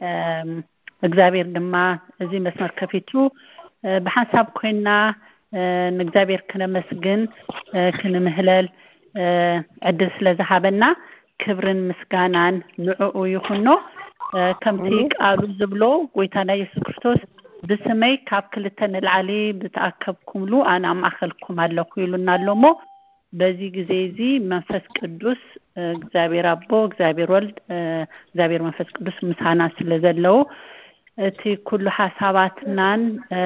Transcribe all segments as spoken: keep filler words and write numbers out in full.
እግዚአብሔር ድማ እዚ መስመር ከፊቱ በሐሳብ ኮይና ንእግዚአብሔር ከነመስግን ከነምህለል ዕድል ስለዝሃበና ክብርን ምስጋናን ንዕኡ ይኹኖ ከምቲ ቃሉ ዝብሎ ጎይታና ኢየሱስ ክርስቶስ ብስመይ ካብ ክልተ ንልዓሊ ብተኣከብኩምሉ አና ማእኸልኩም ኣለኩ ይሉና ኣሎሞ በዚህ ጊዜ እዚ መንፈስ ቅዱስ እግዚአብሔር አቦ እግዚአብሔር ወልድ እግዚአብሔር መንፈስ ቅዱስ ምሳና ስለዘለው እቲ ኩሉ ሐሳባትናን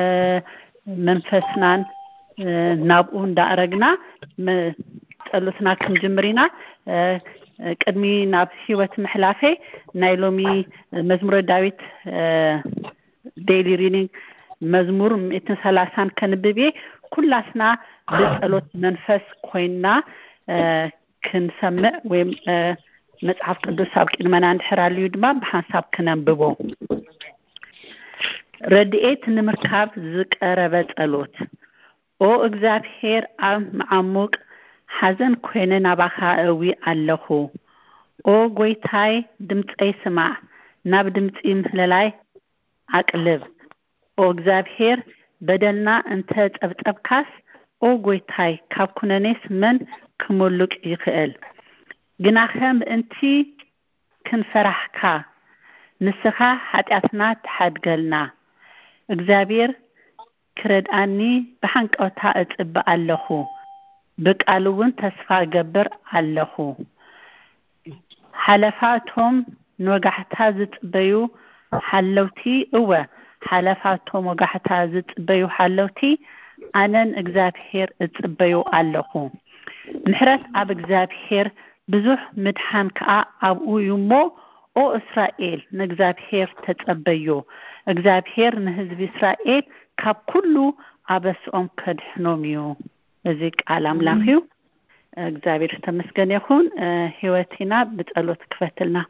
መንፈስናን ናብኡ እንዳረግና ጸሎትና ክንጅምሪና ቅድሚ ናብ ህይወት መሕላፌ ናይሎሚ መዝሙረ ዳዊት ዴይሊ ሪዲንግ መዝሙር مئة وثلاثين ከንብቤ ኩላስና በጸሎት መንፈስ ኮይና ክንሰምዕ ወይ መጽሐፍ ቅዱስ አብቂድመና እንድሕራልዩ ድማ በሐሳብ ከነንብቦ ረድኤት ንምርካብ ዝቀረበ ጸሎት ኦ እግዚአብሔር አብ ማዓሙቅ ሐዘን ኮይነ ናባኻ እዊ ኣለኹ ኦ ጎይታይ ድምጸይ ስማዕ ናብ ድምጺ ምህለላይ አቅልብ ኦ እግዚአብሔር በደልና እንተ ጸብጸብካስ ኦ ጎይታይ ካብ ኩነኔስ መን ክሙሉቅ ይኽእል ግናኸም እንቲ ክንፈራሕካ ንስኻ ኃጢአትና ተሐድገልና እግዚአብሔር ክረድአኒ በሐንቀውታ እጽብ ኣለኹ በቃሉውን ተስፋ ገብር ኣለኹ ሐለፋቶም ንወጋሕታ ዝጽበዩ ሐለውቲ እወ ሐለፋቶም ወጋሕታ ዝጽበዩ ሐለውቲ አነን እግዚአብሔር እጽበዩ ኣለኹ ምሕረት አብ እግዚአብሔር ብዙሕ ምድሓን ከአ አብኡ ይሞ ኦ እስራኤል ንእግዚአብሔር ተጸበዩ እግዚአብሔር ንህዝብ እስራኤል ካብ ኩሉ አበስኦም ከድሕኖም እዩ እዚ ቃል አምላኽዩ እግዚአብሔር ተመስገን ይሁን ህይወቲና በጸሎት ክፈትልና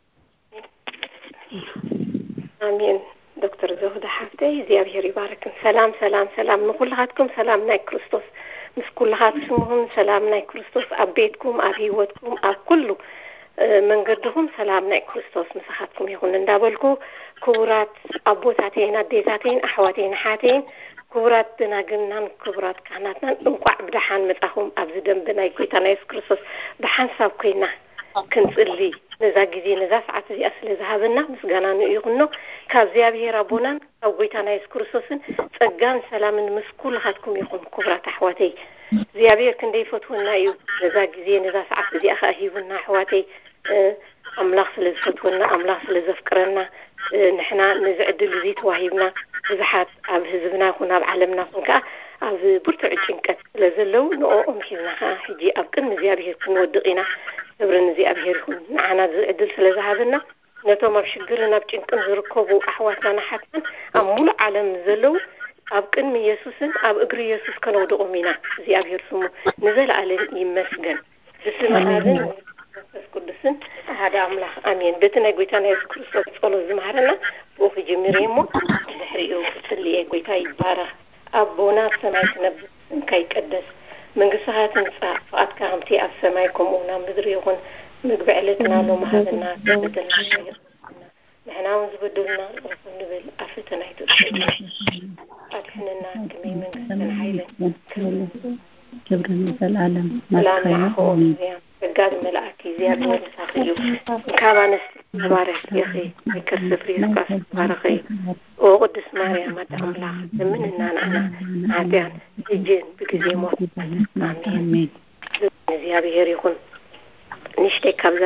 አሜን دكتور زهد حفتي እግዚአብሔር ይባርክን ሰላም ሰላም ሰላም ንኩላትኩም ሰላም ናይ ክርስቶስ ምስ ኩላትኩም ሰላም ናይ ክርስቶስ አቤትኩም አብይወትኩም አኩሉ መንገድኩም ሰላም ናይ ክርስቶስ መስኻትኩም ይሁን እንዳበልኩ ክቡራት አቦታቴና አዴታቴን አሕዋቴን ሓቴን ክቡራት ደናግናን ክቡራት ካህናትናን እንቋዕ ብድሓን መጻኹም ኣብዚ ደንብ ናይ ጎይታና ኢየሱስ ክርስቶስ በሐሳብ ኮይና ክንጽሊ ነዛ ጊዜ ነዛ ሰዓት እዚ አስለ ዝሃበና ምስጋና ይሁንኖ ካብ እግዚአብሔር አቦናን ካብ ጎይታና ኢየሱስ ክርስቶስን ጸጋን ሰላምን ምስኩልሃትኩም ይሁን ክቡራት አሕዋቴይ እግዚአብሔር ክንደይ ፈትወና እዩ ነዛ ጊዜ ነዛ ሰዓት እዚ አኺቡና አሕዋቴይ አምላኽ ስለዝፈትወና አምላኽ ስለዘፍቅረና ንሕና ንዝዕድል እዚ ተዋሂብና ብዙሓት ኣብ ህዝብና ይኹን ኣብ ዓለምና ይኹን ከዓ ኣብ ብርቱዕ ጭንቀት ስለዘለው ንኦም ሒዝና ሕጂ ኣብ ቅድሚ እግዚአብሔር ክንወድቕ ኢና ክብርን እግዚአብሔር ይኹን ንዓና ዝዕድል ስለዝሃበና ነቶም ኣብ ሽግርን ኣብ ጭንቅን ዝርከቡ ኣሕዋትና ናሓትን ኣብ ሙሉእ ዓለም ዘለው ኣብ ቅድሚ ኢየሱስን ኣብ እግሪ ኢየሱስ ከነውድቖም ኢና እግዚአብሔር ስሙ ንዘለዓለም ይመስገን ብስም አብን መንፈስ ቅዱስን ሓደ አምላኽ አሜን በቲ ናይ ጎይታና ኢየሱስ ክርስቶስ ጸሎት ዝማህረና ብኡ ጀሚረ እሞ ድሕሪኡ ጽልየ ጎይታ ይባረኽ አቦና ሰማይ ትነብር ከይቀደስ መንግሥትህ ትምጻእ ፈቃድካ ከምቲ ኣብ ሰማይ ከምኡና ምድሪ ይኹን ምግቢ ዕለትና ሎማሃበና በደልና ንሕና እውን ዝበደሉና ንቕረፍ ንብል ኣብ ፈተና ይትእሰር ኣድሕነና ከመይ መንግሥትን ሓይልን ክብርን ዘለዓለም ናትኸይን በጋድ መልአክ እግዚአብሔር ሳኺዩ ካባነስ ባረክ የኺ ይከስፍሪ ስቃስ ባረኺ ኦ ቅድስት ማርያም አድ አምላኽ ለምንና ናና አዲያን እጅን በጊዜ ሞት አሜን እግዚአብሔር ይሁን ንሽቴ ካብዛ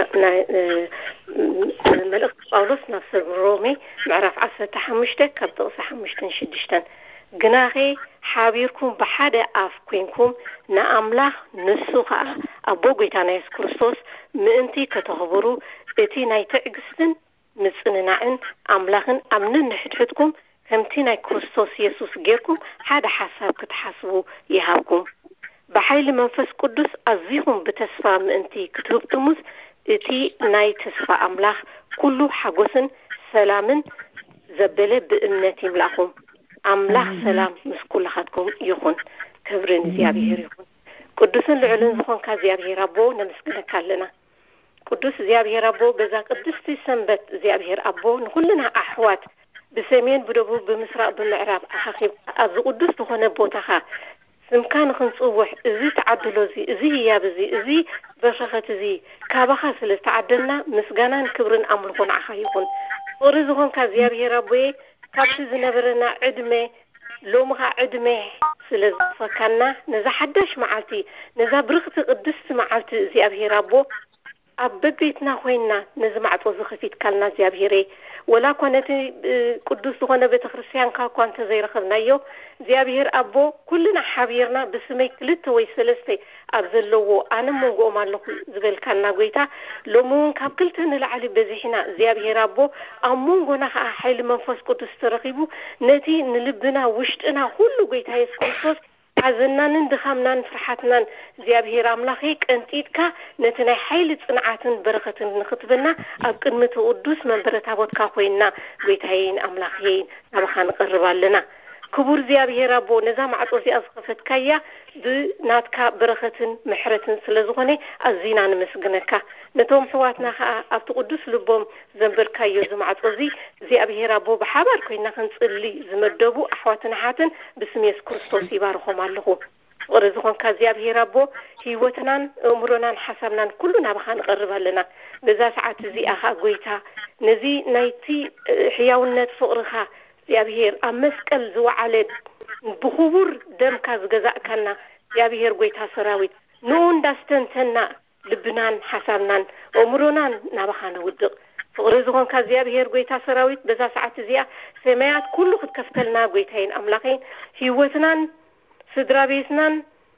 መልእክት ጳውሎስ ናፍሰ ሮሜ ምዕራፍ ዓሰርተ ሓሙሽተ ካብ ጥቕሲ ሓሙሽተን ሽዱሽተን ግናኺ ሓቢርኩም ብሓደ ኣፍ ኮይንኩም ንኣምላኽ ንሱ ከዓ ኣቦ ጎይታና ኢየሱስ ክርስቶስ ምእንቲ ከተኽብሩ እቲ ናይ ትዕግስትን ምጽንናዕን ኣምላኽን ኣብ ነንሕድሕድኩም ከምቲ ናይ ክርስቶስ ኢየሱስ ጌርኩም ሓደ ሓሳብ ክትሓስቡ ይሃብኩም በኃይል መንፈስ ቅዱስ ኣዝይኹም በተስፋ ምእንቲ ክትህብትሙስ እቲ ናይ ተስፋ ኣምላኽ ኩሉ ሓጎስን ሰላምን ዘበለ ብእምነት ይምላኹም አምላኽ ሰላም ምስኩልኻትኩም ይኹን ክብርን እግዚአብሔር ይኹን ቅዱስን ልዑልን ዝኾንካ እግዚአብሔር አቦ ነመስግነካ ኣለና ቅዱስ እግዚአብሔር አቦ በዛ ቅድስቲ ሰንበት እግዚአብሔር አቦ ንኩልና አሕዋት بسمين بدبو بمسرق بالمعراب أخاخيب أذ قدس تخونه بوتها سمكان خنصوح زي تعدلو زي زي هي بزي زي بشخة زي كابخا سلس تعدلنا مسجانان كبرن أمركون عخايقون ورزقون كزياب يربوي كابس زنبرنا عدمي لومها عدمي سلس فكنا نزا حدش معالتي نزا برخت قدس معالتي زياب يربو أببيتنا خوينا نزمعت وزخفيت كالنا زياب يري ولا كنت قدوس تخونه بتخرسيان كا كنت زي رخذنايو زيابير أبو كلنا حبيرنا بسمي كلت ويسلستي أبزلو أنا مونغو مالك زبل كنا قويتا لو مون كاب كلتنا العلي بزحنا زيابير أبو أمونغو نخا حيل منفس قدوس ترقيبو نتي نلبنا وشتنا كله قويتا يسكوسوس عزنا ندخمنا فرحتنا زيابير أملاخيك أنتيتك نتنا حيل صنعاتن بركة نخطبنا أبقدمة قدوس من برتابوت كاخوينا قويتاين أملاخيين نبخان قربا لنا كبور زيابير أبو نظام عطوزي أزغفت كايا دو ناتكا بركة محرة سلزغني أزينا نمسقنكا نتوم حواتنا أبتو قدوس لبوم زنبر كايو زم عطوزي زيابير أبو بحابر كوينا خنصلي زمدبو أحواتنا حاتن بسم يس كريستوس يبارخو مالخو ورزقون كزيابير أبو هيوتنان أمرونان حسابنان كلنا بخان قربا لنا بذا ساعات زي أخا قويتا نزي نايتي حياونات فقرخا زيابير أمسكال زو على بخبور دم كاز جزاء كنا زيابير قويتا سراويت نون داستنتنا لبنان حسابنان أمرونان نبخان ودق فرزقون كزيابير قويتا سراويت بذا ساعات زي سماعات كله قد كفتلنا قويتين أملاقين هيوتنان سدرابيسنان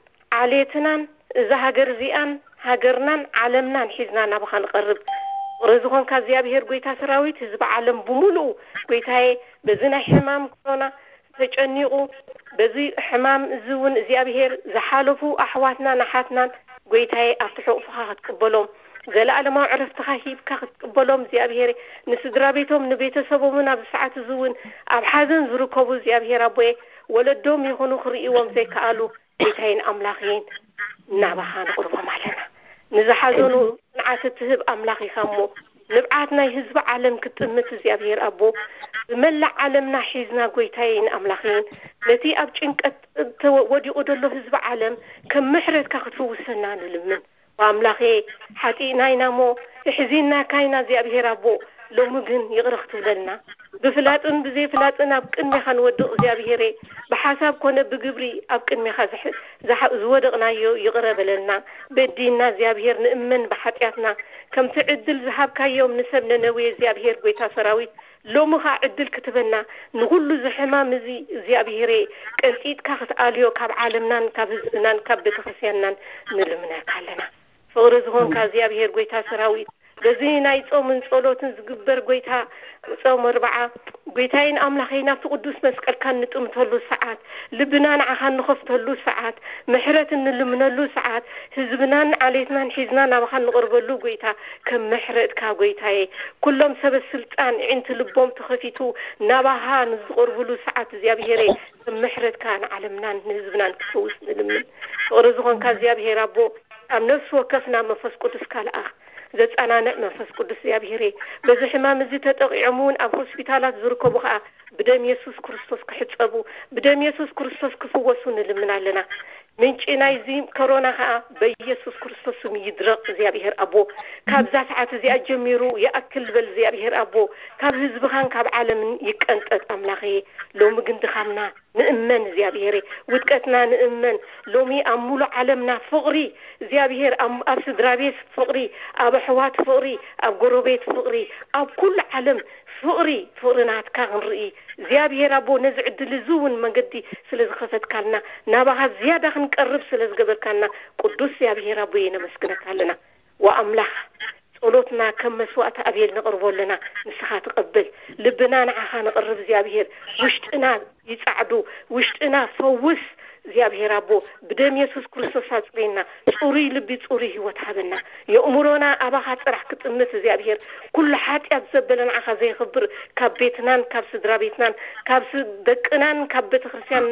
عليتنان إذا هاجر زيان هاجرنان علمنان حزنا نبخان قرب رزقون كزيابير قويتا سراويت هزب عالم بمولو قويتاي بزنا حمام كورونا تجنيقو بزي حمام زون زيابير زحالفو أحواتنا نحاتنا قويتاي أفتحوا فخا تقبلهم زلا لما عرفتها هيبكا تقبلهم زيابير نسدرابيتهم نبيتسبومنا بساعات زون أب حازن زركبو زيابير أبوي ولدهم يخونو خريئوهم زي كالو قويتاين أملاخين نابخان قربا معلنا نزحازونو نعات تهب أملاخي خمو نبعاتنا يهزب عالم كتمت زيابير أبو بملع عالمنا حيزنا قويتاين أملاخين نتي أبجنك ودي أدلو هزب عالم كم محرد كاختفو السنان لمن وأملاخي حتي ناينامو حزيننا كاينا زيابير أبو لو مجن يغرختو لنا بفلاتن بزي فلاتن أبقن ميخان ودق زيابيري بحساب كون بقبري أبقن ميخا زح زح زودقنا يغرب لنا بدينا زيابير نأمن بحطياتنا كم تعدل زحاب كايوم نسبنا نوي زيابير قويتا سراويت لو مخا عدل كتبنا نقول زحمام زي زيابيري كنتيت كاخت آليو كاب عالمنان كاب هزنان كاب بتخسينان نلمنا كالنا فورزغون كازيابير قويتا سراويت بزينا يصوم من صلوتن زغبر قويتا صوم أربعة قويتاين أملاخينا في قدوس مسكال كان نتقوم تهلو ساعات لبنان عخان نخف تهلو ساعات محرة نلمنلو ساعات هزبنان عليتنا نحيزنا نبخان نقربلو قويتا كم محرة كا قويتاي كلهم سبب السلطان عند لبوم تخفيتو نباها نزقربلو ساعات زيابيري كم محرة كان علمنا نهزبنان كفوس نلمن ورزقون كازيابير أبو أم نفس وكفنا مفس قدس كالأخ زت أنا نأمن فس قدس زيابيري بزحما مزي تطقعمون أو هوسبيتالات زركبوها بدم يسوس كريستوس كحصبو بدم يسوس كريستوس كفوسون لمنا لنا من جيناي زي كورونا ها بيسوس كريستوس يدرق زيابير أبو كاب ذات عات زي أجميرو يأكل بل زيابير أبو كاب هزبخان كاب عالم يكنت أملاخي لو مجن دخلنا نأمن زيابيري ودكتنا نأمن لومي أمولو عالمنا فقري زيابير أم أبس درابيس فقري أب حوات فقري أب قروبيت فقري أب كل عالم فقري فقرنات كان رئي زيابير أبو نزع دلزون من قدي سلز خفت كالنا نابها زيادة نقرب سلز قبل كالنا قدوس زيابير أبو ينمسكنا كالنا وأملاح صلوتنا كم مسوأة أبيل نقربو لنا نسخة تقبل لبنا نعخا نقرب زيابير وشتنا يسعدو وشتنا فوس زيابير أبو بدم يسوس كريستوس صلينا صوري لبي صوري هو تحبنا يأمرونا أباها ترح كتمت زيابير كل حد يتزبلن عخا زي خبر كاب بيتنان كاب سدرابيتنان كاب سدقنان كاب بيت خرسيانان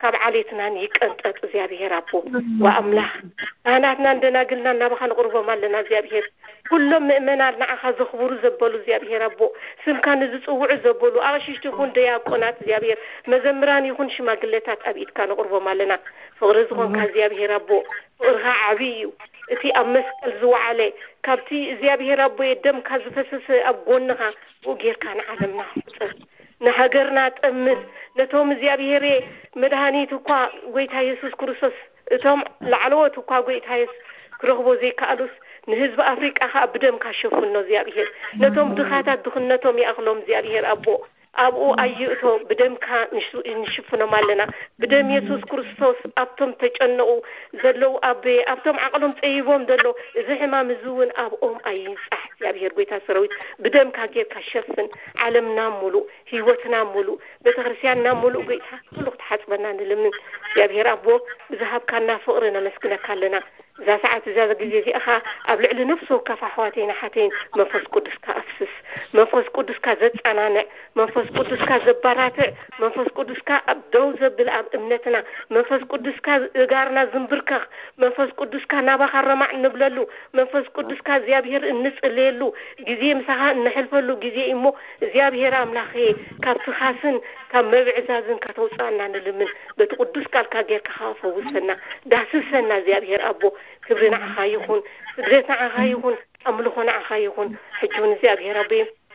ካብ ዓሌትና ይቀንጠጥ እግዚአብሔር አቦ ወአምላኽ ኣናትና እንደናግልና እናባኻን ቁርቦም ኣለና እግዚአብሔር ኩሎም ምእመናን ንዓኻ ዘኽብሩ ዘበሉ እግዚአብሔር አቦ ስምካ ንዝጽውዑ ዘበሉ ኣሽሽቲ ይኹን ዲያቆናት እግዚአብሔር መዘምራን ይኹን ሽማግሌታት ኣብ ኢድካ ንቁርቦም ኣለና ፍቕሪ ዝኾንካ እግዚአብሔር አቦ ፍቕርኻ ዓብይ እዩ እቲ ኣብ መስቀል ዝወዓለ ካብቲ እግዚአብሔር አቦ ደምካ ዝፈሰሰ ኣብ ጎንኻ ወጌርካ ንዓለምና ሕጽብ ንሃገርና ጠምት ነቶም እግዚአብሔር መድኃኒት እኳ ጌታ ኢየሱስ ክርስቶስ እቶም ለዓለወት እኳ ጌታ ኢየሱስ ክረኽቦ ዘይከኣሉስ ንህዝብ ኣፍሪቃ ኸ ብደምካ ሸፍኖ እግዚአብሔር ነቶም ድኻታት ድኽነቶም ይኣኽሎም እግዚአብሔር አቦ ኣብኡ ኣይእቶ ብደምካ ንሽፍኖም ኣለና ብደም ኢየሱስ ክርስቶስ ኣብቶም ተጨነቁ ዘለው ኣብ ኣብቶም ዓቕሎም ፀይቦም ዘሎ እዚ ሕማም ዝውን ኣብኦም ኣይንጻሕ እግዚአብሔር ጌታ ሰራዊት ብደምካ ጌርካ ሸፍን ዓለምና ሙሉ ህይወትና ሙሉ ቤተክርስቲያንና ሙሉ ጌታ ኩሉ ተሓጽበና ንልምን እግዚአብሔር አቦ ብዝሃብካና ፍቕርና መስግነካ ኣለና ዛ ሰዓት ዛ ግዜ እዚኻ ኣብ ልዕሊ ነፍሱ ከፋሕዋቴና ሓቴን መንፈስ ቅዱስካ ኣፍስስ መንፈስ ቅዱስካ ዘጻናንዕ መንፈስ ቅዱስካ ዘባራትዕ መንፈስ ቅዱስካ ኣብ ደው ዘብል ኣብ እምነትና መንፈስ ቅዱስካ እጋርና ዝንብርከኽ መንፈስ ቅዱስካ ናባኻ ረማዕ ንብለሉ መንፈስ ቅዱስካ እግዚአብሔር እንጽልየሉ ግዜ ምሳኻ እንሕልፈሉ ግዜ እሞ እግዚአብሔር አምላኽ ካብ ትኻስን ካብ መብዕዛዝን ከተውጻና ንልምን በቲ ቅዱስ ቃልካ ጌርካ ፈውሰና ዳስሰና እግዚአብሔር አቦ ክብርና ዓኻ ይኹን ስግደትና ዓኻ ይኹን ኣምልኾና ዓኻ ይኹን ሕጂውን እግዚአብሔር አቦ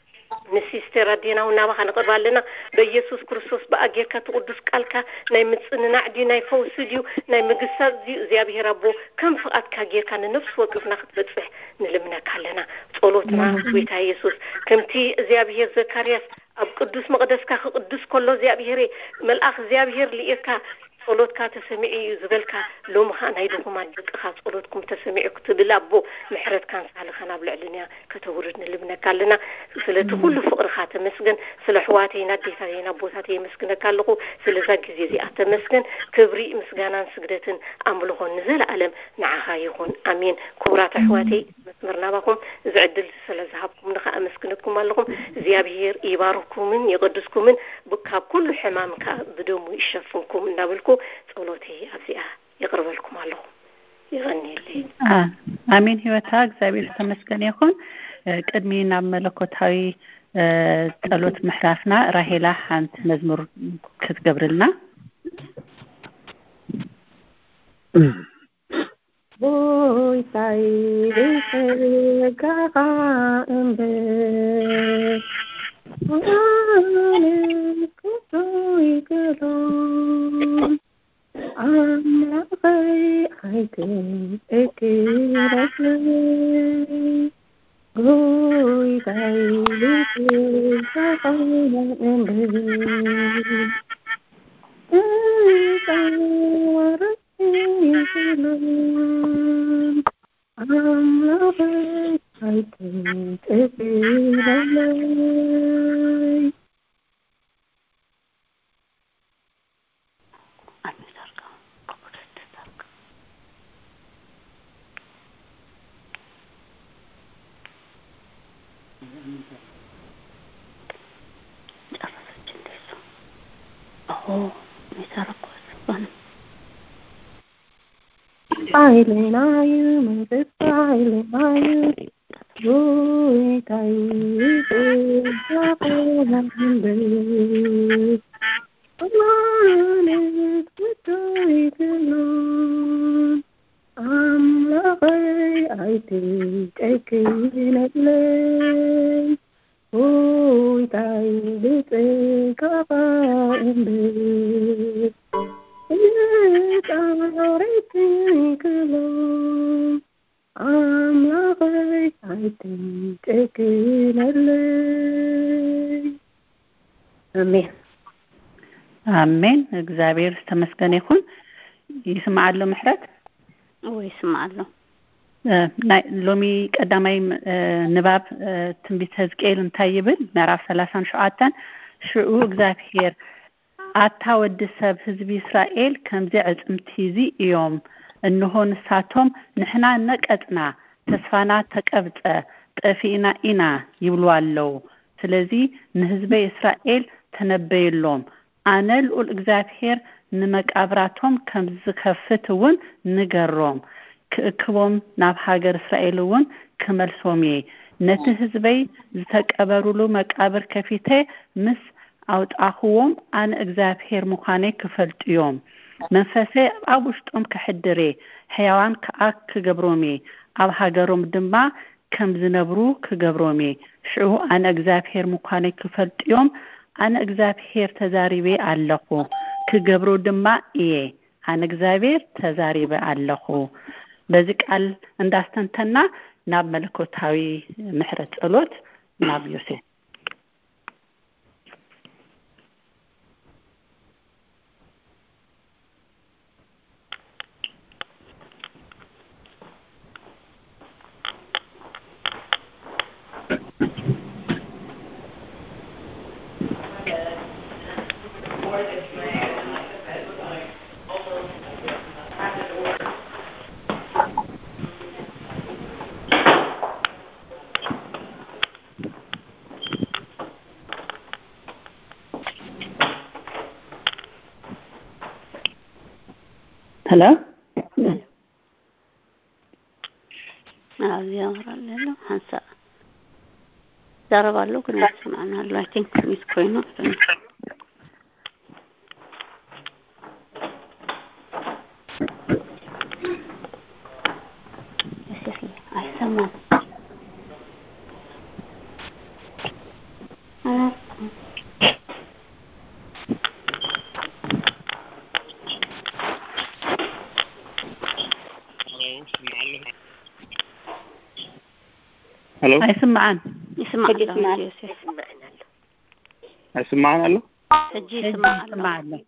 ንሲስተር አዲናው ናባኻ ንቅርብ ኣለና በኢየሱስ ክርስቶስ በኣጌርካ ትቅዱስ ቃልካ ናይ ምጽንናዕ ዲ ናይ ፈውስ ዲ ናይ ምግሳጽ ዲ እግዚአብሔር አቦ ከም ፍቃድካ ጌርካ ንነፍስ ወቅፍና ክትበጽሕ ንልምነካ ኣለና ጸሎትና ጌታ ኢየሱስ ከምቲ እግዚአብሔር ዘካርያስ ኣብ ቅዱስ መቅደስካ ቅዱስ ኮሎ እግዚአብሔር መልአክ እግዚአብሔር ልኢካ ጸሎትካ ተሰሚዒ ዝበልካ ሎምኻ ናይ ድኹም ኣድቅኻ ጸሎትኩም ተሰሚዑ ክትብል ኣቦ ምሕረትካ ንሳልኻ ናብ ልዕልንያ ከተውርድ ንልብነካ ኣለና ስለቲ ኩሉ ፍቕርኻ ተመስገን ስለ ሕዋቴና ዴታቴና ቦታቴ መስግነካ ኣለኹ ስለዛ ግዜ እዚኣ ተመስገን ክብሪ ምስጋናን ስግደትን ኣምልኾን ንዘለኣለም ንዓኻ ይኹን ኣሜን ክቡራት ኣሕዋቴ መስመርናባኹም ዝዕድል ስለዝሃብኩም ንኻ ኣመስግነኩም ኣለኹም እግዚአብሔር ይባርኩምን ይቅድስኩምን ካብ ኩሉ ሕማምካ ብደሙ ይሸፍንኩም እናብልኩ ጸሎቴ ኣብዚኣ ይቅርበልኩም ኣለኹ ይغنيልኝ አሜን ህይወታ እግዚአብሔር ተመስገን ይሁን ቅድሚ ናብ መለኮታዊ ጸሎት ምሕራፍና ራሄላ ሓንት መዝሙር ክትገብርልና Boy tai de ga ambe ane koi galon amla kai ai ke ekirasle boy tai de ga ambe tawara I'm loving, I can't take it away. I'm sorry. Oh, I'm sorry. Silent are you, my silent are you? Joy, I will remember. Alone with joy alone. I'm loving, I think I can play. Oh, I will take up in bed. Yes, I think alone. I'm loving, I think I can play. Amen. አሜን እግዚአብሔር ተመስገን ይሁን ይስማዓሉ ምሕረት ወይ ይስማዓሉ ናይ ሎሚ ቀዳማይ ንባብ ትንቢት ሕዝቅኤል እንታይ ይብል ምዕራፍ ሰላሳ ወሰባተ ሽዑ እግዚአብሔር ኣታ ወዲ ሰብ ህዝቢ እስራኤል ከምዚ ዕጽምቲ እዚ እዮም እንሆ ንሳቶም ንሕና ነቀጥና ተስፋና ተቀብጸ ጠፊና ኢና ይብሉ ኣለው ስለዚ ንህዝበ እስራኤል ተነበየሎም ኣነ ልዑል እግዚአብሔር ንመቃብራቶም ከም ዝከፍትውን ንገሮም ክእክቦም ናብ ሃገር እስራኤልውን ክመልሶም እየ ነቲ ህዝበይ ዝተቀበሩሉ መቃብር ከፊተ ምስ አውጣኹዎም አነ እግዚአብሔር ምዃነይ ክፈልጥዮም መንፈሴ ኣብ ውሽጦም ክሕድር ሕያዋን ከኣ ክገብሮም ኣብ ሃገሮም ድማ ከም ዝነብሩ ክገብሮም ሽዑ አነ እግዚአብሔር ምዃነይ ክፈልጥዮም አነ እግዚአብሔር ተዛሪቤ ኣለኹ ክገብሩ ድማ እየ አነ እግዚአብሔር ተዛሪቤ ኣለኹ በዚህ ቃል እንዳስተንተና ናብ መለኮታዊ ምሕረት ጸሎት ናብ ዮሴፍ Hello? Ah, yeah, hello. Hansa. Daraballo kun isma'na I think is going on. I someone. Hello. Hello. يسمعان يسمعنا يسمعنا يسمعنا له سجي يسمعنا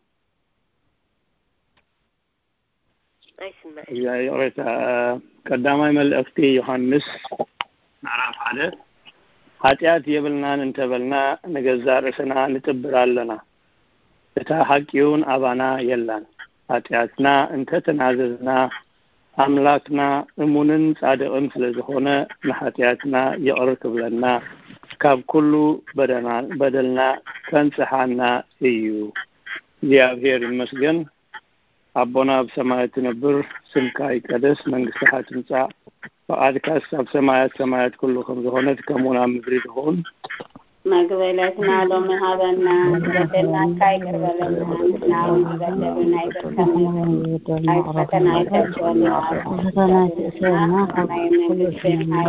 يا يوريت قدامي ملأفتي يوحنس نعرف هذا ኃጢአት የብልናን እንተበልና ንገዛርስና ንጥብራለና እታ ሐቂውን አባና የላን ኃጢአትና እንተ ተናዘዝና አምላክና እሙንን ጻድቅን ስለሆነ ለኃጢአትና ይቅር ብለና ካብ ኩሉ በደና በደልና ከንጽሐና እዩ እግዚአብሔር ይመስገን አቦና በሰማያት ነብር ስምካ ይቀደስ መንግሥትህ ትምጻ ፈቃድከ በሰማያት ሰማያት ሁሉ ከመሆነት ከሙና ምድር ይሁን መግበላትና ለመሃበና በደልና ካይቀርበለና ናው በደልና ይከተመ አይፈተና አይተቸዋል ፈተና ተሰና ከመንግስት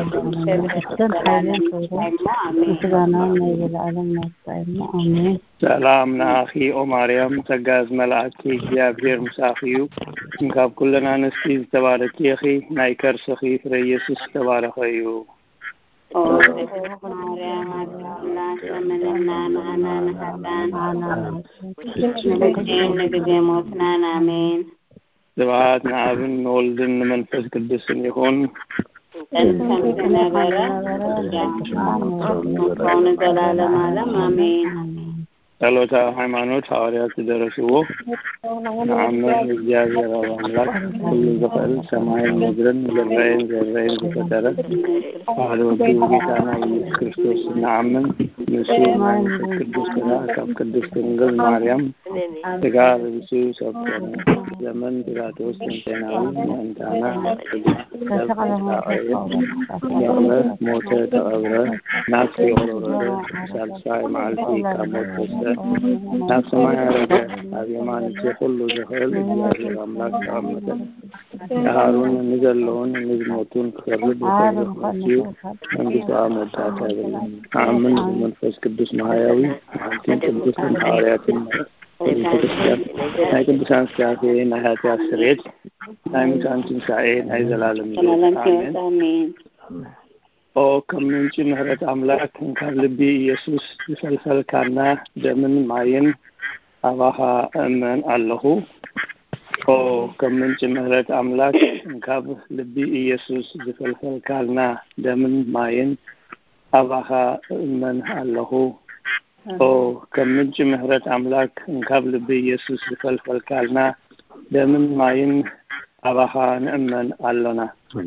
አሜን ሰላም ናኺ ኦ ማርያም ተጋዝ መልአኪ እግዚአብሔር ምሳኺዩ እንካብ ኩለና ነስቲ ተባረኪ ኺ ናይ ከርሰኺ ፍሬ ኢየሱስ ተባረኸዩ ኦ ማርያም አጥላ ሰመነና ናና ናታን ንግዜ ሞትና አሜን ስብሐት ለአብን ወልድን መንፈስ ቅዱስን ይሁን እንተም ተነበረ ከሆነ ዘላለም ዓለም አሜን ጸሎተ ሃይማኖት ሐዋርያት ደረስዎ አሜን እግዚአብሔር አምላክ ሁሉ ዘፈል ሰማይ ምድርን ዘራይን ዘራይን ዘፈጠረ አሉ ጌታና ኢየሱስ ክርስቶስ ናምን ንሱ መንፈስ ቅዱስ ከአብ ቅዱስ ድንግል ማርያም ጋር ብዙ ሰብከነ ዘመን ግራቶስ እንተናው እንታና ሞተ ተቀብረ ናስ የወረረ ሳልሳይ ማልቲ ከሞት ናብ ሰማይ አረገ አብየማን ሁሉ ዘኸል እግዚአብሔር አምላክ ተአመተ ሃሩን ንዘለውን ንዝሞቱን ከርብ ከርብ መንግስቱ አመጣታ አሜን መንፈስ ቅዱስ ማህያዊ አንተን ቅዱስ ሐዋርያትን ክርስቲያን ናይ ቅዱሳን ስያቴ ናይ ኃጢአት ስርየት ናይ ሙታን ትንሣኤ ናይ ዘላለም አሜን ኦ ከምንጭ ምህረት አምላክ እንካብ ልቢ ኢየሱስ ይፈልፈልካና ደምን ማየን አባኻ እመን አለሁ ኦ ከምንጭ ምህረት አምላክ እንካብ ልቢ ኢየሱስ ይፈልፈልካና ደምን ማየን አባኻ እመን አለሁ ኦ ከምንጭ ምህረት አምላክ እንካብ ልቢ ኢየሱስ ይፈልፈልካና ደምን ማየን አባኻ እመን አለና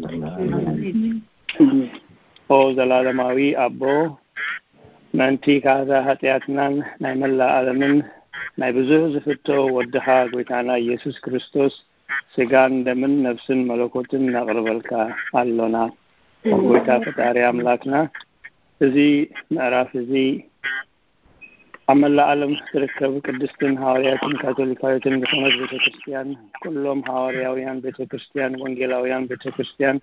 ኦ ዘላለማዊ አቦ ማንቲ ካዛ ኃጢአትናን ናይ መላ ዓለምን ናይ ብዙሕ ዝፍቶ ወድኻ ጎይታና ኢየሱስ ክርስቶስ ስጋን ደምን ነፍስን መለኮትን ነቕርበልካ አሎና ጎይታ ፈጣሪ አምላክና እዚ ምዕራፍ እዚ አመላ ዓለም ትርከብ ቅድስትን ሐዋርያትን ካቶሊካዊትን ዝኾነት ቤተክርስቲያን ኩሎም ሐዋርያውያን ቤተክርስቲያን ወንጌላውያን ቤተክርስቲያን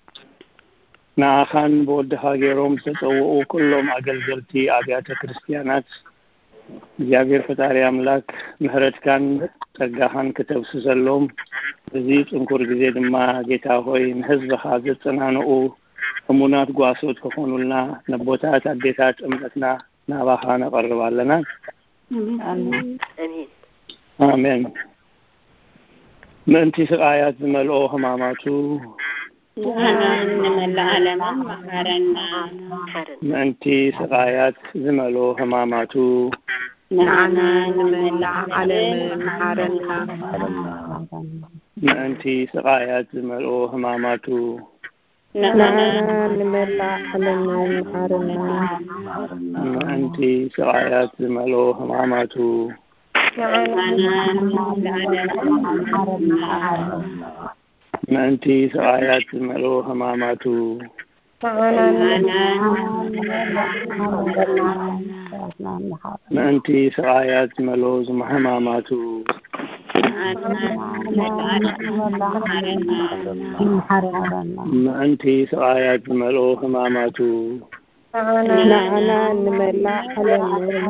ናኻን በወድኻ ገይሮም ተጸውዑ ኩሎም አገልገልቲ አብያተ ክርስቲያናት እግዚአብሔር ፈጣሪ አምላክ ምህረትካን ጸጋኻን ከተብስሰሎም እዚ ጽንኩር ጊዜ ድማ ጌታ ሆይ ንህዝብኻ ዘጸናንዑ እሙናት ጓሶት ከሆኑልና ነቦታት አዴታት እምነትና ናባኻ ነቀርባለና አሜን አሜን ምንቲ ስቃያት ዝመልኦ ህማማቱ ንመላ ዓለም መሐረና ምንቲ ስቃያት ዝመልኦ ህማማቱ ንዓና ንመላ ዓለም መሐረና ምንቲ ስቃያት ዝመልኦ ህማማቱ ንዓና ንመላ ዓለም መሐረና ምንቲ ስቃያት ዝመልኦ ህማማቱ ንዓና ንመላ ዓለም መሐረና ምንቲ ስቃያት ዝመልኦ ህማማቱ ምንቲ ስቃያት ዝመልኦ ህማማቱ ምንቲ ስቃያት ዝመልኦ ህማማቱ ንዓና ንመላ ዓለም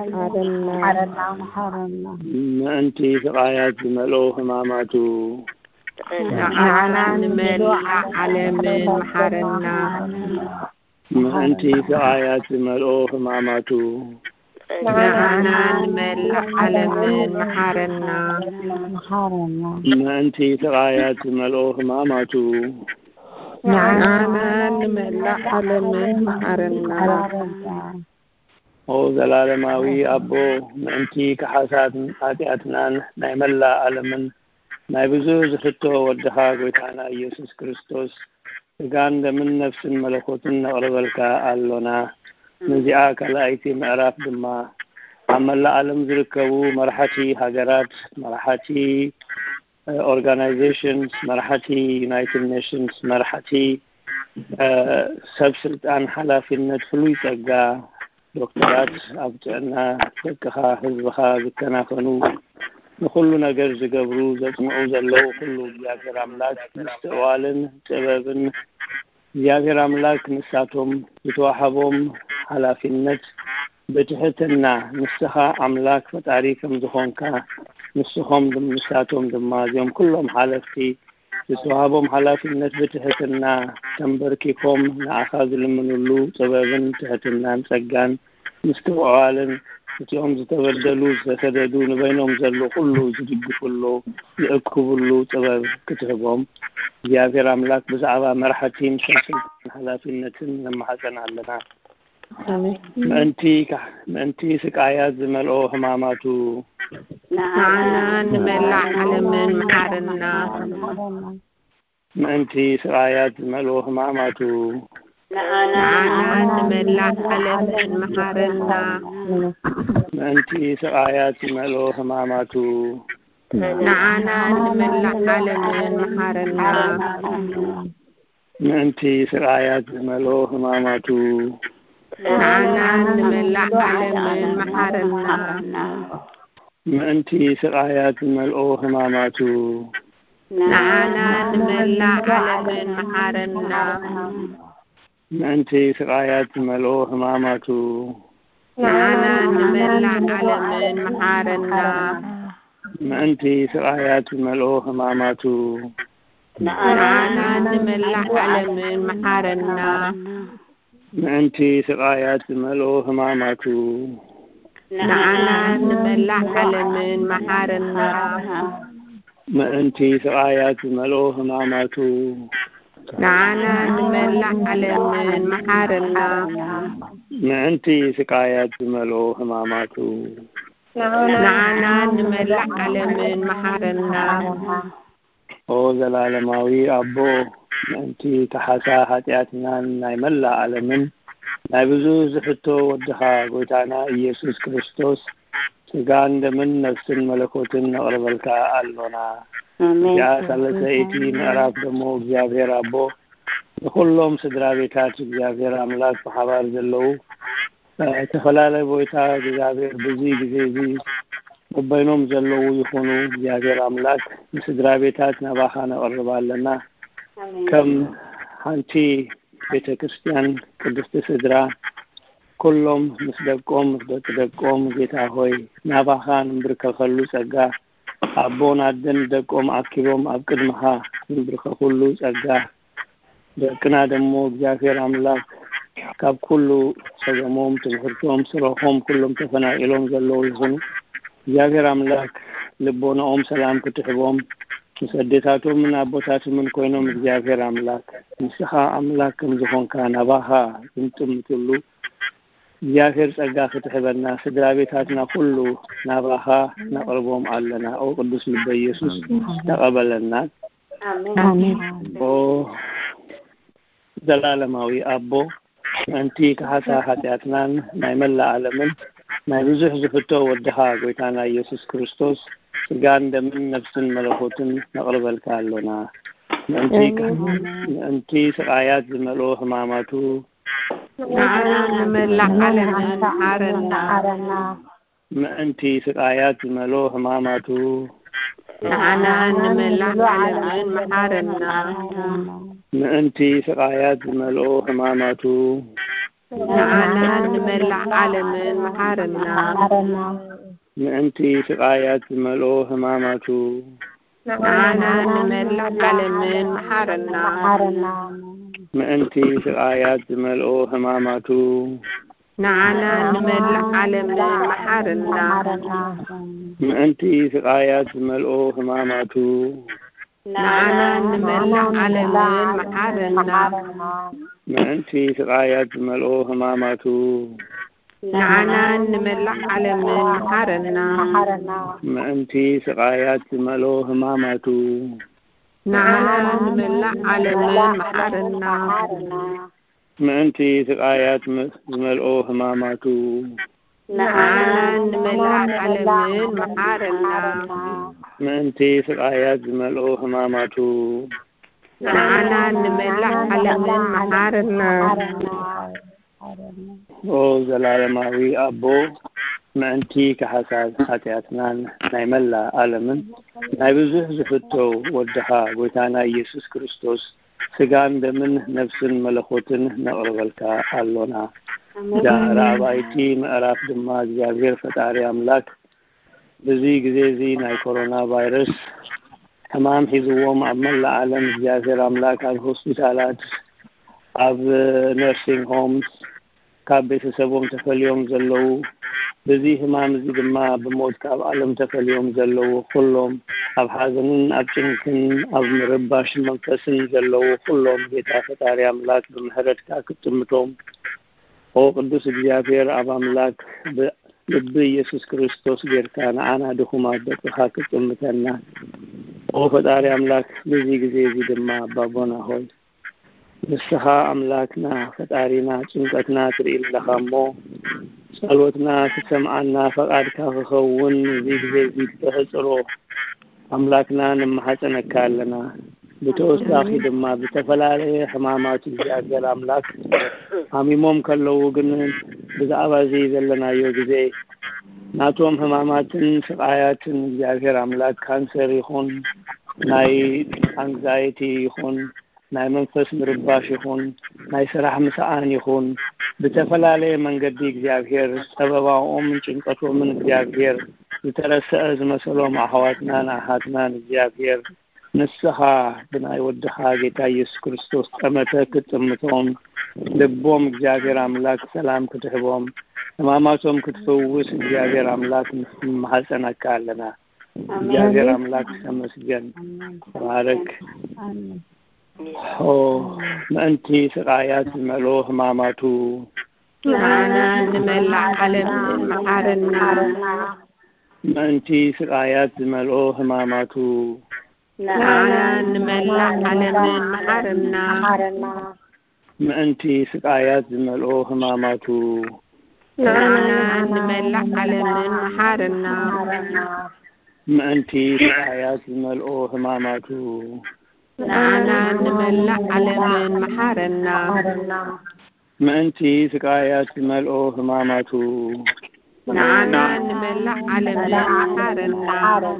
መሐረና ምንቲ ስቃያት ዝመልኦ ህማማቱ ንዓና ንመላ ዓለም መሐረና ምንቲ ስቃያት ዝመልኦ ህማማቱ ንዓና ንመላ ዓለም መሐረና ምንቲ ስቃያት ዝመልኦ ህማማቱ ንዓና ንመላ ዓለም መሐረና ኦ ዘላለማዊ አቦ ምንቲ ከሐሳት ኃጢአትናን ናይ መላ ዓለምን ናይ ብዙ ዝፍቶ ወድኻ ጎይታና ኢየሱስ ክርስቶስ ስጋን ደምን ነፍስን መለኮትን ነቅርበልካ አሎና ነዚኣ ካልአይቲ ምዕራፍ ድማ አመላ ዓለም ዝርከቡ መራሕቲ ሃገራት መራሕቲ ኦርጋናይዜሽንስ መራሕቲ ዩናይትድ ኔሽንስ መራሕቲ ሰብ ስልጣን ኃላፊነት ፍሉይ ጸጋ ዶክተራት ኣብ ጥዕና ደቅኻ ህዝብኻ ዝከናኸኑ ንኩሉ ነገር ዝገብሩ ዘጽንዑ ዘለው ሁሉ እግዚአብሔር አምላክ ምስተዋልን ጥበብን እግዚአብሔር አምላክ ንሳቶም የተዋሃቦም ኃላፊነት በትህትና ንስኻ አምላክ ፈጣሪ ከም ዝኾንካ ንስኾም ንሳቶም ድማ ዚኦም ኩሎም ኃላፊ የተዋሃቦም ኃላፊነት በትህትና ተንበርኪኮም ንአኻ ዝልምንሉ ጥበብን ትህትናን ጸጋን ምስተዋልን እቲኦም ዝተበደሉ ዝተሰደዱ ንበይኖም ዘሎ ሁሉ ዝድግፍሉ ይእክቡሉ ጥበብ ክትህቦም እግዚአብሔር አምላክ ብዛዕባ መራሕቲን ሰልስልጣን ኃላፊነትን ለማሐፀን አለና አሜን ምንቲ ምንቲ ስቃያት ዝመልኦ ህማማቱ ንዓና ንመላ ዓለም መሐረና ምንቲ ስቃያት ዝመልኦ ህማማቱ ንዓና ንመላ ዓለም መሐረና ምንቲ ስቃያት ዝመልኦ ህማማቱ ንዓና ንመላ ዓለም መሐረና ምንቲ ስቃያት ዝመልኦ ህማማቱ ንዓና ንመላ ዓለም መሐረና ምንቲ ስቃያት ዝመልኦ ህማማቱ ንዓና ንመላ ዓለም መሐረና ምንቲ ስቃያት ዝመልኦ ህማማቱ ንዓና ንመላ ዓለም መሐረና ምንቲ ስቃያት ዝመልኦ ህማማቱ ንዓና ንመላ ዓለም መሐረና ምንቲ ስቃያት ዝመልኦ ህማማቱ ንዓና ንመላ ዓለም መሐረና ምንቲ ስቃያት ዝመልኦ ህማማቱ ንዓና ንመላ ዓለም መሐረና ምንቲ ስቃያት ዝመልኦ ህማማቱ ንዓና ንመላ ዓለም መሐረና ኦ ዘላለማዊ አቦ ምንቲ ከሐሳ ኃጢአትናን ናይ መላ ዓለምን ናይ ብዙ ዝፍቶ ወድኻ ጎይታና ኢየሱስ ክርስቶስ ስጋን ደምን ነፍስን መለኮትን ነቅርበልካ አሎና ያ ሰለሰይቲ ምዕራፍ ደግሞ እግዚአብሔር አቦ ሁሉም ስድራ ቤታት እግዚአብሔር አምላክ በሐባር ዘለው ተፈላላይ ቦይታ እግዚአብሔር በዚህ ጊዜ ዚህ ወበይኖም ዘለው ይሆኑ እግዚአብሔር አምላክ ስድራ ቤታት ነባኻ ነቅርባለና ከም አንቺ ቤተክርስቲያን ቅድስት ስድራ ኩሎም ምስደቆም ደቆም ጌታ ሆይ ናባኻን ብርከኸሉ ጸጋ አቦን አደን ደቆም አክሎም አቅድመሃ ብርከኸሉ ጸጋ ደቅና ደግሞ እግዚአብሔር አምላክ ካብ ኩሉ ሰገሞም ትምህርቶም ስራሆም ኩሎም ተፈናኢሎም ዘለው ይሁኑ እግዚአብሔር አምላክ ልቦናኦም ሰላም ክትሕቦም ሰደታቶም እና አቦታቶም ምን ኮይኖም እግዚአብሔር አምላክ ንስኻ አምላክ ከም ዝኾንካ ናባኻ እንትምትሉ እግዚአብሔር ጸጋ ክትሕበና ስድራ ቤታትና ሁሉ ናባኻ ነቅርቦም አለና ኦ ቅዱስ ልበ ኢየሱስ ተቀበለና አሜን ኦ ዘላለማዊ አቦ አንቲ ከሐሳ ኃጢአትናን ናይመላ ዓለምን ናይ ብዙሕ ዝፍቶ ወድኻ ጎይታና ኢየሱስ ክርስቶስ ስጋን ደምን ነፍስን መለኮትን ነቅርበልካ አለና አንቲ አንቲ ስቃያት ዝመልኦ ህማማቱ نعنا نملع علمن محارنا أنتي سقايات ملو هماماتو نعنا نملع علمن محارنا أنتي سقايات ملو هماماتو نعنا نملع علمن محارنا أنتي سقايات ملو هماماتو نعنا نملع علمن محارنا أنتي سقايات ملو هماماتو نعنا نملع علمن محارنا أنتي سقايات ملو هماماتو نعنا نملع علمن محارنا أنتي سقايات ملو هماماتو نعنا نملع علمن محارنا أنتي سقايات ملو هماماتو نعنا نملع علمن محارنا أنتي سقايات ملو هماماتو نعنا نملع علمن محارنا أنتي سقايات ملو هماماتو نعنا نملع علمن محارنا او زلالماوي ابو مانتي كحساس ኃጢአትنا ናይመላ ዓለምን ናይ ብዙሕ ዝፍቶ ወድኻ ጎይታና ኢየሱስ ክርስቶስ ስጋን ደምን ነፍስን መለኮትን ነቅርበልካ አሎና ዳራባይቲ ምዕራፍ ድማ እግዚአብሔር ፈጣሪ አምላክ በዚህ ጊዜ ዚ ናይ ኮሮና ቫይረስ ተማም ሂዝዎም አመላ ዓለም እግዚአብሔር አምላክ ኣብ ሆስፒታላት ኣብ ነርሲንግ ሆምስ ካብ ቤተሰቦም ተፈልዮም ዘለው በዚህ ህማም እዚ ድማ በሞት ካብ ዓለም ተፈልዮም ዘለው ሁሉም ኣብ ሓዘንን ኣብ ጭንቅን ኣብ ምርባሽ መንፈስን ዘለው ሁሉም ጌታ ፈጣሪ አምላክ በምህረትካ ክትምቶም ኦ ቅዱስ እግዚአብሔር አብ አምላክ በልብ ኢየሱስ ክርስቶስ ጌርካ ንዓና ድኹማት ደቅኻ ክትምተና ኦ ፈጣሪ አምላክ በዚህ ጊዜ እዚ ድማ ባቦና ሆይ ንስኻ አምላክና ፈጣሪና ጭንቀትና ትሪኢል ለኻሞ ጸሎትና ትሰምዓና ፈቃድካ ክኸውን እዚህ ጊዜ እዚህ ተህጽሮ አምላክና ንማሐፀነካ አለና በተወሳኺ ድማ በተፈላለየ ሕማማት እግዚአብሔር አምላክ አሚሞም ከለው ግን ብዛዕባ እዚ ዘለናዮ ጊዜ ናቶም ሕማማትን ስቃያትን እግዚአብሔር አምላክ ካንሰር ይኹን ናይ አንግዛይቲ ይኹን ናይ መንፈስ ምርባሽ ይኹን ናይ ስራሕ ምሳአን ይኹን በተፈላለየ መንገዲ እግዚአብሔር ሰበባኦም ጭንቀቶም እግዚአብሔር ዝተረሰአ ዝመሰሎም አሕዋትና ናሃትና እግዚአብሔር ንስኻ ብናይ ወድኻ ጌታ ኢየሱስ ክርስቶስ ጠመተ ክትምቶም ልቦም እግዚአብሔር አምላክ ሰላም ክትሕቦም ሕማማቶም ክትፈውስ እግዚአብሔር አምላክ ንማሐፀነካ አለና እግዚአብሔር አምላክ ተመስገን ባረክ ኦ أنتي سقايات ملو هماماتو نعنا نملع علمن محارنا أنتي سقايات ملو هماماتو نعنا نملع علمن محارنا أنتي سقايات ملو هماماتو نعنا نملح على من محارنا مأنتي سقايات الملؤو هماماتو نعنا نملح على من محارنا مأنتي سقايات الملؤو هماماتو نعنا نملح على من محارنا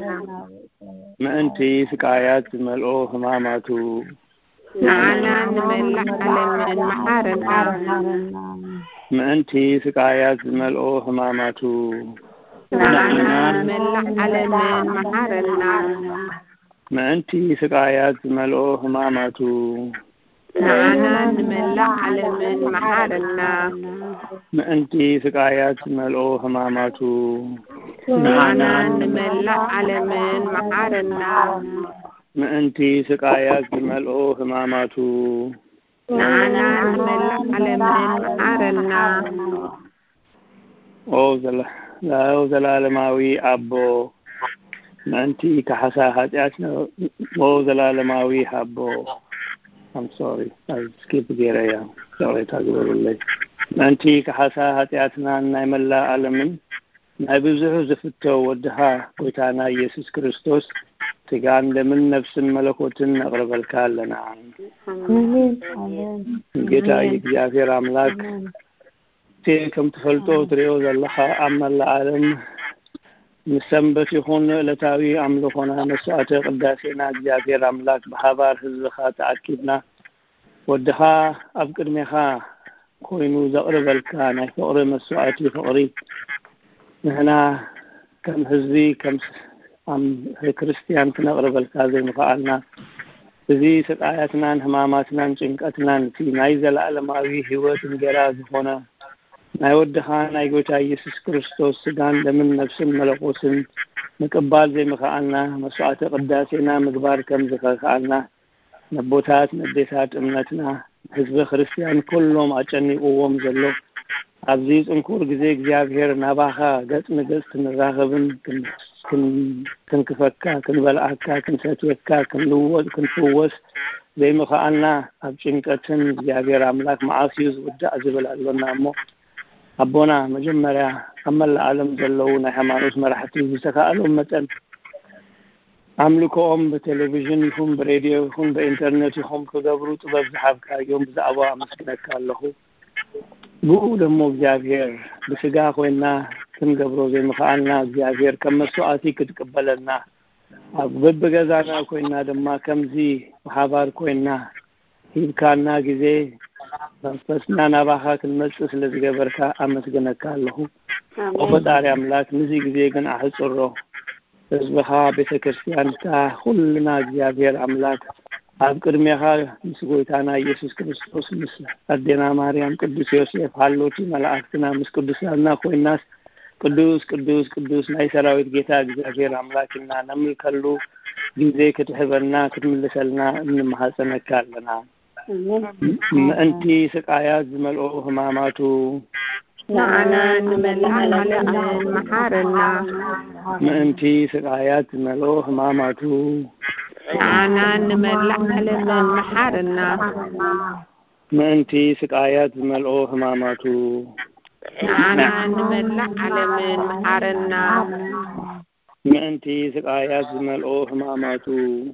مأنتي سقايات الملؤو هماماتو نعنا نملح على من محارنا مأنتي سقايات الملؤو هماماتو نعنا نملح على من محارنا مأنتي سقايات الملؤو هماماتو نعنا نملح على من محارنا مأنتي سقايات الملؤو هماماتو نعنا نملح على من محارنا مأنتي سقايات الملؤو هماماتو نعنا نملح على من محارنا أو زلا لا أو زلالماوي أبو مأنتي كحسا هاتياتنا أو زلالماوي أبو I'm sorry I skipped the area sorry تقول مأنتي كحسا هاتياتنا نايملا ألمن نبذه زفتو ودها قوتانا يسوس كريستوس تقان لمن نفس الملكوت أقرب الكال لنا قيتا يكجافي راملاك كم تفلتو تريو زلخا أما العالم نسنبت يخون لتاوي عملوخونا نسعة قداسينا جافي راملاك بحبار هزخا تأكيدنا ودها أفكر ميخا خوينو زقرب الكانا فقري مسوعتي فقري نحنا كم حزبي كم عم كريستيان نقرب الكازي مفعلنا بذي سقاياتنا هماماتنا نشنكتنا في نايزل العالماوي هوات انجراز هنا نايودها نايقوتا يسوس كريستوس سقان لمن نفس الملقوس نقبال زي مفعلنا مسوعة قداسينا مقبار كم زفاقعنا نبوتات نديسات امنتنا حزب كريستيان كلهم أجني قوم زلو عزيز انكور جزي እግዚአብሔር ናባኻ ገጽ ንገጽ ንራኸብን ክን ክንከፈካ ክንበልዓካ ክንሰትየካ ክንልወጥ ክንፍወስ ዘይምኽኣልና ኣብ ጭንቀትን እግዚአብሔር አምላክ መዓስዩ ዝውዳእ ዝብል ኣሎና እሞ ኣቦና መጀመርያ ኣመላ ዓለም ዘለው ናይ ሃይማኖት መራሕቲ ዝተካኣሎም መጠን አምልኮኦም በቴሌቪዥን ይኹን በሬዲዮ ይኹን በኢንተርኔት ይኹን ክገብሩ ጥበብ ዝሓብካዮም ብዛዕባ ኣመስግነካ ኣለኹ ብኡ ደሞ እግዚአብሔር ብስጋ ኮይና ክንገብሮ ዘይምኽኣልና እግዚአብሔር ከም መስዋዕቲ ክትቀበለና ኣብ በበገዛና ኮይና ድማ ከምዚ በሓባር ኮይና ሂብካና ጊዜ መንፈስና ናባኻ ክንመጽእ ስለዝገበርካ ኣመስግነካ ኣለኹ ፈጣሪ አምላክ ነዚ ጊዜ ግን ኣሕጽሮ ህዝብኻ ቤተክርስቲያንካ ሁሉና እግዚአብሔር አምላክ ኣብ ቅድሚኻ ምስ ጎይታና ኢየሱስ ክርስቶስ ምስ ኣዴና ማርያም ቅዱስ ዮሴፍ ሃሎቲ መላእክትና ምስ ቅዱሳና ኮይናስ ቅዱስ ቅዱስ ቅዱስ ናይ ሰራዊት ጌታ እግዚአብሔር አምላክና ነምልከሉ ጊዜ ክትህበና ክትምልሰልና እንማሐፀነካ ኣለና ምእንቲ ስቃያት ዝመልኦ ህማማቱ نعنا نملح على من محارنا ምእንቲ ስቃያት ዝመልኦ ህማማቱ نعنا نملح على من محارنا ምእንቲ ስቃያት ዝመልኦ ህማማቱ نعنا نملح على من محارنا ምእንቲ ስቃያት ዝመልኦ ህማማቱ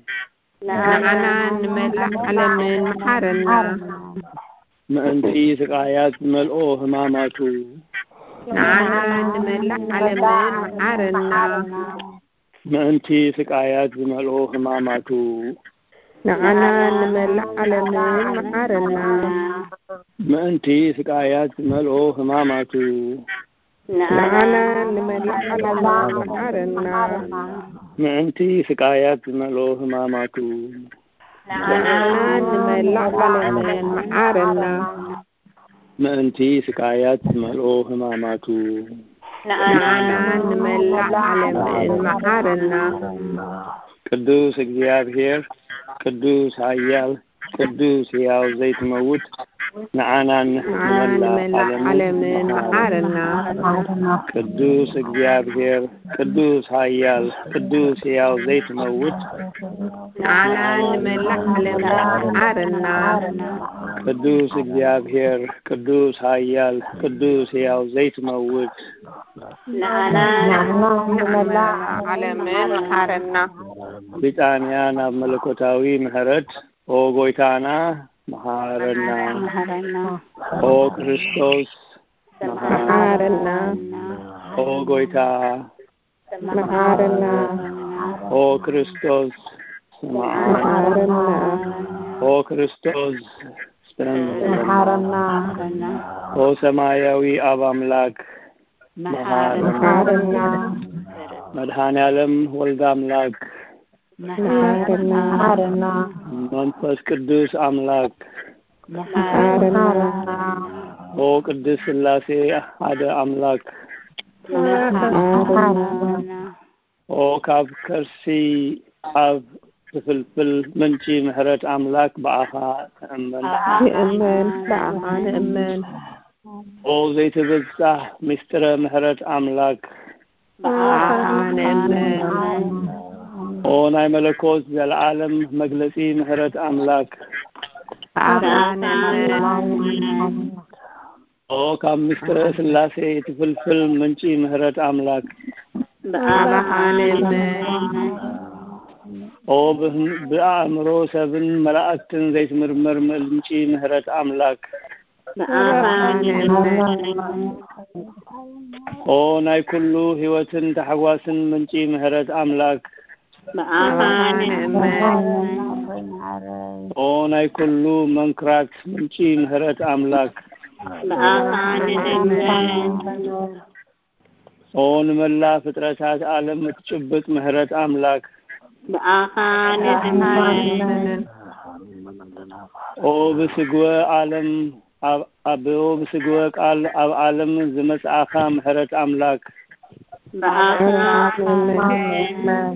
نعنا نملح على من محارنا ምእንቲ ስቃያት ዝመልኦ ህማማቱ نعنا نملح على من محارنا ምእንቲ ስቃያት ዝመልኦ ህማማቱ نعنا نملح على من محارنا ምእንቲ ስቃያት ዝመልኦ ህማማቱ نعنا نملح على من محارنا ምእንቲ ስቃያት ዝመልኦ ህማማቱ نعنا نملح على من محارنا ምእንቲ ስቃያት ዝመልኦ ህማማቱ نعنا نملح على من محارنا ቅዱስ እግዚአብሔር ቅዱስ ኃያል ቅዱስ ሕያው ዘይትመውት نعنا نملح على من محارنا ቅዱስ እግዚአብሔር ቅዱስ ኃያል ቅዱስ ሕያው ዘይትመውት نعنا نملح على من محارنا ቅዱስ እግዚአብሔር ቅዱስ ኃያል ቅዱስ ሕያው ዘይትመውት ንዓና ንመላ ዓለምን መሐረና ቢጣንያ ናብ መለኮታዊ ምህረት ኦ ጎይታና መሐረና ኦ ክርስቶስ መሐረና ኦ ጎይታ መሐረና ኦ ክርስቶስ መሐረና ኦ ክርስቶስ መሐረና ኦ ሰማያዊ አብ አምላክ መሐረና መድኃኔ ዓለም ወልድ አምላክ መሐረና መንፈስ ቅዱስ አምላክ መሐረና ኦ ቅዱስ ሥላሴ አሐደ አምላክ መሐረና ኦ ካብ ከርሲ አብ ትፍልፍል ምንጪ ምህረት አምላክ በአኻ ተአመን ይእመን በአኻ ንእመን ኦ ዘይትብጻሕ ምስጢረ ምህረት አምላክ በአኻ ንእመን ኦ ናይ መለኮት ዘለዓለም መግለጺ ምህረት አምላክ በአኻ ንእመን ኦ ካብ ምስጢረ ሥላሴ ትፍልፍል ምንጪ ምህረት አምላክ በአኻ ንእመን ኦ በአእምሮ ሰብን መላእክትን ዘይትምርመር ምንጪ ምህረት አምላክ በአኻ ንእመን ኦ ናይ ኩሉ ሕይወትን ተሐጓስን ምንጪ ምህረት አምላክ በአኻ ንእመን ኦ ናይ ኩሉ መንክራት ምንጪ ምህረት አምላክ በአኻ ንእመን ኦ ንመላ ፍጥረታት ዓለም እትጭብጥ ምህረት አምላክ በአኻ ንእመን ኦ ብስግወ ዓለም አብኦ ብስግወ ቃል አብ ዓለም ዝመጽአኻ ምህረት አምላክ በአኻ ንእመን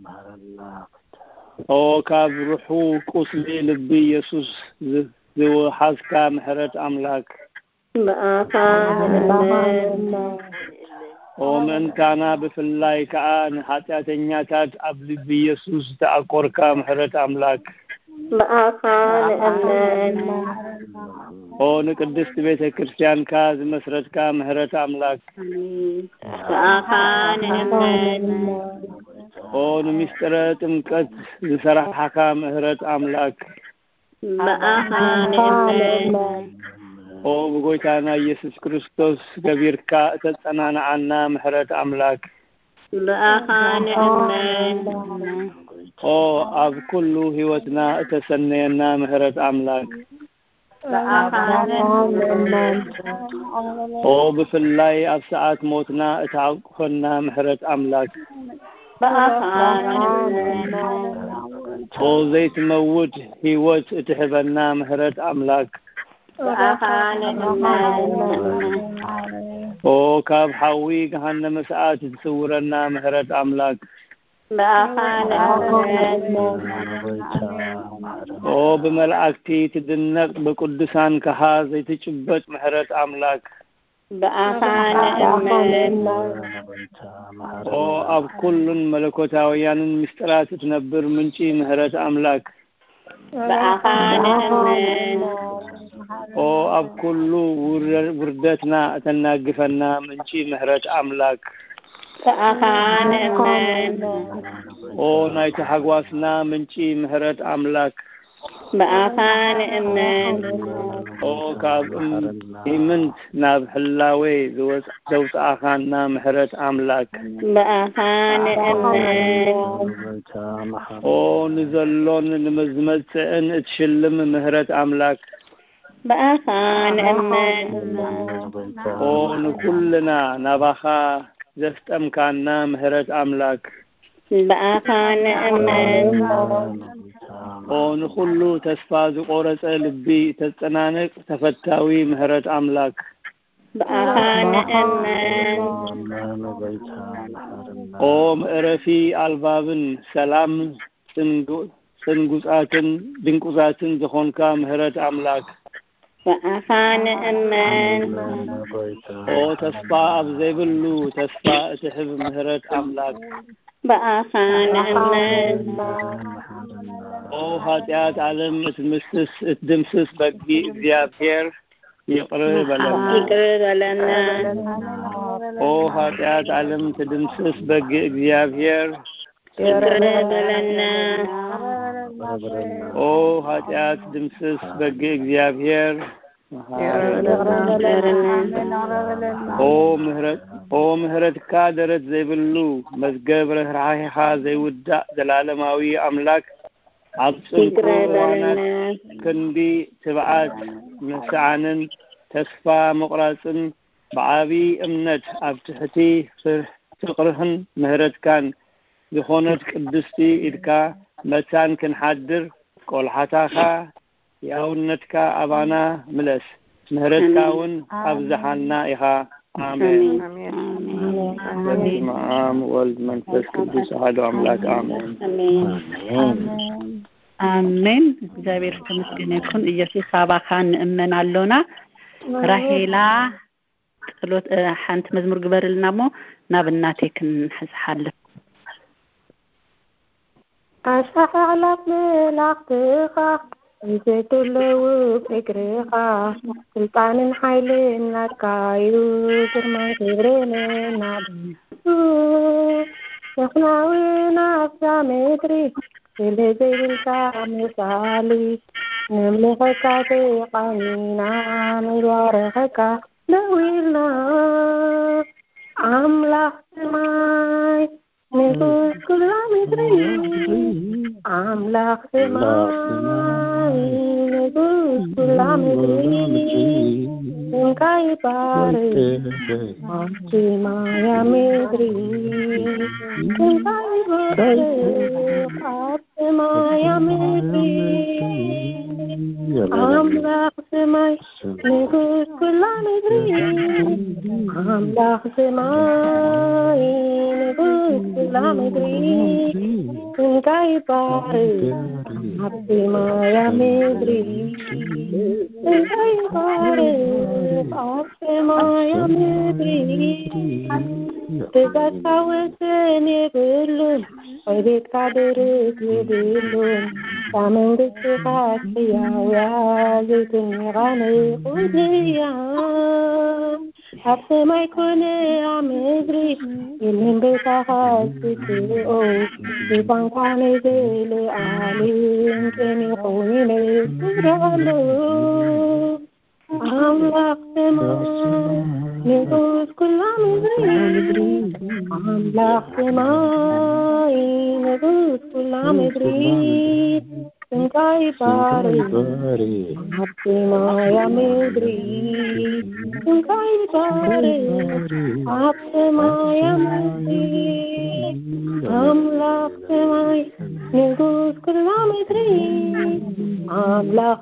ኦ ካብ ሩሑ ቁስሊ ልቢ ኢየሱስ ዝወሓዝካ ምህረት አምላክ በአኻ ንእመን ኦ ምእንታና ብፍላይ ከዓ ንኃጢአተኛታት ኣብ ልቢ ኢየሱስ ተአኰርካ ምህረት አምላክ በአኻ ንእመን ኦ ንቅድስት ቤተ ክርስቲያንካ ዝመስረትካ ምህረት አምላክ በአኻ ንእመን ኦ ንምስጢረ ጥምቀት ዝሰራሕካ ምህረት አምላክ በአኻ ንእመን ኦ በጎይታና ኢየሱስ ክርስቶስ ገቢርካ ተጸናናዓና ምህረት አምላክ በአኻ ንእመን ኦ ኣብ ኩሉ ሕይወትና ተሰነየና ምህረት አምላክ በአኻ ንእመን ኦ ብፍላይ ኣብ ሰዓት ሞትና እታቆና ምህረት አምላክ በአኻ ንእመን ኦ ዘይትመውት ሕይወት እትህበና ምህረት አምላክ በአኻ ንእመን ኦ ካብ ሓዊ ገሃነመ ሰዓት ትስውረና ምህረት አምላክ በአኻ ንእመን ኦ በመላእክቲ ትድነቅ በቅዱሳን ከሃ ዘይትጭበጥ ምህረት አምላክ በአኻ ንእመን ኦ ኣብ ኩሉን መለኮታውያንን ምስጢራት ትነብር ምንጪ ምህረት አምላክ በአኻ ንእመን ኦ ኣብ ኩሉ ውርደትና ተናግፈና ምንጪ ምህረት አምላክ በአኻ ንእመን ኦ ናይ ተሐጓስና ምንጪ ምህረት አምላክ በአኻ ንእመን ኦ ካብ ኢምንት ናብ ሕላዌ ዘውፅአኻና ምህረት አምላክ በአኻ ንእመን ኦ ንዘሎን ንመዝመጽእን እትሽልም ምህረት አምላክ በአኻ ንእመን ኦ ንኩልና ናባኻ ዘፍጠምካና ምህረት አምላክ በአኻ ንእመን ኦ ንኩሉ ተስፋ ዝቆረጸ ልቢ ተጸናነቅ ተፈታዊ ምህረት አምላክ በአኻ ንእመን ኦ ምዕረፊ አልባብን ሰላም ጽንጉጻትን ድንቁዛትን ዝኾንካ ምህረት አምላክ በአኻ ንእመን ኦ ተስፋ ኣብ ዘይብሉ ተስፋ እትህብ ምህረት አምላክ በአኻ ንእመን ኦ ኃጢአት ዓለም እትምስስ እትድምስስ በጊ እግዚአብሔር ይቅር በለና ይቅር በለና ኦ ኃጢአት ዓለም እትድምስስ በጊ እግዚአብሔር ይቅር በለና ኦ ኃጢአት ድምስስ በጊ እግዚአብሔር ኦ ምህረት ኦ ምህረትካ ደረት ዘይብሉ መዝገብ ርህራሄኻ ዘይውዳእ ዘላለማዊ አምላክ አብጽንኩራና ክንዲ ትብዓት መስዓንን ተስፋ መቁራጽን በዓቢ እምነት አብትሕቲ ፍቅርህን ምህረትካን ዝኾነት ቅድስቲ ኢድካ መታን ክንሓድር ቆልሓታኻ ያውነትካ አባና ምለስ ምህረትካውን አብዛሃልና ኢኻ አሜን አሜን አሜን ወልድ መንፈስ ቅዱስ አሐዱ አምላክ አሜን አሜን እግዚአብሔር ተመስገን ይሁን ኢየሱስ አባካን እንመናለውና ራሄላ ጸሎት ሓንቲ መዝሙር ግበርልናሞ ናብናቴክን ሕዝሓለፍ አሻዓላት መላእክትኻ ይዘትለው ፍቅርኻ ስልጣንን ኃይልን ናትካዩ ግርማይ ክብርን ናብሱ ነኽናዊን አፍዛ ምድሪ ስለዘይብልካ ምሳሊ ንምልኸካ ዘይቃኒና ምልዋረኸካ ደዊልና አምላኽ ሰማይ ንጉስ ኩላ ምድሪ አምላኽ ሰማይ ንጉስ ኩላ ምድሪ እንካይ ባር ማያ ምድሪ እንካይ ባር ማያ ምድሪ አምላኽ ሰማይ ንጉስ ኩላ ምድሪ አምላኽ ሰማይ ንጉስ ኩላ ምድሪ እንካይ ባር ማያ ምድሪ እንካይ ባር ማያ ምድሪ ተዛታወሰን የብሉን ወይቤት ካድርት የብሉን ሳመንግሥትኻ ሕያውያ ዘይትኒኻነ ቁድያ ኣብ ሰማይ ኮነ ኣብ ምድሪ የለን ቤታኻ ስትኦ ብቋንቋነ ዘለኣልን ቀኒኹነ ስራሎ አምላኽ ሰማይ ንጉስ ኩላ ምድሪ አምላኽ ሰማይ ንጉስ ኩላ ምድሪ እንካይ ባር ማያ ምድሪ እንካይ ባር ማያ ምድሪ አምላኽ ሰማይ ንጉስ ኩላ ምድሪ አምላኽ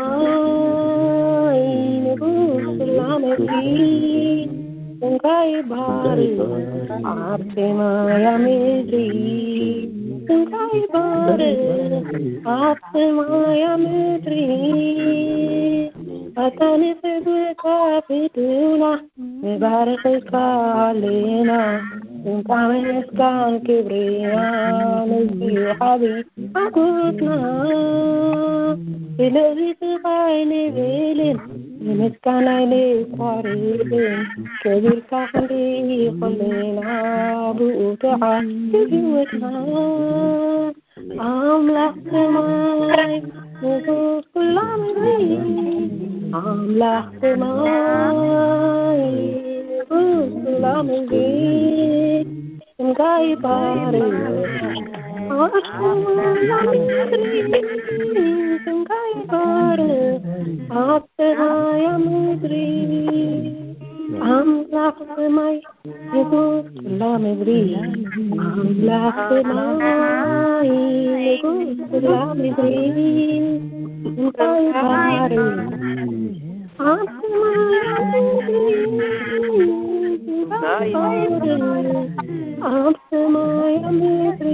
ሰማይ ንጉስ ኩላ ምድሪ እንካይ ባር ማያ ምድሪ እንካይ ባር ማያ ምድሪ አታን ፍቅርካ ፍቱና ንባርኽካ አለና እንካ መስጋን ክብርና ንዚሓቢ አጎትና ስለዚ ስቃይ ንብልን ንምስጋናይ ንቋርብን ከቢልካ ክንዲ ይኸለና ብኡትዓ ህይወትና አምላኽ ሰማይ ንጉስ ኩላ ምድሪ አምላኽ ሰማይ ንጉስ ኩላ ምድሪ እንካይ ባር ማያ ምድሪ እንካይ ባር ማያ ምድሪ አምላኽ ሰማይ ንጉስ ኩላ ምድሪ አምላኽ ሰማይ ንጉስ ኩላ ምድሪ እንካይ ባር ማያ ምድሪ እንካይ ባር ማያ ምድሪ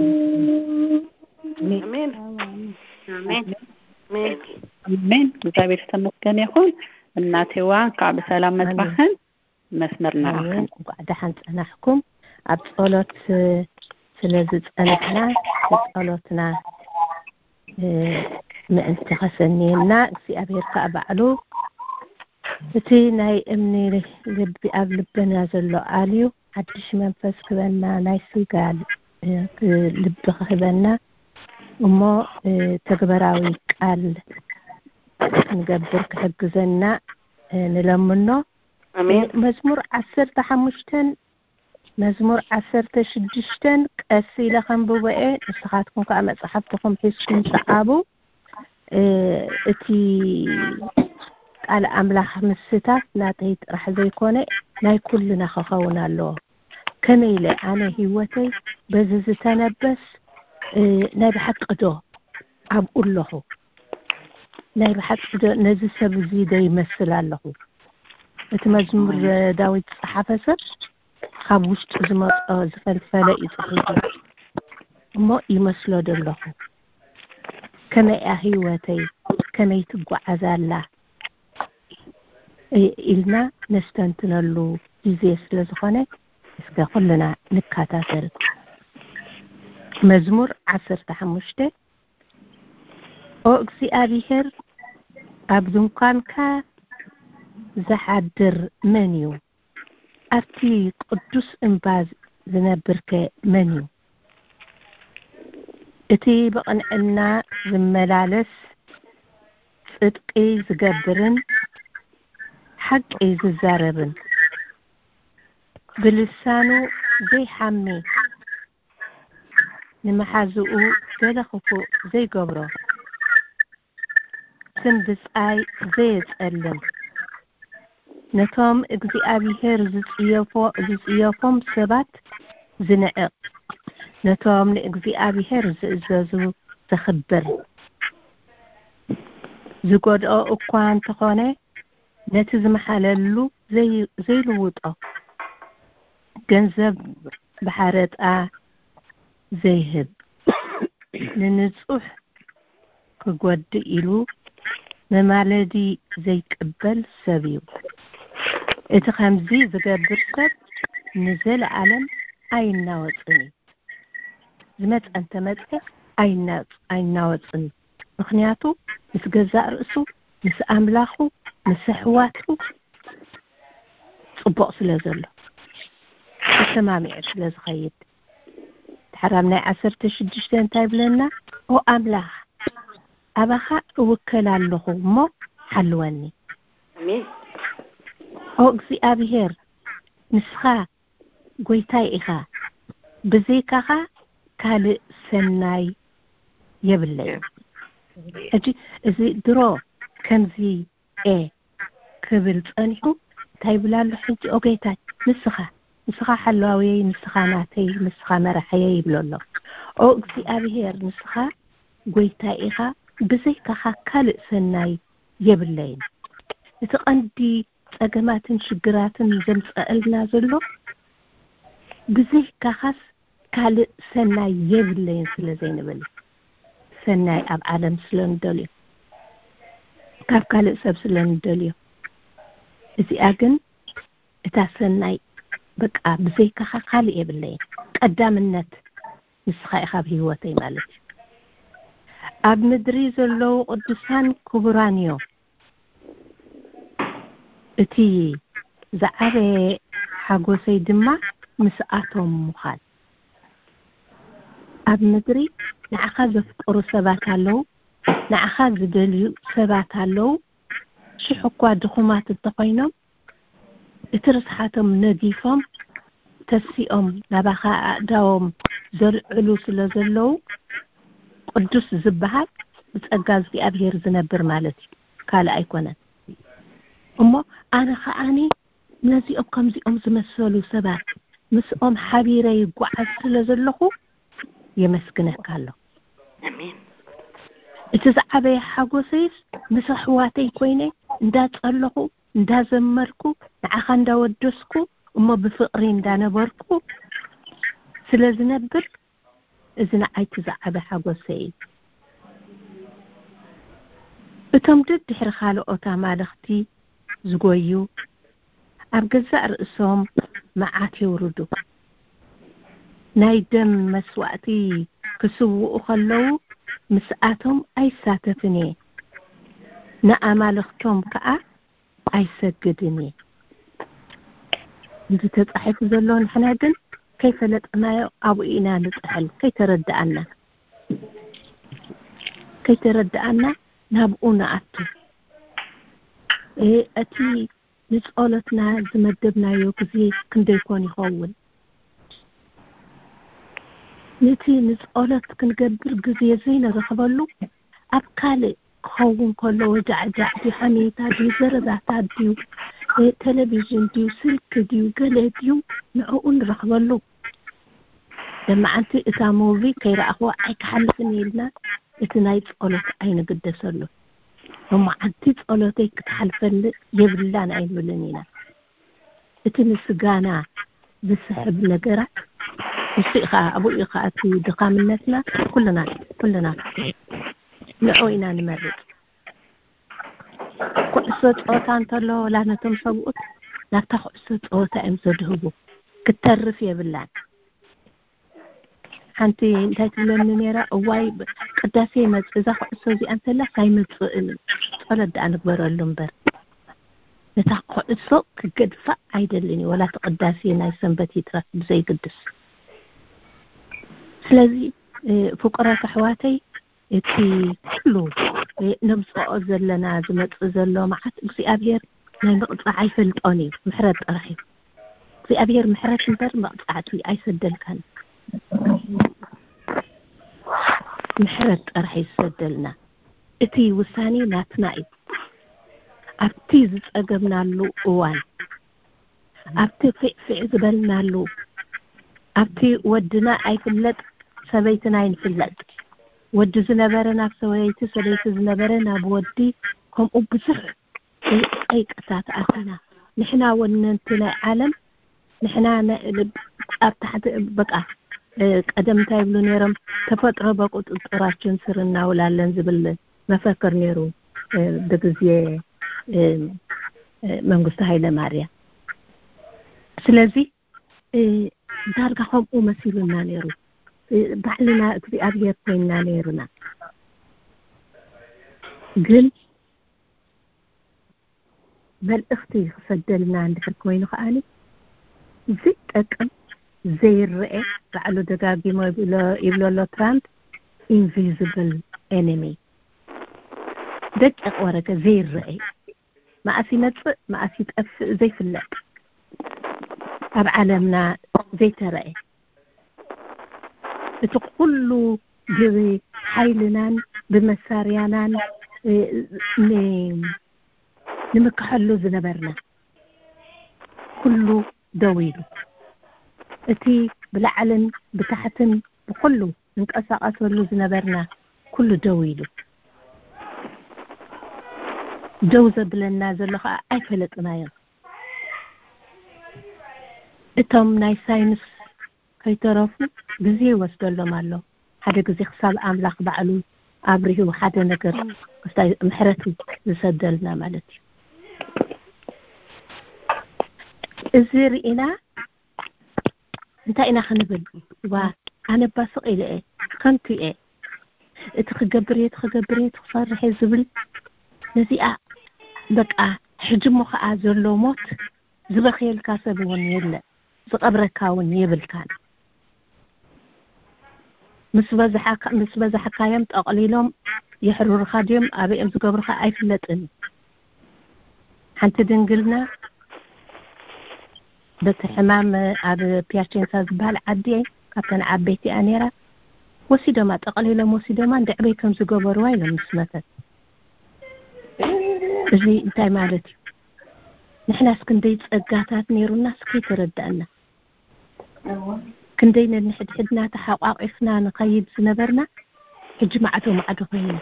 አሜን አሜን አሜን እግዚአብሔር ተመስገን ይሁን እናቴዋ ካብ ሰላም መጽባህን መስመርና አሁን ቋዳሐን ጸናሕኩም ኣብ ጸሎት ስለዚ ጸንሕና ጸሎትና ምእንቲ ኸሰኒና እግዚአብሔር ከአባዕሉ እቲ ናይ እምኒ ልቢ ኣብ ልበና ዘሎ ኣልዩ ሓድሽ መንፈስ ክበና ናይ ስጋል ልቢ ክህበና እሞ ተግበራዊ ቃል ንገብር ክሕግዘና ንለምኖ አሜን መዝሙር ዓሰርተ ሓሙሽተ መዝሙር ዓሰርተ ሽዱሽተ ቀሲ ኢለኸም ብወኤ ንስኻትኩም ከዓ መጽሓፍትኩም ሒዝኩም ተዓቡ እቲ ቃል ኣምላኽ ምስታት ናተይ ጥራሕ ዘይኮነ ናይ ኩልና ክኸውን ኣለዎ ከመይለ ኣነ ህይወተይ በዚ ዝተነበስ ናይ ብሓቅዶ ኣብኡ ኣለኹ ናይ ብሓቅዶ ነዚ ሰብ እዚ ደይመስል ኣለኹ እቲ መዝሙር ዳዊት ጸሓፈ ሰብ ካብ ውሽጡ ዝመጽኦ ዝፈልፈለ ይጽሒፉ እሞ ይመስሎ ደለኹ ከመይ ህይወተይ ከመይ ትጓዓዛላ ኢልና ነስተንትነሉ ጊዜ ስለ ዝኾነ እስከ ኩልና ንከታተል መዝሙር ዓሰርተ ሓሙሽተ ኦ እግዚአብሔር ኣብ ድንኳንካ ዝሓድር መን እዩ ኣብቲ ቅዱስ እምባ ዝነብርከ መን እዩ እቲ ብቕንዕና ዝመላለስ ጽድቂ ዝገብርን ሓቂ ዝዛረብን ብልሳኑ ዘይሓሚ ንመሓዝኡ ገለኽፉ ዘይገብሮ ስም ብጻይ ዘይጸልም ነቶም እግዚአብሔር ዝጽየፎ ዝጽየፎም ሰባት ዝንዕቕ ነቶም ንእግዚአብሔር ዝእዘዙ ዘኽብር ዝጎድኦ እኳ እንተኾነ ነቲ ዝመሓለሉ ዘይልውጦ ገንዘብ ብሓረጣ ዘይህብ ንንጹሕ ክጎድእ ኢሉ መማለዲ ዘይቅበል ሰብ እዩ እቲ ከምዚ ዝገብር ሰብ ንዘለዓለም ኣይናወፅን ዝመፀን ተመፀ ኣይናወፅ ኣይናወፅን ምክንያቱ ምስ ገዛእ ርእሱ ምስ ኣምላኹ ምስ ኣሕዋቱ ጽቡቕ ስለ ዘሎ ተሰማሚዕ ስለ ዝኸይድ ተሓራም ናይ ዓሰርተ ሽዱሽተ እንታይ ብለና ኦ ኣምላኽ ኣባኻ እውከል ኣለኹ እሞ ሓልወኒ አሜን ኦ እግዚአብሔር ንስኻ ጎይታይ ኢኻ ብዘይካኻ ካልእ ሰናይ የብለይ እጂ እዚ ድሮ ከምዚ ኤ ክብል ጸኒሑ እንታይ ብላሉ ሕጂ ኦ ጎይታይ ንስኻ ንስኻ ሓላዊ ንስኻ ናተይ ንስኻ መራሕየ ይብለሎ ኦ እግዚአብሔር ንስኻ ጎይታይ ኢኻ ብዘይካኻ ካልእ ሰናይ የብለይ እቲ ቀንዲ ጸገማትን ሽግራትን ዘምጽአልና ዘሎ ብዘይካኻስ ካልእ ሰናይ የብለይ ስለ ዘይንብል ሰናይ ኣብ ዓለም ስለንደልዮ ካብ ካልእ ሰብ ስለንደልዮ እዚኣ ግን እታ ሰናይ በቃ ብዘይካኻ ካልእ የብለይ ቀዳምነት ንስኻ ኢኻ ብህይወተይ ማለት እዩ ኣብ ምድሪ ዘለዉ ቅዱሳን ክቡራን እዮም እቲ ዝዓበየ ሓጎሰይ ድማ ምስኣቶም ምዃን ኣብ ምድሪ ንዓኻ ዘፍቅሩ ሰባት ኣለዉ ንዓኻ ዝደልዩ ሰባት ኣለዉ ሽሕ እኳ ድኹማት እንተኾይኖም እቲ ርስሓቶም ነዲፎም ተሲኦም ናባኻ ኣእዳዎም ዘልዕሉ ስለ ዘለዉ ቅዱስ ዝበሃል ብጸጋ እግዚአብሔር ዝነብር ማለት እዩ ካልእ ኣይኮነን እሞ ኣነ ኸኣኒ ነዚኦም ከምዚኦም ዝመሰሉ ሰባት ምስኦም ሓቢረ ይጓዓዝ ስለ ዘለኹ የመስግነካ ኣለሁ አሜን እቲ ዝዓበየ ሓጎሰይስ ምስ ኣሕዋተይ ኮይነ እንዳጸለኹ እንዳዘመርኩ ንዓኻ እንዳወደስኩ እሞ ብፍቕሪ እንዳነበርኩ ስለ ዝነብር እዚ ንዓይቲ ዝዓበ ሓጎሰይ እቶም ድድሕሪ ካልኦት ኣማልኽቲ ዝጎዩ ኣብ ገዛእ ርእሶም መዓት የውርዱ ናይ ደም መስዋዕቲ ክስውኡ ከለዉ مسأتهم أي ساتفني نأمالختهم كأ أي سجدني إذا تتحف زلون حنادن كيف لطنا أو إنا نتحل كي تردأنا كي تردأنا نابقونا أتو إيه أتي نسألتنا زمدبنا يوكزي كندي يكون يخول نتي نسألت كنقبر قزي زينة رخبالو أبكالي خون كله وجع جع دي حميتا دي زرزاتا ديو إيه تلفزيون ديو سلك ديو قلي ديو نعقون رخبالو لما أنت إتاموفي كي رأخوا عيك حلفني لنا إتناي تسألت أين قدسلو لما أنت تسألتك تحلفن يبلان أين ولنينا إتني سقانا بسحب نقرات الشيخة أبو إخاءتي دقام النسلة كلنا كلنا نعوينا نمرد كل صوت أوتان تلو لا نتم صوت لا تخو صوت أوتا امسدهبو كترف يبلان حنتي انتي تلون نيرا أواي قداسي مز إذا خو صوتي أنت لا سايمت تولد أنا كبر اللنبر نتاقو الصوت كقد فا عيدلني ولا تقداسي ناي سنبتي ترات بزي قدس ስለዚህ ፍቅራት ኣሕዋተይ እቲ ኩሉ ነብፅኦ ዘለና ዝመፅእ ዘሎ መዓት እግዚኣብሔር ናይ መቕፃዕ ኣይፈልጦን እዩ ምሕረት ጥራሕ እዩ እግዚኣብሔር ምሕረት እምበር መቕፃዕቲ ኣይሰደልካን ምሕረት ጥራሕ ይሰደልና እቲ ውሳኔ ናትና እዩ ኣብቲ ዝፀገብናሉ እዋን ኣብቲ ፍዕፍዕ ዝበልናሉ ኣብቲ ወድና ኣይፍለጥ ሰበይትና ይንፍለጥ ወዲ ዝነበረና ሰበይቲ ሰበይቲ ዝነበረና ብወዲ ከምኡ ብዙሕ ኣይቅታት ኣተና ንሕና ወነንትና ዓለም ንሕና ኣብ ታሕቲ በቃ ቀደምታ ይብሉ ነይሮም ተፈጥሮ በቁጥጥራችን ስር እናውላለን ዝብል መፈክር ነይሩ በጊዜ መንግስቱ ኃይለ ማርያም ስለዚህ ዳርጋ ከምኡ መሲሉና ነይሩ ባዕልና እግዚኣብሔር ኮይና ነይሩና ግን መልእኽቲ ክሰደልና እንድሕር ኮይኑ ከዓኒ ዝጠቅም ዘይርአ ባዕሉ ደጋጊሞ ይብሎ ኣሎ ትራምፕ ኢንቪዚብል ኤኒሚ ደቂቕ ወረቀ ዘይርአ ማእሲ መፅእ ማእሲ ጠፍእ ዘይፍለጥ ኣብ ዓለምና ዘይተረአ እቲ ኩሉ ብሓይልናን ብመሳርያናን ንምክሐሉ ዝነበርና ኩሉ ደው ኢሉ እቲ ብላዕልን ብታሕትን ብኩሉ እንቀሳቀሰሉ ዝነበርና ኩሉ ደው ኢሉ ደው ዘብለና ዘሎ ከዓ ኣይፈለጥናዮም እቶም ናይ ሳይንስ ከይተረፉ ግዜ ይወስደሎም ኣሎ ሓደ ግዜ ክሳብ ኣምላኽ ባዕሉ ኣብሪሁ ሓደ ነገር ምሕረቱ ዝሰደልና ማለት እዩ እዚ ርኢና እንታይ ኢና ክንብል ዋ ኣነ ባስቕ ኢለ ከንቱ እየ እቲ ክገብር እየ ክገብር እየ ክሰርሕ እየ ዝብል ነዚኣ በቃ ሕጅሞ ከዓ ዘሎ ሞት ዝበኽየልካ ሰብ እውን የለ ዝቐብረካ እውን የብልካን ምስ በዝሓካ ምስ በዝሓካዮም ጠቕሊሎም ይሕሩርካ ድዮም ኣበኦም ዝገብሩካ ኣይፍለጥን ሓንቲ ድንግልና በቲ ሕማም ኣብ ፒያቼንሳ ዝበሃል ዓዲ ካብተን ዓበይቲ እያ ነይራ ወሲዶማ ጠቕሊሎም ወሲዶማ እንድዕበይ ከም ዝገበርዋ ኢሎም ምስ መተት እዚ እንታይ ማለት እዩ ንሕናስ ክንደይ ፀጋታት ነይሩና እስከይ ተረዳእና ክንደይ ነንሕድሕድና ተሓቋቂፍና ንኸይድ ዝነበርና ሕጂ ማዕዶ ማዕዶ ኮይና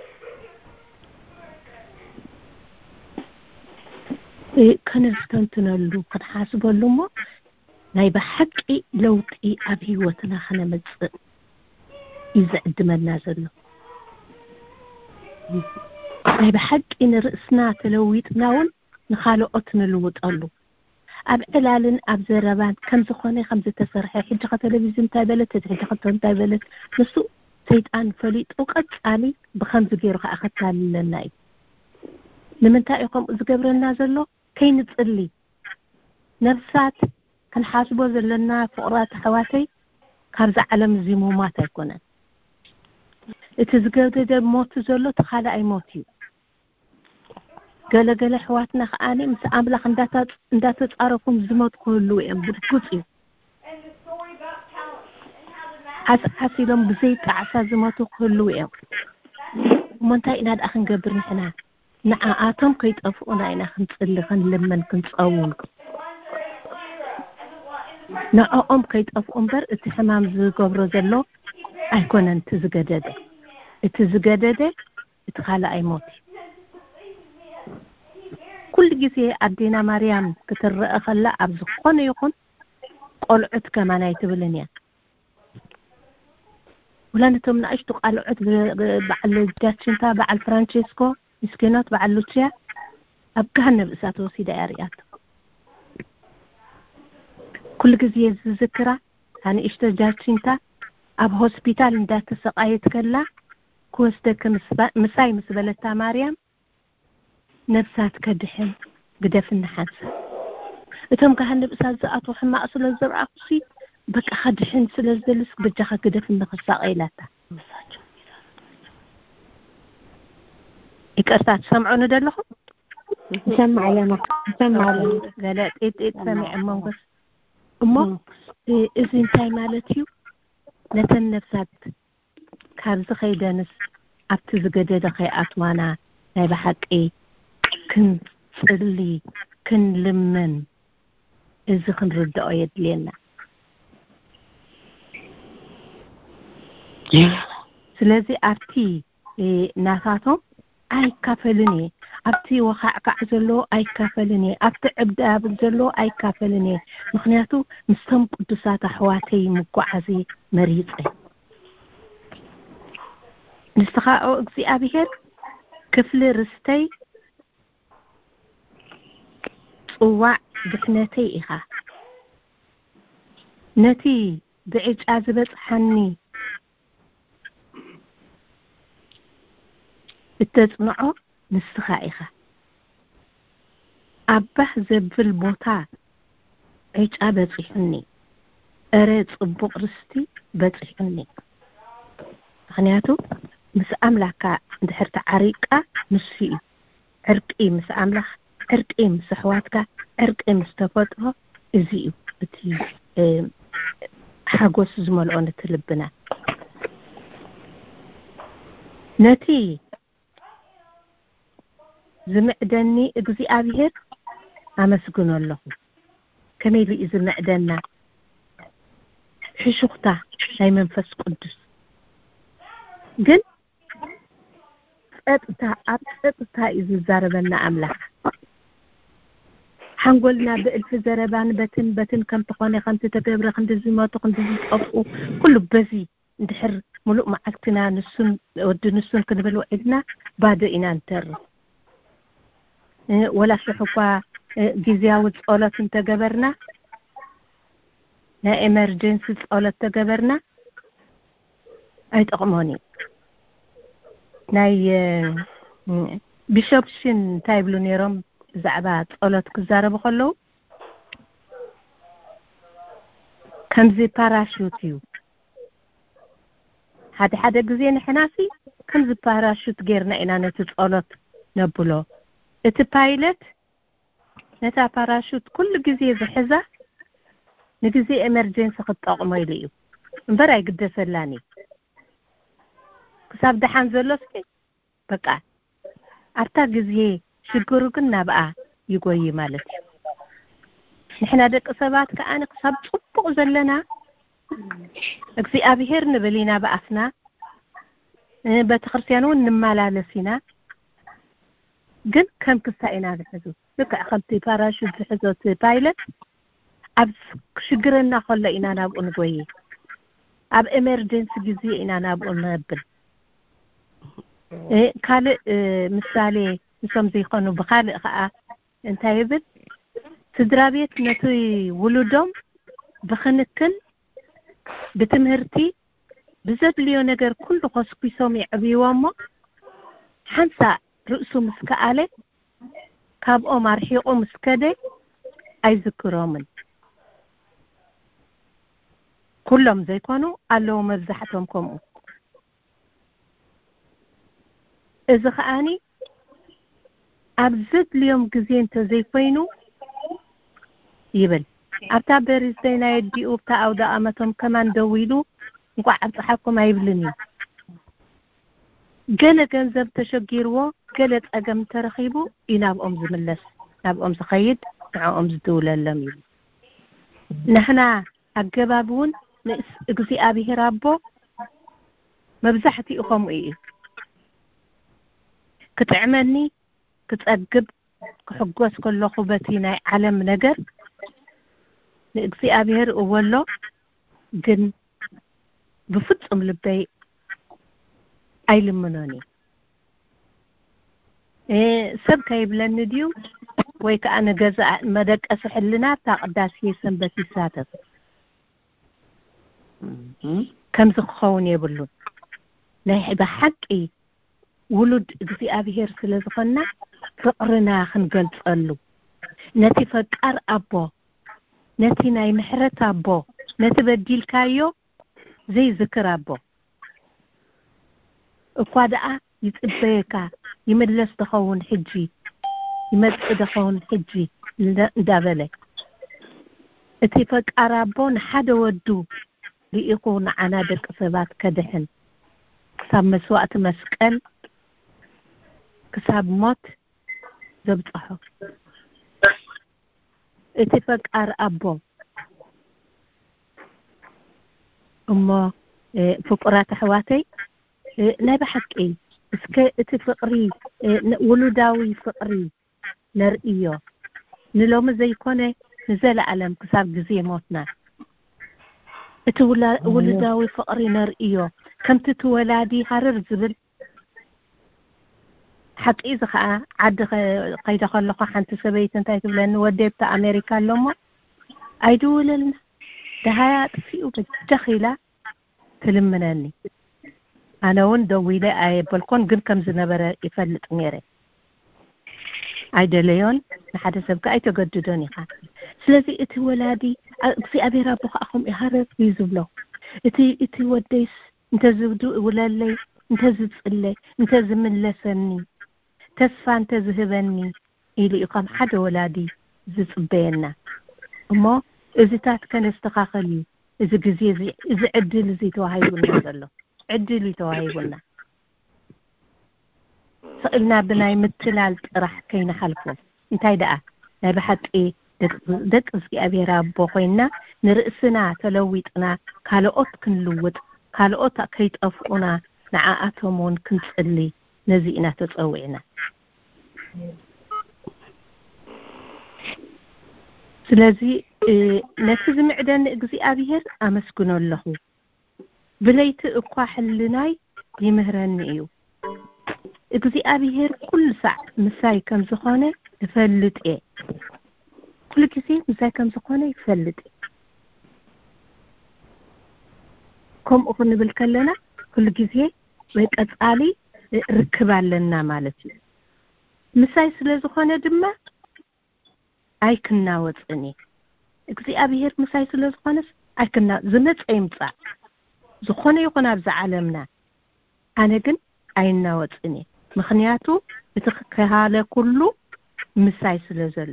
ከነስተንትነሉ ክንሓስበሉ እሞ ናይ ብሓቂ ለውጢ ኣብ ሂወትና ክነመፅእ እዩ ዝዕድመና ዘሎ ናይ ብሓቂ ንርእስና ተለዊጥና እውን ንኻልኦት ንልውጠሉ ኣብ ዕላልን ኣብ ዘረባን ከም ዝኾነ ከም ዝተሰርሐ ሕጂ ኸ ቴሌቪዥን እንታይ በለት ሕጂ ኸ እንታይ በለት ንሱ سيطان فليت وقت علي بخمس غيره أخذتها للناي لمن تايقوم زقبرنا زلو كي نتصلي نفسات كان حاسبو زلنا فقرات حواتي كابز عالم زيمومات يكونن اتزقبت موت زلو تخالى أي موتي قال قال حواتنا خاني مس أملاخ ندات ندات تعرفهم زموت كله يم بدكوتي حس حسيلهم بزيت عسى زموت كله يم ومنتا إناد أخن قبر نحنا نعاتهم كيت أفقنا إنا خنصلي خن لمن كنت أول نعم كيت أفقن بر اتحمام زقبر زلو أيكون أنت زقدده اتزقدده اتخالى أي موتي كل جزء أدينا مريم كتر خلا أبز خون يكون قلعت كمان يتبلنيا ولا نتمنى أشتق قلعت بعل جاتشين تابع الفرانشيسكو مسكينات بعل لوتشيا أبقى بسات وسيدة أريات كل جزء ذكرى هني إشتر جاتشين تا أب هوسبيتال ندات سقايت كلا كوستك مساي مسبلة مريم نفسات كدحن قدف النحاسة اتم كهن بسات زقات وحما أصل الزرع أقصي بك أخدحن سلزلس بجاخة قدف النخصة قيلاتا إك أستاذ سمعونا دلهم؟ سمع لنا سمع لنا قالت إيد إيد سمع أمم بس أمم إذن تاي مالتيو نتن نفسات كابز خيدانس أبتز قدد خي أطوانا نايبا حق إيه كن صلي كن لمن إذا كن ردأ يدلينا سلازي أبتي ناساتهم أي كافلني أبتي وخاء كعزلو أي كافلني أبتي عبدا بزلو أي كافلني مخنياتو مستم قدسات حواتي مقعزي مريضي نستخاء أكزي أبيهر كفل رستي صواع بحنتي إخا نتي بعج أزبط حني التجمعه نستخاء إخا أبه زبل بوتا عج أبطي حني أريد صبق رستي بطي حني خنياتو مس أملاكا دحرت عريقة مسفي عرقي مس أملاك عرقي مس حواتك عرقي مس تفوتها إزيو بتي حاجوس زملؤون تلبنا نتي زمعدني اجزي أبيهر أمسكن الله كميلي إذا معدنا حشوختا هاي منفس قدس جن أبتا أبتا إذا زاربنا أملاك حنقولنا بألف زربان بتن بتن كم تقاني خمسة تجبر خمسة زمات خمسة أفو كله بزي ندحر ملوء معكتنا نسون ود نسون كنبلو إدنا بعد إنا نتر ولا شحوفا جزياوز أولات تجبرنا لا إمرجنسيس أولات تجبرنا أي تقموني ناي بيشوبشن تايبلو نيرم زعبات أولاد كزارة بخلو كم زي باراشوتيو هذا حدا جزين حناسي كم زي باراشوت غيرنا إنا نتج أولاد نبلو إتبايلت نتا باراشوت كل جزية بحزة نجزي إمرجنسي خط أقمي ليو مبرا يقدس اللاني كساب دحان زلوسكي بقى أرتا جزيه شكرو كنا بقى يقوي مالتي نحنا دك سبات كأنا قصاب صبق زلنا اكسي أبيهر نبلينا بأفنا بتخرسيانون نمالا لسينا قل كم كسائنا بحزو لك أخذتي باراشوت بحزو بايلت أب شكرنا خلا إنا نابقو نقوي أب إمرجنسي جزي إنا نابقو نبل إيه كالي إيه مثالي نسم زي خانو بخالق خاء انتهي بد تدرابيت نتوي ولودهم بخنكن بتمهرتي بزدليو ነገር ኩሉ ኮስኩሶም ይዕብይዎሞ ሓንሳ ርእሱ ምስከኣለ ካብኦም አርሒቆ ምስከደ አይዝክሮምን ኩሎም ዘይኮኑ አለው መብዛሕቶም ከምኡ እዚ ኸኣኒ ኣብ ዘድልዮም ግዜ እንተዘይኮይኑ ይብል ኣብታ በሪስተይና የዲኡ ብታ ኣውዳ ኣመቶም ከማን ደው ኢሉ እንኳ ኣብፅሓኩም አይብልኒ ገለ ገንዘብ ተሸጊርዎ ገለ ፀገም ተረኺቡ ኢናብኦም ዝምለስ ናብኦም ዝኸይድ ንዕኦም ዝድውለሎም እዩ ንሕና ኣገባብውን እግዚአብሔር ኣቦ መብዛሕትኡ ከምኡ እዩ ክትዕመኒ ክጸግብ ክሕጎስ ከለኹ በቲ ናይ ዓለም ነገር ንእግዚአብሔር እወሎ ግን ብፍጹም ልበይ አይልምኖኒ እ ሰብ ከይብለኒ ድዩ ወይ ከኣ ነገዛ መደቀስ ሕልና ታቅዳስ ሰንበት ይሳተፍ ከም ዝኸውን የብሉ ናይ በሐቂ ውሉድ እግዚአብሔር ስለዝኾና ፍቅርና ክንገልጸሉ ነቲ ፈቃር አቦ ነቲ ናይ ምሕረት አቦ ነቲ በዲልካዮ ዘይ ዝክር አቦ እኳ ደኣ ይጽበየካ ይመለስ ተኸውን ሕጂ ይመጽእ ተኸውን ሕጂ እንዳበለ እቲ ፈቃር አቦ ንሓደ ወዱ ሊኢኹ ንዓና ደቂ ሰባት ከድሕን ክሳብ መስዋዕቲ መስቀል ክሳብ ሞት ዘብጽሖ እቲ ፈቃር አቦ እሞ ፍቁራት ኣሕዋተይ ናይ በሐቂ እስከ እቲ ፍቅሪ ውሉዳዊ ፍቅሪ ነርእዮ ንሎሚ ዘይኮነ ንዘለዓለም ክሳብ ግዜ ሞትና እቲ ውሉዳዊ ፍቅሪ ነርእዮ ከምቲ ትወላዲ ሃረር ዝብል ሓቂ ዝኸዓ ዓዲ ከይደ ከለኹ ሓንቲ ሰበይቲ እንታይ ትብለኒ ወደብታ ኣሜሪካ ኣሎሞ ኣይድውለልና ደሃያ ጥፊኡ ብደኺላ ትልምነኒ ኣነ እውን ደው ኢለ ኣይበልኮን ግን ከም ዝነበረ ይፈልጥ ነይረ አይደለዮን ንሓደ ሰብ ከ ኣይተገድዶን ኢኻ ስለዚ እቲ ወላዲ እግዚአብሔር ኣቦ ከኣኹም ይሃረር ይዝብሎ እቲ እቲ ወደይስ እንተዝብዱ ውለለይ እንተዝጽለ እንተዝምለሰኒ ተስፋ እንተዝህበኒ ኢሉ ከም ሓደ ወላዲ ዝጽበየና እሞ እዚታት ከነስተኻኸል እዩ እዚ ግዜ እዚ ዕድል እዚ ተዋሂቡና ዘሎ ዕድል ተዋሂቡና ስእልና ብናይ ምትላል ጥራሕ ከይነሓልፎ እንታይ ደኣ ናይ በሐቂ ደቂ እግዚአብሔር ኣቦ ኮይና ንርእስና ተለዊጥና ካልኦት ክንልውጥ ካልኦት ከይጠፍኡና ንዓኣቶምን ክንጽሊ ነዚእና ተጸውዕና ስለዚ ነቲ ዝምዕደን እግዚአብሔር ኣመስግኖ ኣለኹ ብለይቲ እኳ ሕልናይ ይምህረኒ እዩ እግዚአብሔር ኩሉ ሰዓት ምሳይ ከም ዝኾነ ይፈልጥ እየ ኩሉ ግዜ ምሳይ ከም ዝኾነ ይፈልጥ ከምኡ ክንብል ከለና ኩሉ ግዜ ወይ ቀጻሊ ርክብ ኣለና ማለት እዩ ምሳይ ስለ ዝኾነ ድማ ኣይክናወጽኒ እግዚአብሔር ምሳይ ስለ ዝኾነስ ኣይክና ዝመጽ ይምጻእ ዝኾነ ይኹን ኣብ ዓለምና ኣነ ግን ኣይናወጽኒ ምኽንያቱ እቲ ከሃለ ኩሉ ምሳይ ስለ ዘሎ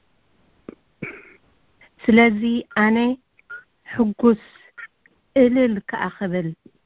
ስለዚ ኣነ ሕጉስ እልል ከኣኸብል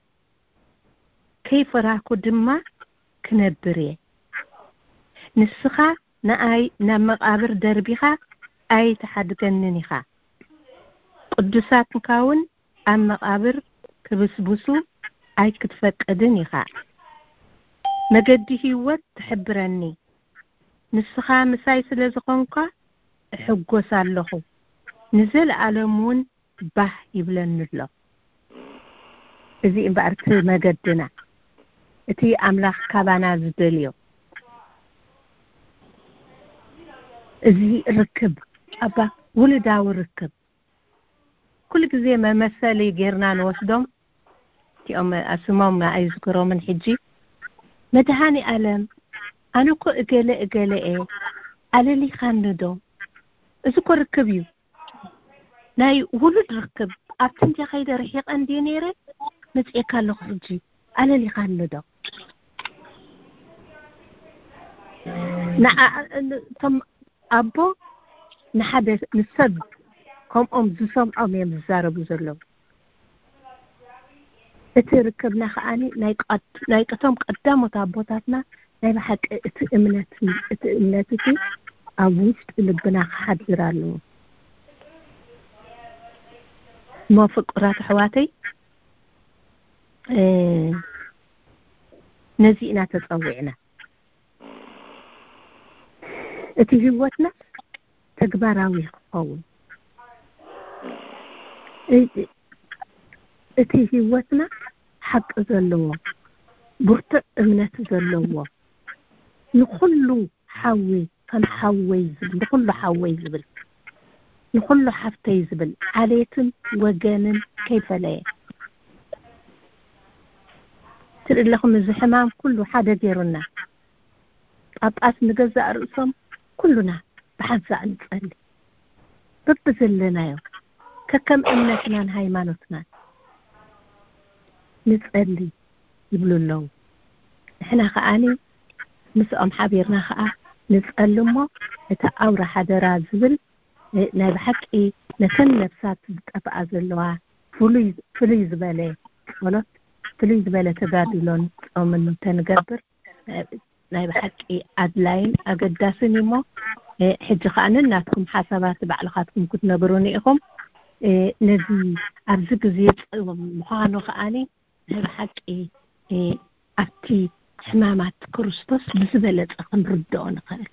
ከይፈራኩ ድማ ክነብር እየ ንስኻ ንኣይ ናብ መቃብር ደርቢኻ ኣይ ተሓድገንን ኢኻ ቅዱሳት ንካውን ኣብ መቃብር ክብስብሱ ኣይ ክትፈቅድን ኢኻ መገዲ ህይወት ትሕብረኒ ንስኻ ምሳይ ስለ ዝኾንካ እሕጎስ ኣለኹ ንዘለዓለም እውን ባህ ይብለኒ ኣሎ እዚ እምበኣርቲ መገድና እቲ ኣምላኽ ካባና ዝደልዮ እዚ ርክብ ኣባ ውልዳዊ ርክብ ኩሉ ግዜ መመሰሊ ጌርና ንወስዶም تيوم أسمهم ما أيذكروا من حجي مدهاني ألم أنا كو إجلا إجلا إيه على اللي خاندو أذكر ركبيو ناي ولد ركب أبتنتي خيدا رحيق عندي نيرة نتيك على خرجي على اللي خاندو نا تم أبو نحدث نسد كم أم زسم أم يمزارب زلوا اتركبنا خاني نايك قد نايك تم قدام تابوتاتنا ناي بحق اتأمنت اتأمنتتي أبوست لبنا حدرالو موافق رات حواتي اه نزينا تطوعنا اتي هوتنا تكبراوي خول اتي هوتنا حق زلوا برت امنت زلوا نخلو حوي كان حوي زبل نخلو حوي زبل نخلو حفتي زبل عليتم وجانن كيف لا تقول لكم الزحمام كله حدا ديرنا أبقاس نجزأ رأسهم كلنا بحنسى نصلي ببزلنا يوم ككم أمنتنا هايمانتنا نصلي يقولوا له إحنا خاني مسأم حبيرنا خا نسأل ما نتأور حدا رازبل نبحك إيه نسن نفسات أبقى زلوا فلوز فلوز بالي ولا فلوز بالي تبادلون أو من تنقبر نبحك إيه أدلاين أقداسني ما حج خان الناتكم حسابات بعلاقاتكم كنت نبروني إخم نزي أرزق زيت مخانو خاني نبحك إيه إيه أبتي حمامات كريستوس بزبلت أخن ردون خير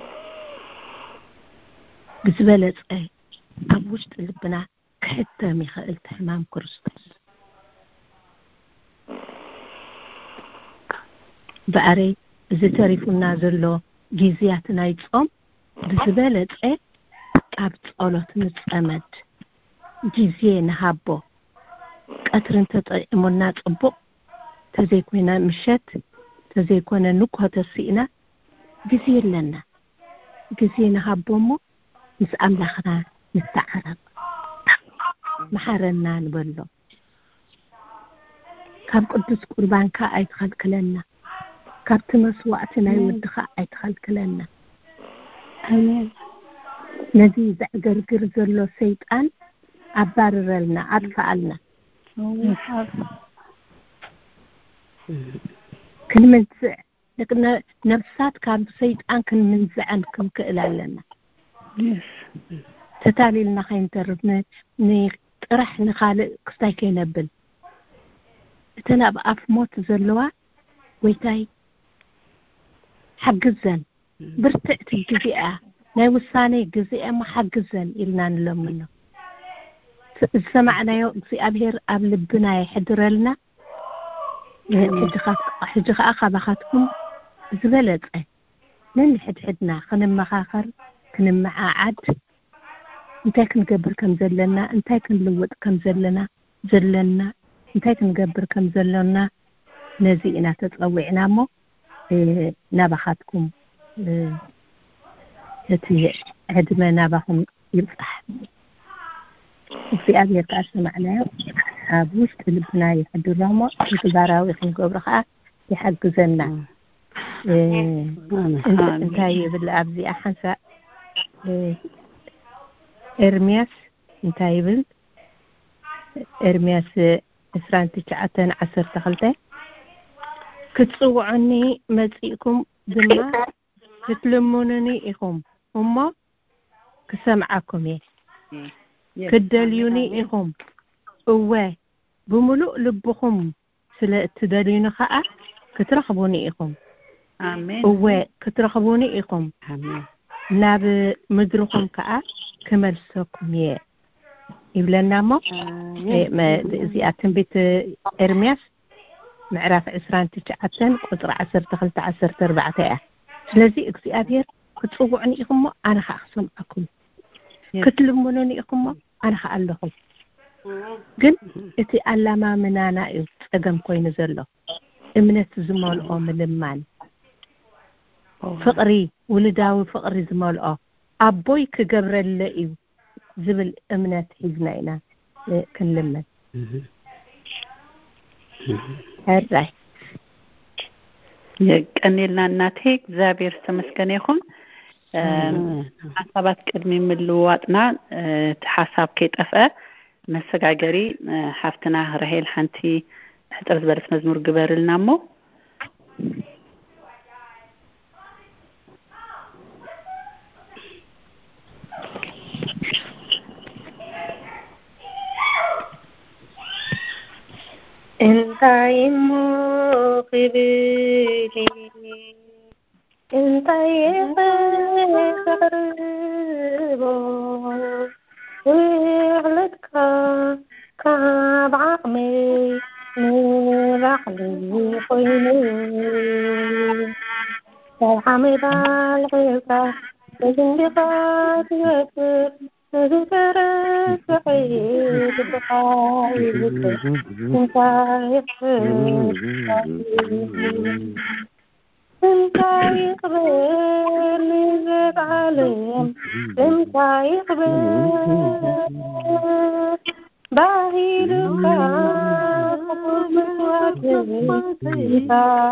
بزبلت أي أبوشت لبنا كحتى ميخائل حمام كريستوس بأري إذا تعرفوا النازل له جيزياتنا يتصم بزبلت أي أبت أولوت نتأمد جيزيه نهابو أترن تطعمنا تطبو تزيكونا مشت تزيكونا نكوة تسينا جزير لنا جزينا هابومو نس أملخنا نستعرب محرنا نبلو كاب قدس قربان كا أيدخل كلنا كاب تمس وقتنا يودخا أيدخل كلنا آمين نزيز قرقر زلو سيطان أبارر لنا أدفع لنا كن منزع لكن نفسات كان سيطان كن منزعن كن كإلالنا تتالي لنا خين تربنا نطرح نخالق كستايكي نبل تنا بقى في موت زلوا ويتاي حق الزن برتعت الجزيئة لا يوصاني الجزيئة ما حق الزن إلنا نلوم منه سمعنا يوم أبهر قبل بنا يحضر لنا حجخ أخا بخاتكم زبلت أي لن حد حدنا خنم مخاخر خنم معاعد انتاي كنقبر كم زلنا انتاي كنلوط كم زلنا زلنا انتاي كنقبر كم زلنا نزيئنا تتطوعنا مو إيه نابخاتكم إيه هتي عدما نابخهم يفتح وفي أبي يتعشى معنا أبوش تلبنا يحد الرحمة وتباراوي خنق أبرخاء يحق زلنا إيه انتاي بالأبزي أحنسا إيه إرمياس انتاي بال إرمياس إسران تشعتن عسر تخلته كتصوعني مزيكم دما تتلمونني إخم هما كسمعكم يه كدليوني إخم أوه بملؤ لبخم سلا تدليون خاء كترخبوني إخم آمين أوه كترخبوني إخم آمين ناب مدرخم كاء كمرسكم يه يبلنا ما ما زياتن بيت إرمياس معرف عسران تشعتن قطر عسر تخلت عسر تربعتها سلازي اكسيابير كتصوعني إخم أنا خاصم أكل كتلمونني إخم أنا خالهم قل إتي ألا ما منانا ፀገም ኮይኑ ዘሎ እምነት ዝመልኦ ምልማን ፍቅሪ ውልዳዊ ፍቅሪ ዝመልኦ ኣቦይ ክገብረለ እዩ ዝብል እምነት ሒዝና ኢና ክንልመን هرّاي يقنلنا እናቴ እግዚአብሔር ተመስገን ይሁን ሐሳባት ቅድሚ ምልዋጥና ተሐሳብ ከይጠፈ መሰጋገሪ ሐፍትና ረሄል ሓንቲ ሕጥር ዝበለት መዝሙር ግበርልናሞ انت يمقبلي انت يقربو ويغلدك كبعقمي نرحلي خويني سلحمي بالغيبة بزندقات يسر ذكرت سعيد بخايبك انت انت يقبل لذب عليم انت يقبل باهيلك قبل مسواتي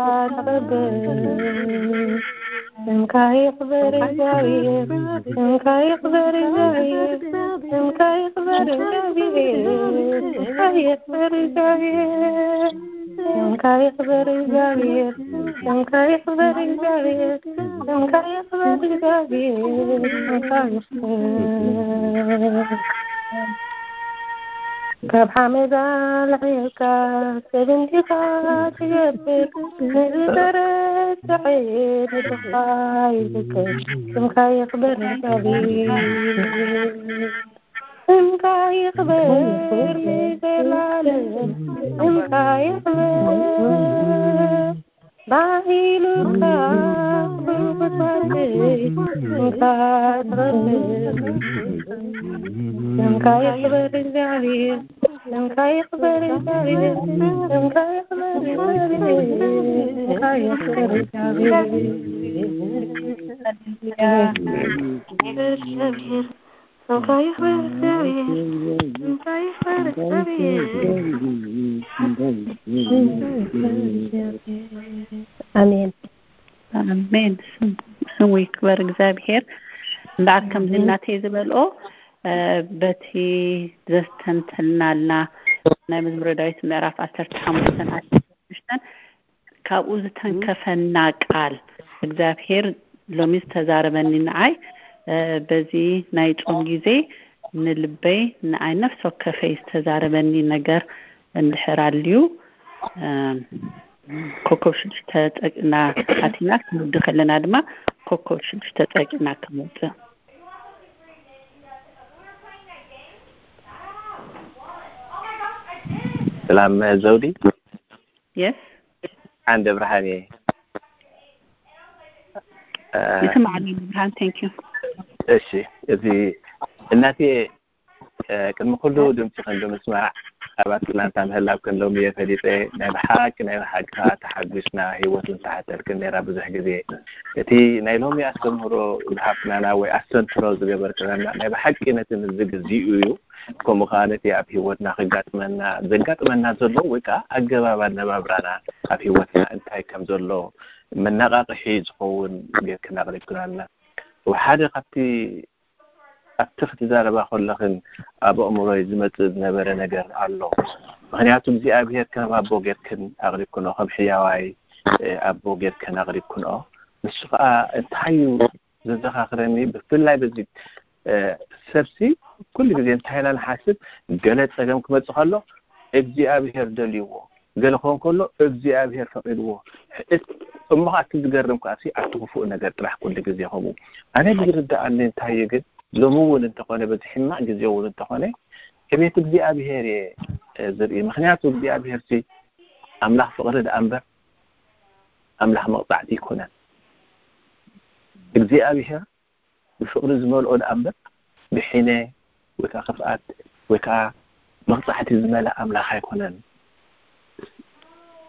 تقبل انك يقبل الجاوير انك يقبل الجاوير انك يقبل الجاوير انك يقبل الجاوير انك يقبل الجاوير انك يقبل الجاوير انك يقبل الجاوير انك يقبل كاب حمد العيك سبنتي خاتيتك نذكرت سعيد بخايبك انك يقبل الجاوير انك يقبل العالم انك يقبل باهيلك ببطاتي انك تغفر انك يقبل الجاوير انك يقبل الجاوير انك يقبل الجاوير انك يقبل الجاوير انت يخبر السبيل انت يخبر السبيل امين امين سمو يكبر እግዚአብሔር እንዳከም ዝናቴ ዝበልኦ በቲ ዘስተንተልናልና ናይ መዝሙረ ዳዊት ምዕራፍ ዓሰርተ ሓሙሽተ ካብኡ ዝተንከፈና ቃል እግዚአብሔር ሎሚ ተዛረበኒ ንዓይ በዚ ናይ ጾም ጊዜ ንልበይ ንዓይ ነፍስ ወከፈይ ተዛረበኒ ነገር እንድሕራልዩ ኮኮብ ሽድሽተ ተጠቅና አቲና ክንድኸለና ድማ ኮኮብ ሽድሽተ ተጠቅና ከመውጥ ሰላም ዘውዲ yes عند ابراهيم يسمعني ابراهيم thank you እሺ እዚ እናቴ كم كله دمت خندو مسمع أبات لان تمهلا كن لومية فديته نبحاك نبحاك تحدثنا هيوت لنتحتر كن نرى بزح جزء تي نيلومي أستمرو بحفنا ناوي أستنترو زي بركنا نبحاك إنت نزج زيويو كم خانتي أبي هيوتنا خجات منا زجات منا زلوا وكا أجوا بعدنا ببرانا أبي هيوتنا أنت هاي كم زلوا من نقاط حيز قون بيكنا غريب كنا وحاجة قتي أتفت إذا باخذ لكن أبو أمره يزمت نبر نجر الله مخنياتهم زي أبيات كان أبو جد كان أغرب كنا خم حياوي أبو جد كان أغرب كنا مش تحيو زدخ آخرني بفلا بزيد سبسي كل جزء انتهينا نحاسب قالت سجمكم تخلو أبزي أبيهر دليوه قال خون كله أبزي أبيهر فقدوه أما أتذكرهم كأسي أتوقفوا نجر راح كل جزء هم أنا بجرد أن انتهي جد لمول انتقانه بتحمع جزيول انتقانه كبيت بدي أبيهر زري مخنياته بدي أبيهر سي أملاح فقرد أنبر أملاح مقطعتي كنا بدي أبيهر بفقر زمال أود أنبر بحينه وكا خفقات وكا مقطعتي زمال أملاح يكونن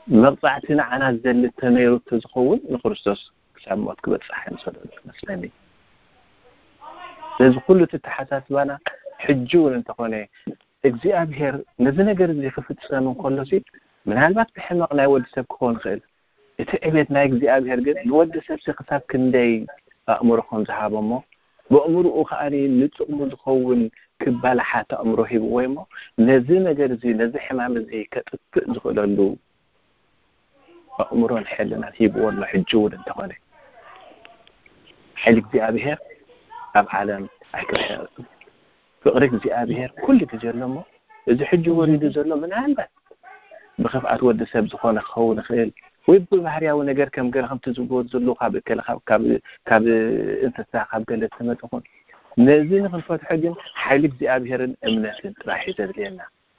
مقطعتنا عنا زل التنير تزخون نخرجتوس كسامات كبتصح نسول مسلمي لازم كله تتحساس بانا حجون انت قوني እግዚአብሔር ነዚህ ነገር ዝፈጽም እንኮሎሲ ምናልባት በሕማቅና ወድ ሰብ ክኾን ይኽእል እቲ ዕቤት ናይ እግዚአብሔር ግን ወድ ሰብ ሲክሳብ ክንደይ ኣእምሮኹም ዝሃቦሞ በእምሮኡ ኸኣኒ ንጥቕሙ ዝኸውን ክባላሓት ኣእምሮ ሂብዎ እሞ ነዚ ነገር እዚ ነዚ ሕማም እዚ ከጥፍእ ዝኽእለሉ ኣእምሮን ሕልናት ሂብዎ ኣሎ ሕጂ እውን እንተኾነ ሓይሊ እግዚአብሔር ኣብ ዓለም ኣይክረሕቕ ፍቅሪ እግዚአብሔር ኩሉ ግዜ ኣለሞ እዚ ሕጂ ወሪዱ ዘሎ ምናልባት ብኸፍኣት ወዲ ሰብ ዝኾነ ክኸውን ይኽእል ወይ ብባህርያዊ ነገር ከም ገለ ከምቲ ዝግበሩ ዘሎ ካብ ካብ ካብ እንስሳ ካብ ገለ ዝመፀ ኾን ነዚ ንኽንፈትሖ ግን ሓይሊ እግዚአብሔርን እምነትን ጥራሕ እዩ ዘድልየና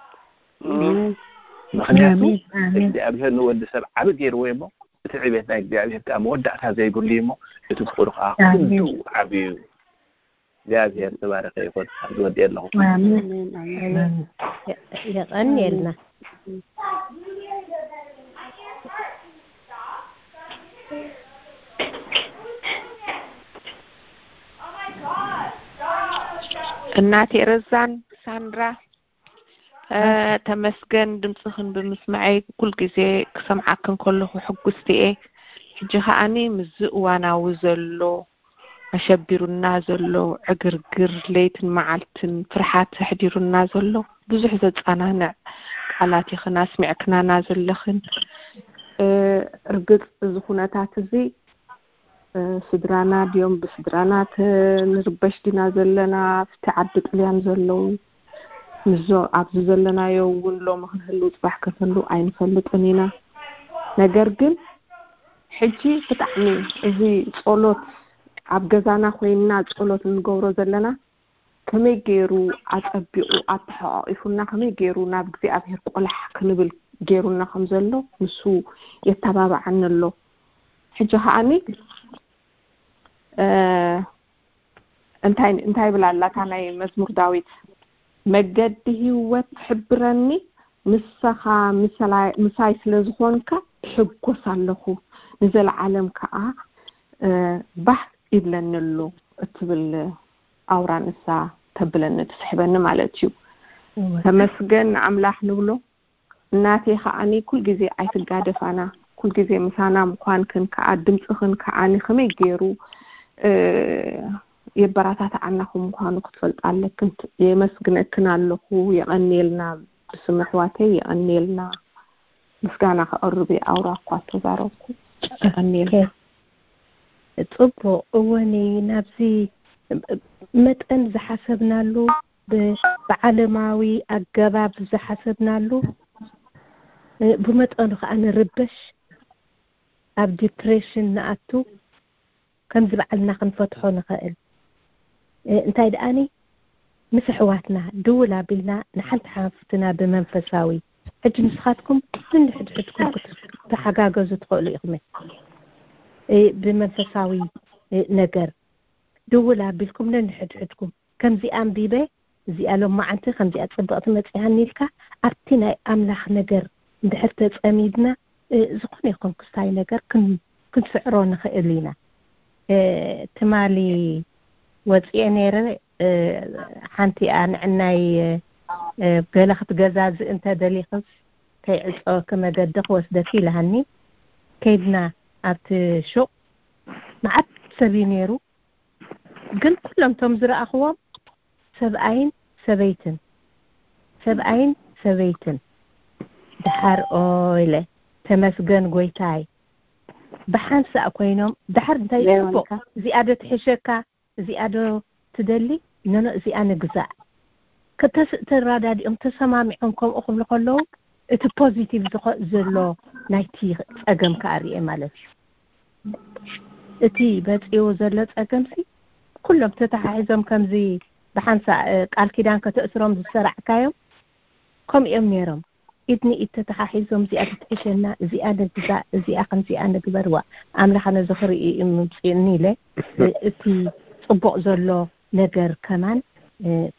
ምክንያቱ እግዚአብሔር ንወዲ ሰብ ዓብ ገይርዎ እሞ እቲ ዕቤት ናይ እግዚአብሔር ከዓ መወዳእታ ዘይብሉ እሞ እቲ ፍቅሩ ከዓ ኩሉ ዓብዩ እግዚአብሔር ተባረከ ይሁን አዝወድ የለሁ አሜን አሜን يقن يلنا እናቴ ረዛን ሳንድራ ተመስገን ድምጽህን በመስማዓይ ኩል ጊዜ ክሰምዓክን ከለኹ ሕጉስቲኤ ሕጂ ኸኣኒ ምዝእዋናዊ ዘሎ አሸቢሩና ዘሎ ዕግርግር ለይትን መዓልትን ፍርሓት ሕዲሩና ዘሎ ብዙሕ ዘጻናንዕ ቃላት ይኽና ስሚዕክናና ዘለኽን እርግጥ ዝኹነታት እዚ ስድራና ዲዮም ብስድራና ንርበሽ ዲና ዘለና ፍቲ ዓዲ ጥልያን ዘለው ምዞ ኣብዚ ዘለናዮ እውን ሎም ክንህሉ ጽባሕ ከፈሉ ኣይንፈልጥን ኢና ነገር ግን ሕጂ ብጣዕሚ እዚ ጸሎት ኣብ ገዛና ኮይና ጸሎት እንገብሮ ዘለና ከመይ ገይሩ ኣጸቢቁ ኣተሓቂፉና ከመይ ገይሩ ናብ እግዚአብሔር ቆላሕ ክንብል ገይሩና ከም ዘሎ ንሱ የተባባዓን ኣሎ ሕጂ ኸኣኒ እንታይ እንታይ ብላላታ ናይ መዝሙር ዳዊት መገዲ ህይወት ሕብረኒ ንስኻ ምሳይ ምሳይ ስለዝኾንካ ሕጎስ ኣለኹ ንዘለዓለም ከዓ ባህ ይብለንሉ እትብል አውራንሳ ተብለን ተስሕበን ማለት እዩ ተመስገን አምላክ ንብሎ እናቴ ኸኣኒ ኩል ጊዜ ኣይትጋደፋና ኩል ጊዜ ምሳና ምኳን ከን ከዓ ድምጽኽን ከኣኒ ከመይ ገይሩ የበራታት ዓናኹም ምኳኑ ክትፈልጥ ኣለክን የመስግነክን ኣለኹ የቀኒልና ብስምሕዋቴ የቀኒልና ምስጋና ከቅርብ አውራ እኳ ተዛረብኩ የቀኒል ጽቦ እወኒ ናብዚ መጠን ዝሓሰብናሉ በዓለማዊ አገባብ ዝሓሰብናሉ ብመጠኑ ከዓ ንርበሽ ኣብ ዲፕሬሽን ንኣቱ ከም ዝበዓልና ክንፈትሖ ንኽእል እንታይ ደኣኒ ምስ ኣሕዋትና ድውል ኣቢልና ንሓንቲ ሓፍትና ብመንፈሳዊ ሕጂ ንስኻትኩም ንሕድሕድኩም ክትተሓጋገዙ ትኽእሉ ኢኹም بمنفساوي ነገር ድውል ኣቢልኩም ንሕድሕድኩም ከምዚ ኣንቢበ እዚኣሎም ማዓንቲ ከምዚ ኣጽብቕቲ መጽያኒ ኢልካ ኣብቲ ናይ ኣምላኽ ነገር እንድሕር ተጸሚድና ዝኾነ ይኹን ክስታይ ነገር ክንስዕሮ ንኽእል ኢና ትማሊ ወፅኤ ነይረ ሓንቲ ንዕናይ ገለ ክትገዛዝ እንተ ደሊኽስ ከይዕፆ ከመገድኽ ወስደት ኢልሃኒ ከይድና ኣብቲ ሹቅ ማዓት ሰብ ነይሩ ግን ኩሎም ቶም ዝረኣኽዎም ሰብኣይን ሰበይትን ሰብኣይን ሰበይትን ድሓር ኦይለ ተመስገን ጎይታይ ብሓንሳእ ኮይኖም ድሓር እንታይ ጽቡቕ እዚኣዶ ትሕሸካ እዚኣዶ ትደሊ ነኖ እዚኣ ንግዛእ ከተራዳዲኦም ተሰማሚዖም ከምኡ ክብሉ ከለዉ እቲ ፖዚቲቭ ዘሎ ናይቲ ጸገም ካርየ ማለት እቲ በጽዮ ዘሎ ጸገምሲ ኩሎም ተተሓሒዞም ከምዚ ብሓንሳእ ቃል ኪዳን ከተእስሮም ዝሰራዕካዮም ከምኦም ነይሮም ኢድኒ ኢተተሓሒዞም እዚኣ ትሕሸና እዚኣ ንግዛእ እዚኣ ከምዚኣ ንግበርዋ ኣምላኽነ ዝኽርኢ ምምፅእኒ ኢለ እቲ ጽቡቕ ዘሎ ነገር ከማን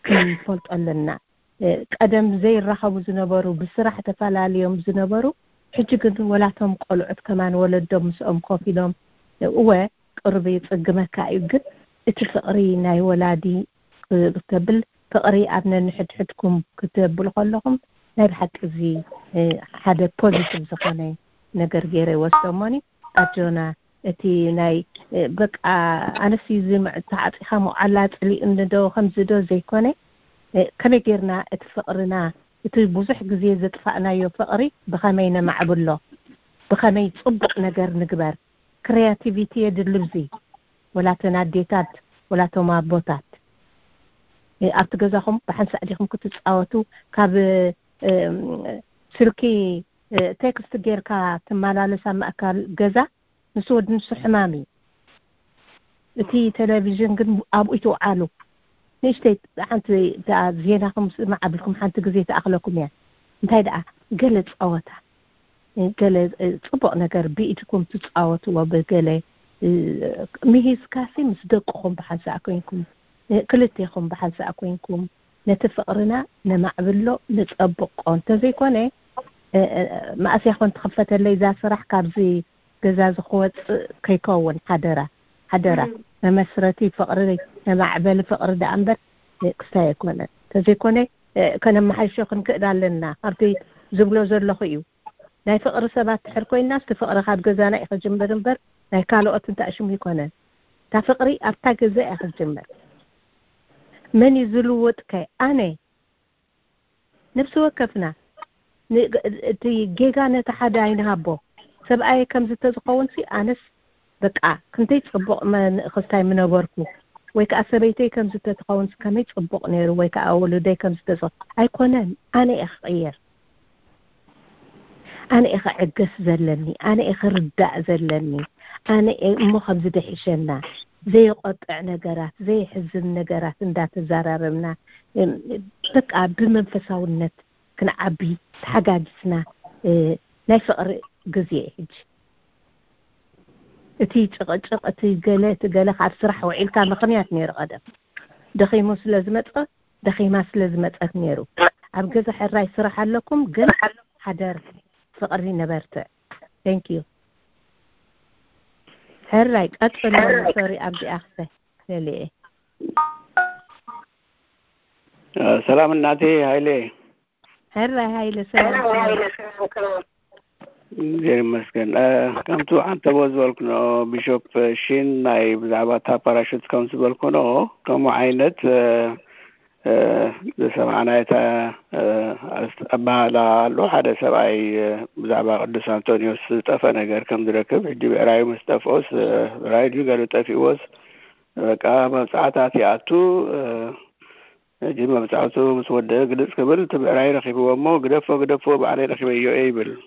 ክንፈልጦ ኣለና ቀደም ዘይራኸቡ ዝነበሩ ብስራሕ ተፈላለዮም ዝነበሩ حجي قد ولاتهم قلعت كمان ولدهم مسؤم كوفيدهم هو قربي يصقمك يقد اتفقري ناي ولادي قبل فقري أبنا نحد حدكم كتب لهم ناي بحق زي هذا بوزيتيف زخاني نجر غيره وسموني أجونا اتي ناي بق أنا سيزي مع تعاطي خامو على اللي إنه دو خمس دو زي كوني كم يجرنا اتفقرنا اتي بوزح جزية زتفقنا يو فقري بخمينا مع بالله بخمي تصبق نجر نجبر كرياتيفيتي يدلبزي ولا تناديتات ولا تمابوتات أبتجزاهم بحنس أديهم كنت تسأوتوا كاب سلكي تكست غير كا تمالا لسام أكل جزا نسود نص حمامي تي تلفزيون قد أبويتو عالو ليش تي أنت زيناكم مع أبلكم حنت جزيت أخلكم يعني انتهي ده قلت أوتها قلت صبق نجار بيتكم تتأوتوا وبقلة ميهز كاسي مصدقكم بحنس أكوينكم كلتيكم بحنس أكوينكم نتفقرنا نمعبلو نتطبق أنت زي كونه ما أسيخون تخفت اللي إذا صرح كابزي جزاز خوات كيكون حدرة حدرة مسرتي فقري معبل فقر ده أنبر كستايكونه تزي كونه كان محيشوخن كده لنا هرتي زبلو زر لخيو ناي فقر سبات تحركوا الناس تفقر خاب جزانا إخ جنبر جنبر ناي كالو أتن تأشم يكونه تفقري أبتا جزاء إخ جنبر من يزلوت كي أنا نفس وكفنا تي جيجا نتحداين هابو سبعي كم زتزقون في أنس بقى كنتي تصبق من خستاي من أبوركو ويك أسبيتي كم زتزقون كمي تصبق نيرو ويك أولودي كم زتزق أيكونن أنا أخير أنا أخ عجس زلني أنا أخ رداء زلني أنا مخم زد حشنا زي قطع نجارات زي حزن نجارات اندات زرارنا بقى بمنفساونت كنا عبي حاجاتنا لا فقر جزية هج تي تقطع تي قالت قالك عاد صرح وعيل كان مقنيات نير قدم دخي موس لازمت دخي ماس لازمت نيرو عب جزء حراي صرح لكم قل حدر فقري نبرت thank you حراي أطفال سوري أبدي أخذه ليه سلام الناتي هايلي حراي هايلي سلام زي مسكن كم تو عن تبوز بالكنو بيشوب شين ناي بزعباتها باراشوت كونس بالكنو كم عينت سمعنا تا أبا لا لو حدا سبعي بزعبا قدس أنطونيوس طفى نجار كم دركب حدي برأي مستفوس رأي جو قالوا تفيوس بقى مساعتات يعطو جي ما بتعطو مسودة قدس قبل تبرأي رخيب ومو قدفو قدفو بعلي رخيب يو ايبل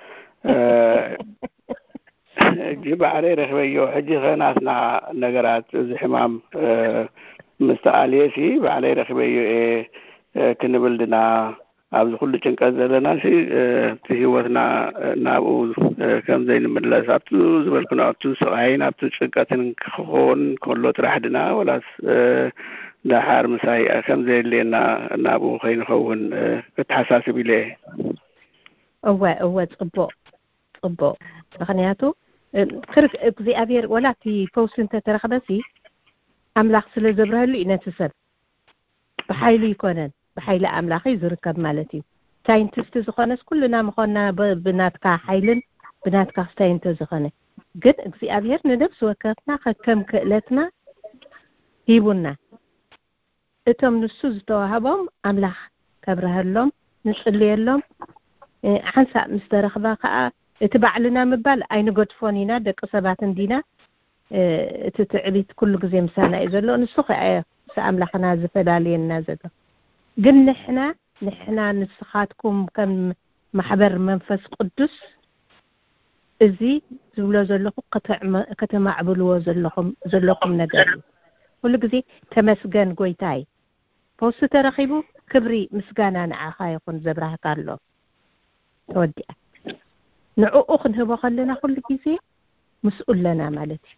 جيب عليه رخبيو حجي خناسنا نجارات زحمام مستعليسي بعليه رخبيو إيه كنبلدنا عبد كل شنكاز لنا شيء تهيوتنا نابو كم زين مدلس عبتو زبالكنا عبتو سعين عبتو شنكاتن خون كله ترحدنا ولا دحار مساي كم زين لنا نابو خين خون كتحساس بليه هو هو تقبو تقبو مخنياتو خرف እግዚአብሔር ወላቲ ፈውስን ተተረኸበሲ ኣምላኽ ስለ ዘብረህሉ ኢና ተሰብ ብሓይሉ ይኮነን ብሓይሊ ኣምላኽ ይዝርከብ ማለት እዩ ሳይንቲስት ዝኾነስ ኩልና ምኾና ብናትካ ሓይልን ብናትካ ሳይንት ዝኾነ ግን እግዚአብሔር ንነፍስ ወከፍና ከም ክእለትና ሂቡና እቶም ንሱ ዝተዋሃቦም ኣምላኽ ከብረህሎም ንጽልየሎም ሓንሳ ምስ ተረኸባ ከዓ እቲ ባዕልና ምባል ኣይንጎድፎን ኢና ደቂ ሰባት እንዲና እቲ ትዕቢት ኩሉ ግዜ ምሳና እዩ ዘሎ ንሱ ከዓ ኣምላኽና ዝፈላለየና ዘሎ ግን ንሕና ንሕና ንስኻትኩም ከም ማሕበር መንፈስ ቅዱስ እዚ ዝብሎ ዘለኹ ከተማዕብልዎ ዘለኹም ዘለኹም ነገር እዩ ኩሉ ግዜ ተመስገን ጎይታይ ፈውስ ተረኺቡ ክብሪ ምስጋና ንዓኻ ይኹን ዘብራህካ ኣሎ ተወዲኣ ንዕኡ ክንህቦ ከለና ኩሉ ግዜ مسؤول لنا مالتي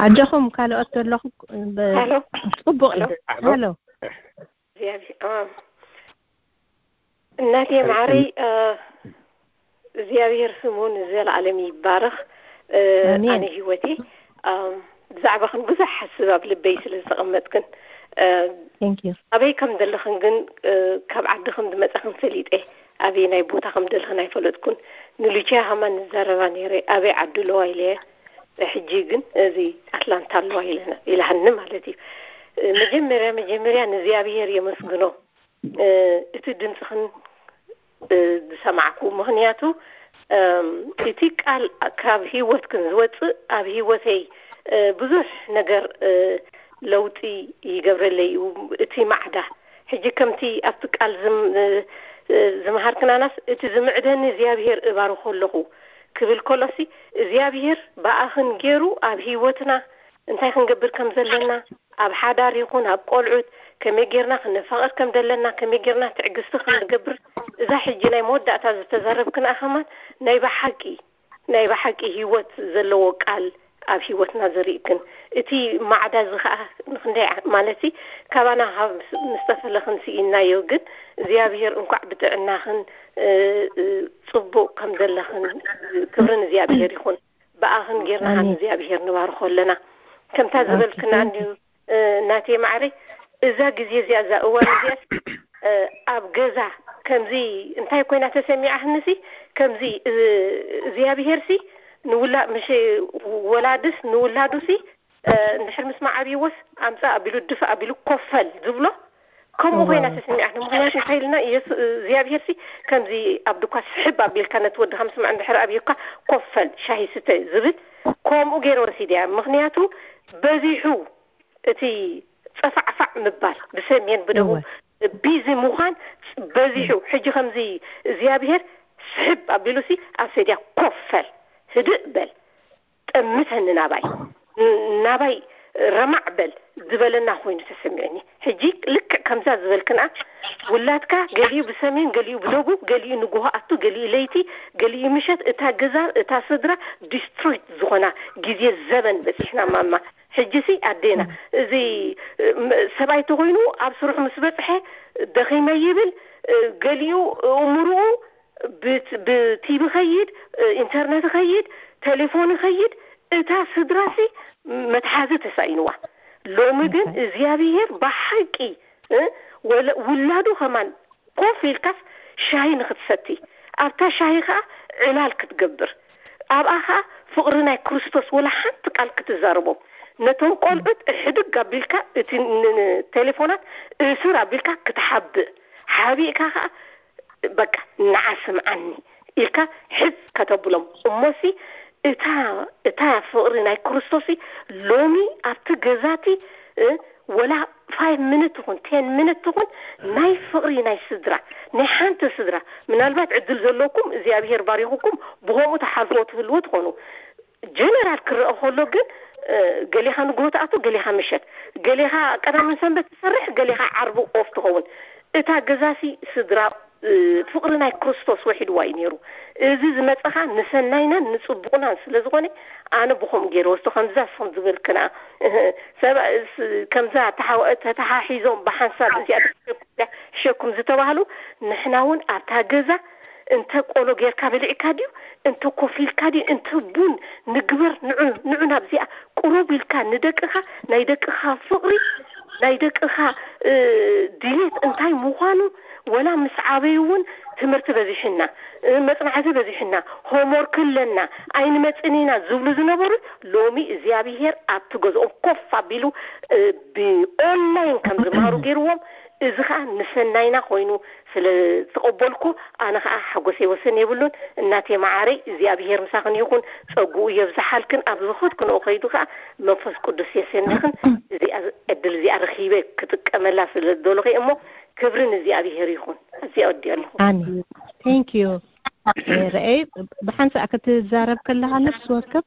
عجخم قالوا أتلخ هلو صبوا هلو زيابي آه الناتي معري آه زيابي يرسمون زي العالم يبارخ آه أنا هوتي آه زعبخن بزح السباب لبيس لسقمتكن آه thank you أبي كم دلخن جن آه كم عدخن دمتخن سليت إيه أبي نايبوتا كم دلخن يفلتكن نلجاها من زربانيري أبي عدلوا إليه حجيجن زي أتلانتا لوهيلنا إلى هنم على مجمرة مجمرة نزيابير يمسجنو اتدم سخن سمعكم مهنياتو اتيك على كاب هيوت كنزوت أب هيوتي بزوش نجر لوتي يجبر لي اتي معده حجي كمتي أفتك ألزم زمهار كنا ناس اتزمعدني زيابير إبارو خلقو كبل كلاسي زيابير بأخن جيرو أب هيوتنا انتي خنقبر كم زلنا أب حدار يكون أب قلعود كم يجيرنا خنفقر كم دلنا كم يجيرنا تعجزت خنقبر إذا حجينا مودة تزرب كنا أخمان نايبا حقي نايبا حقي هيوت زلو قال أب هيوتنا زريكن اتي معدا زخاء نخندي مالتي كابانا مستفل خنسي إنا يوجد زيابير انقع بتعنا خن صبو كم دلخن كبرن زيابير يكون بأخن جيرنا خن زيابير نوارخو لنا كم تزبل كنا عندي ناتي معري إذا جزي زي أزا أول زياس أب جزا كم زي انتهي كوينة تسمي أحنسي كم زي زيابيرسي نولا مش ولادس نولادوسي نحر مسمع أبي وس أمسا أبيلو الدفع أبيلو كفل زبلو كم كوينة تسمي أحنا مغنيات نحيلنا يس زيابيرسي كم زي أبدوكا سحب أبيل كانت ود خمس مع عند حر أبيوكا كفل شاهي ستة زبد كم وغير ورسيدي مغنياتو بزيحو تي ففعفع مبال بسمين بدو بيزي مخان بزيحو حجي خمزي زيابير سحب أبيلوسي أسيديا كفل هدئ بل تأمتهن ناباي ناباي رمع بل زبلنا خوين تسمعني حجيك لك كمزا زبلكنا ولادكا قاليو بسمين قاليو بلوبو قاليو نقوها أتو قاليو ليتي قاليو مشت اتا قزار اتا صدرة ديسترويت زغنا جزي الزمن بس احنا ماما حجسي أدينا زي سبعي تغينو أبصرح مسبطحي دخيما يبل قاليو أمرو بتيب خيد انترنت خيد تليفون خيد اتا صدراسي متحازة تساينوا لو مدن زيابير بحقي ولادو كمان قوفي الكف شاي نختستي أبتا شايخة علالك تقبر أبقاها فقرنا كريستوس ولا حد قال كتزاربو نتون قلبت حدق قبلك تليفونات سورة قبلك كتحب حبيك بقى نعسم عني إلك حز كتبلهم أمسي إتا إتا فقرنا كريستوسي لومي أبتجزاتي ولا five minutes تكون ten minutes تكون ناي فقري ناي صدرة نحن تصدرة من البعض عدل زلوكم زيابير باريخكم بهم تحالفوت في الوقت خونو جنرال كرة خلوجن قاليها نقول أتو قاليها مشت قاليها كنا من سنة تصرح قاليها عربو أوف تكون إتا جزاسي صدرة فقرنا كريستوس واحد واينيرو إذا زمتها نسناينا نصبونا سلزغني أنا بخم جيرو استخم زا صندوق كنا سبب كم زا تحاو تحاحيزون بحنساب زيادة شكم زتوهلو نحناون أتاجزا انت قولو غير كابل إكاديو انت كوفيل كادي انت بون نقبر نعو نعونا بزيا قروب الكا ندقها نايدقها فقري نايدقها اه ديليت انتاي موخانو ولا مسعابيون تمرت بزيحنا مصنعات بزيحنا هومور كلنا اين مصنينا زبل زنبر لومي زيابير ابتغزو كوفا بيلو باونلاين كم زمارو غيروم إذا نسناينا خوينو سل تقبلكو أنا حقوسي وسن يبلون الناتي معاري زيابير مساقن يكون صقو يفزحالكن أبزخوت كن أخيدوها منفس قدس يسنخن زي أدل زي أرخيبه كتكملا في الدولغي أمو كبرن زيابير يكون زي أودي الله آمين thank you رأي بحنس أكت الزارب كلها نفس وكب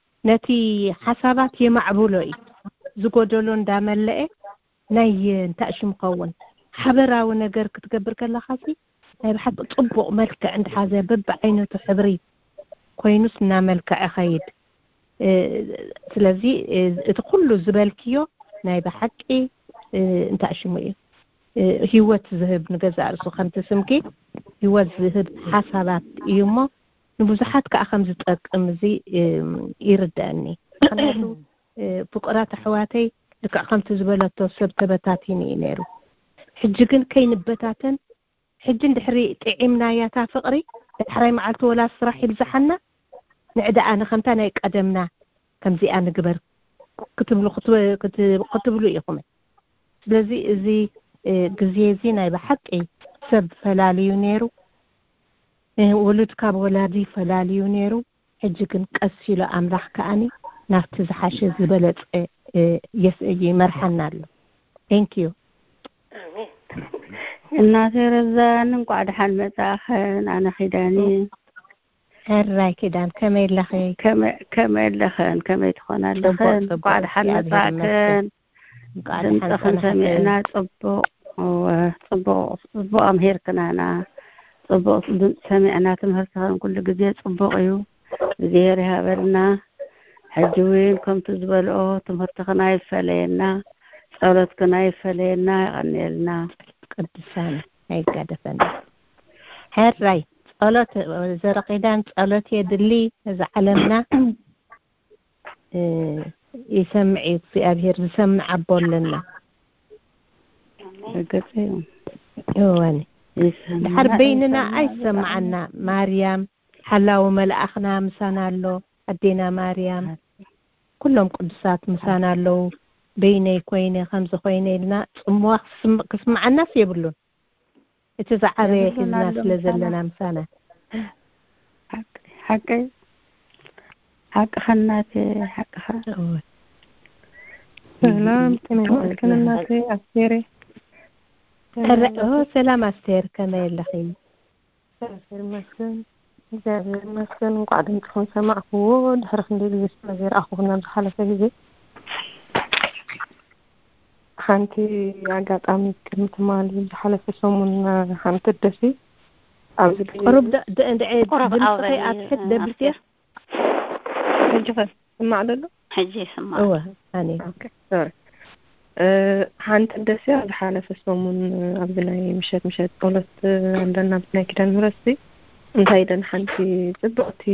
نتي حسابات يمعبولوي زقودولون دامل لئي ناي انتأش مقون حبراو نجر كتقبر كلا خاسي ناي بحب طبق ملكة عند حازة بب عينه حبري كوينوس ناملكة أخيد ስለዚህ እቲ ኩሉ ዝበልክዮ ናይ ብሓቂ እንታይ ሽሙ እዩ ህይወት ዝህብ ንገዛእ ርእሱ ከምቲ ስምኪ ህይወት ዝህብ ሓሳባት እዩ እሞ ንብዙሓት ከዓ ከም ዝጠቅም እዚ ይርዳእኒ ምክንያቱ ፍቁራት ኣሕዋተይ ልክዕ ከምቲ ዝበለቶ ሰብ ተበታቲኒ እዩ ነይሩ ሕጂ ግን ከይንበታተን ሕጂ እንድሕሪ ጥዒምናያታ ፍቅሪ ድሕራይ መዓልቲ ወላ ስራሕ ይልዛሓና ንዕዳኣ ንከምታ ናይ ቀደምና ከምዚኣ ንግበር ክትብሉ ክትብሉ ኢኹም ስለዚ እዚ ግዜ እዚ ናይ ብሓቂ ሰብ ፈላልዩ ነይሩ ወለድ ካብ ወላዲ ፈላልዩ ነይሩ ሕጂ ግን ቀስ ኢሉ ኣምላኽ ከኣኒ ናብቲ ዝሓሸ ዝበለፀ ይመርሐና ኣሎ ቴንክ ዩ አሜን እናቴ ረዛን እንኳዕ ደሓን መጻኸን ኣነ ኺዳኒ هراي كده كما لخي كما كما لخن كما تخون لخن قاعد حنا ساكن قاعد حنا سمعنا صبو وصبو صبو امهير كنا صبو سمعنا تمهرتهم كل جزء صبو ايو زيرها برنا حجوين كم تزبلوا تمهرتنا يفلينا صلات كنا يفلينا غنيلنا قدسان هي قاعده فن هراي ጸሎት ዘረቂዳን ጸሎት የድሊ ዘዓለምና ይሰምዕ እግዚአብሔር ዝሰምዕ አቦልና እገጸዩ ይወኒ ድሕርበይንና አይሰማዓና ማርያም ሓላው መልአኽና ምሳናሎ አዴና ማርያም ኩሎም ቅዱሳት ምሳናሎ በይነይ ኮይነ ከምዚ ኮይነልና ጽምዋ ክስማዓናስ የብሉን እቲ ዝዓበየ ሒዝና ስለ ዘለና ምሳና ሓቂ ሓቂ ኸናቴ ሓቂ ኸ ሰላም ከመይከናቴ አስቴሬ ኦ ሰላም አስቴር ከመይ ለኺ እግዚአብሔር ይመስገን እግዚአብሔር ይመስገን እንኳዕ ድምፅኹም ሰማዕክዎ ድሕሪ ክንደይ ግዜ ስለዘይረኣኹና ዝሓለፈ ግዜ ሓንቲ አጋጣሚ ቅድሚ ትማሊ ዝሓለፈ ሰሙን ሓንቲ ደሲ ኣብዚ قرب د د ድምፅኸይ ኣትሕት ደብልትያ ሕጂ ስማዕ ደሎ ሕጂ ስማዕ እወ ኣነ ኦኬ ሶሪ ሓንቲ ደሲ ዝሓለፈ ሰሙን ኣብዚ ናይ ምሸት ምሸት ጸሎት ኣለና ናይ ኪዳን ምሕረት እንታይ ደን ሓንቲ ጽብቕቲ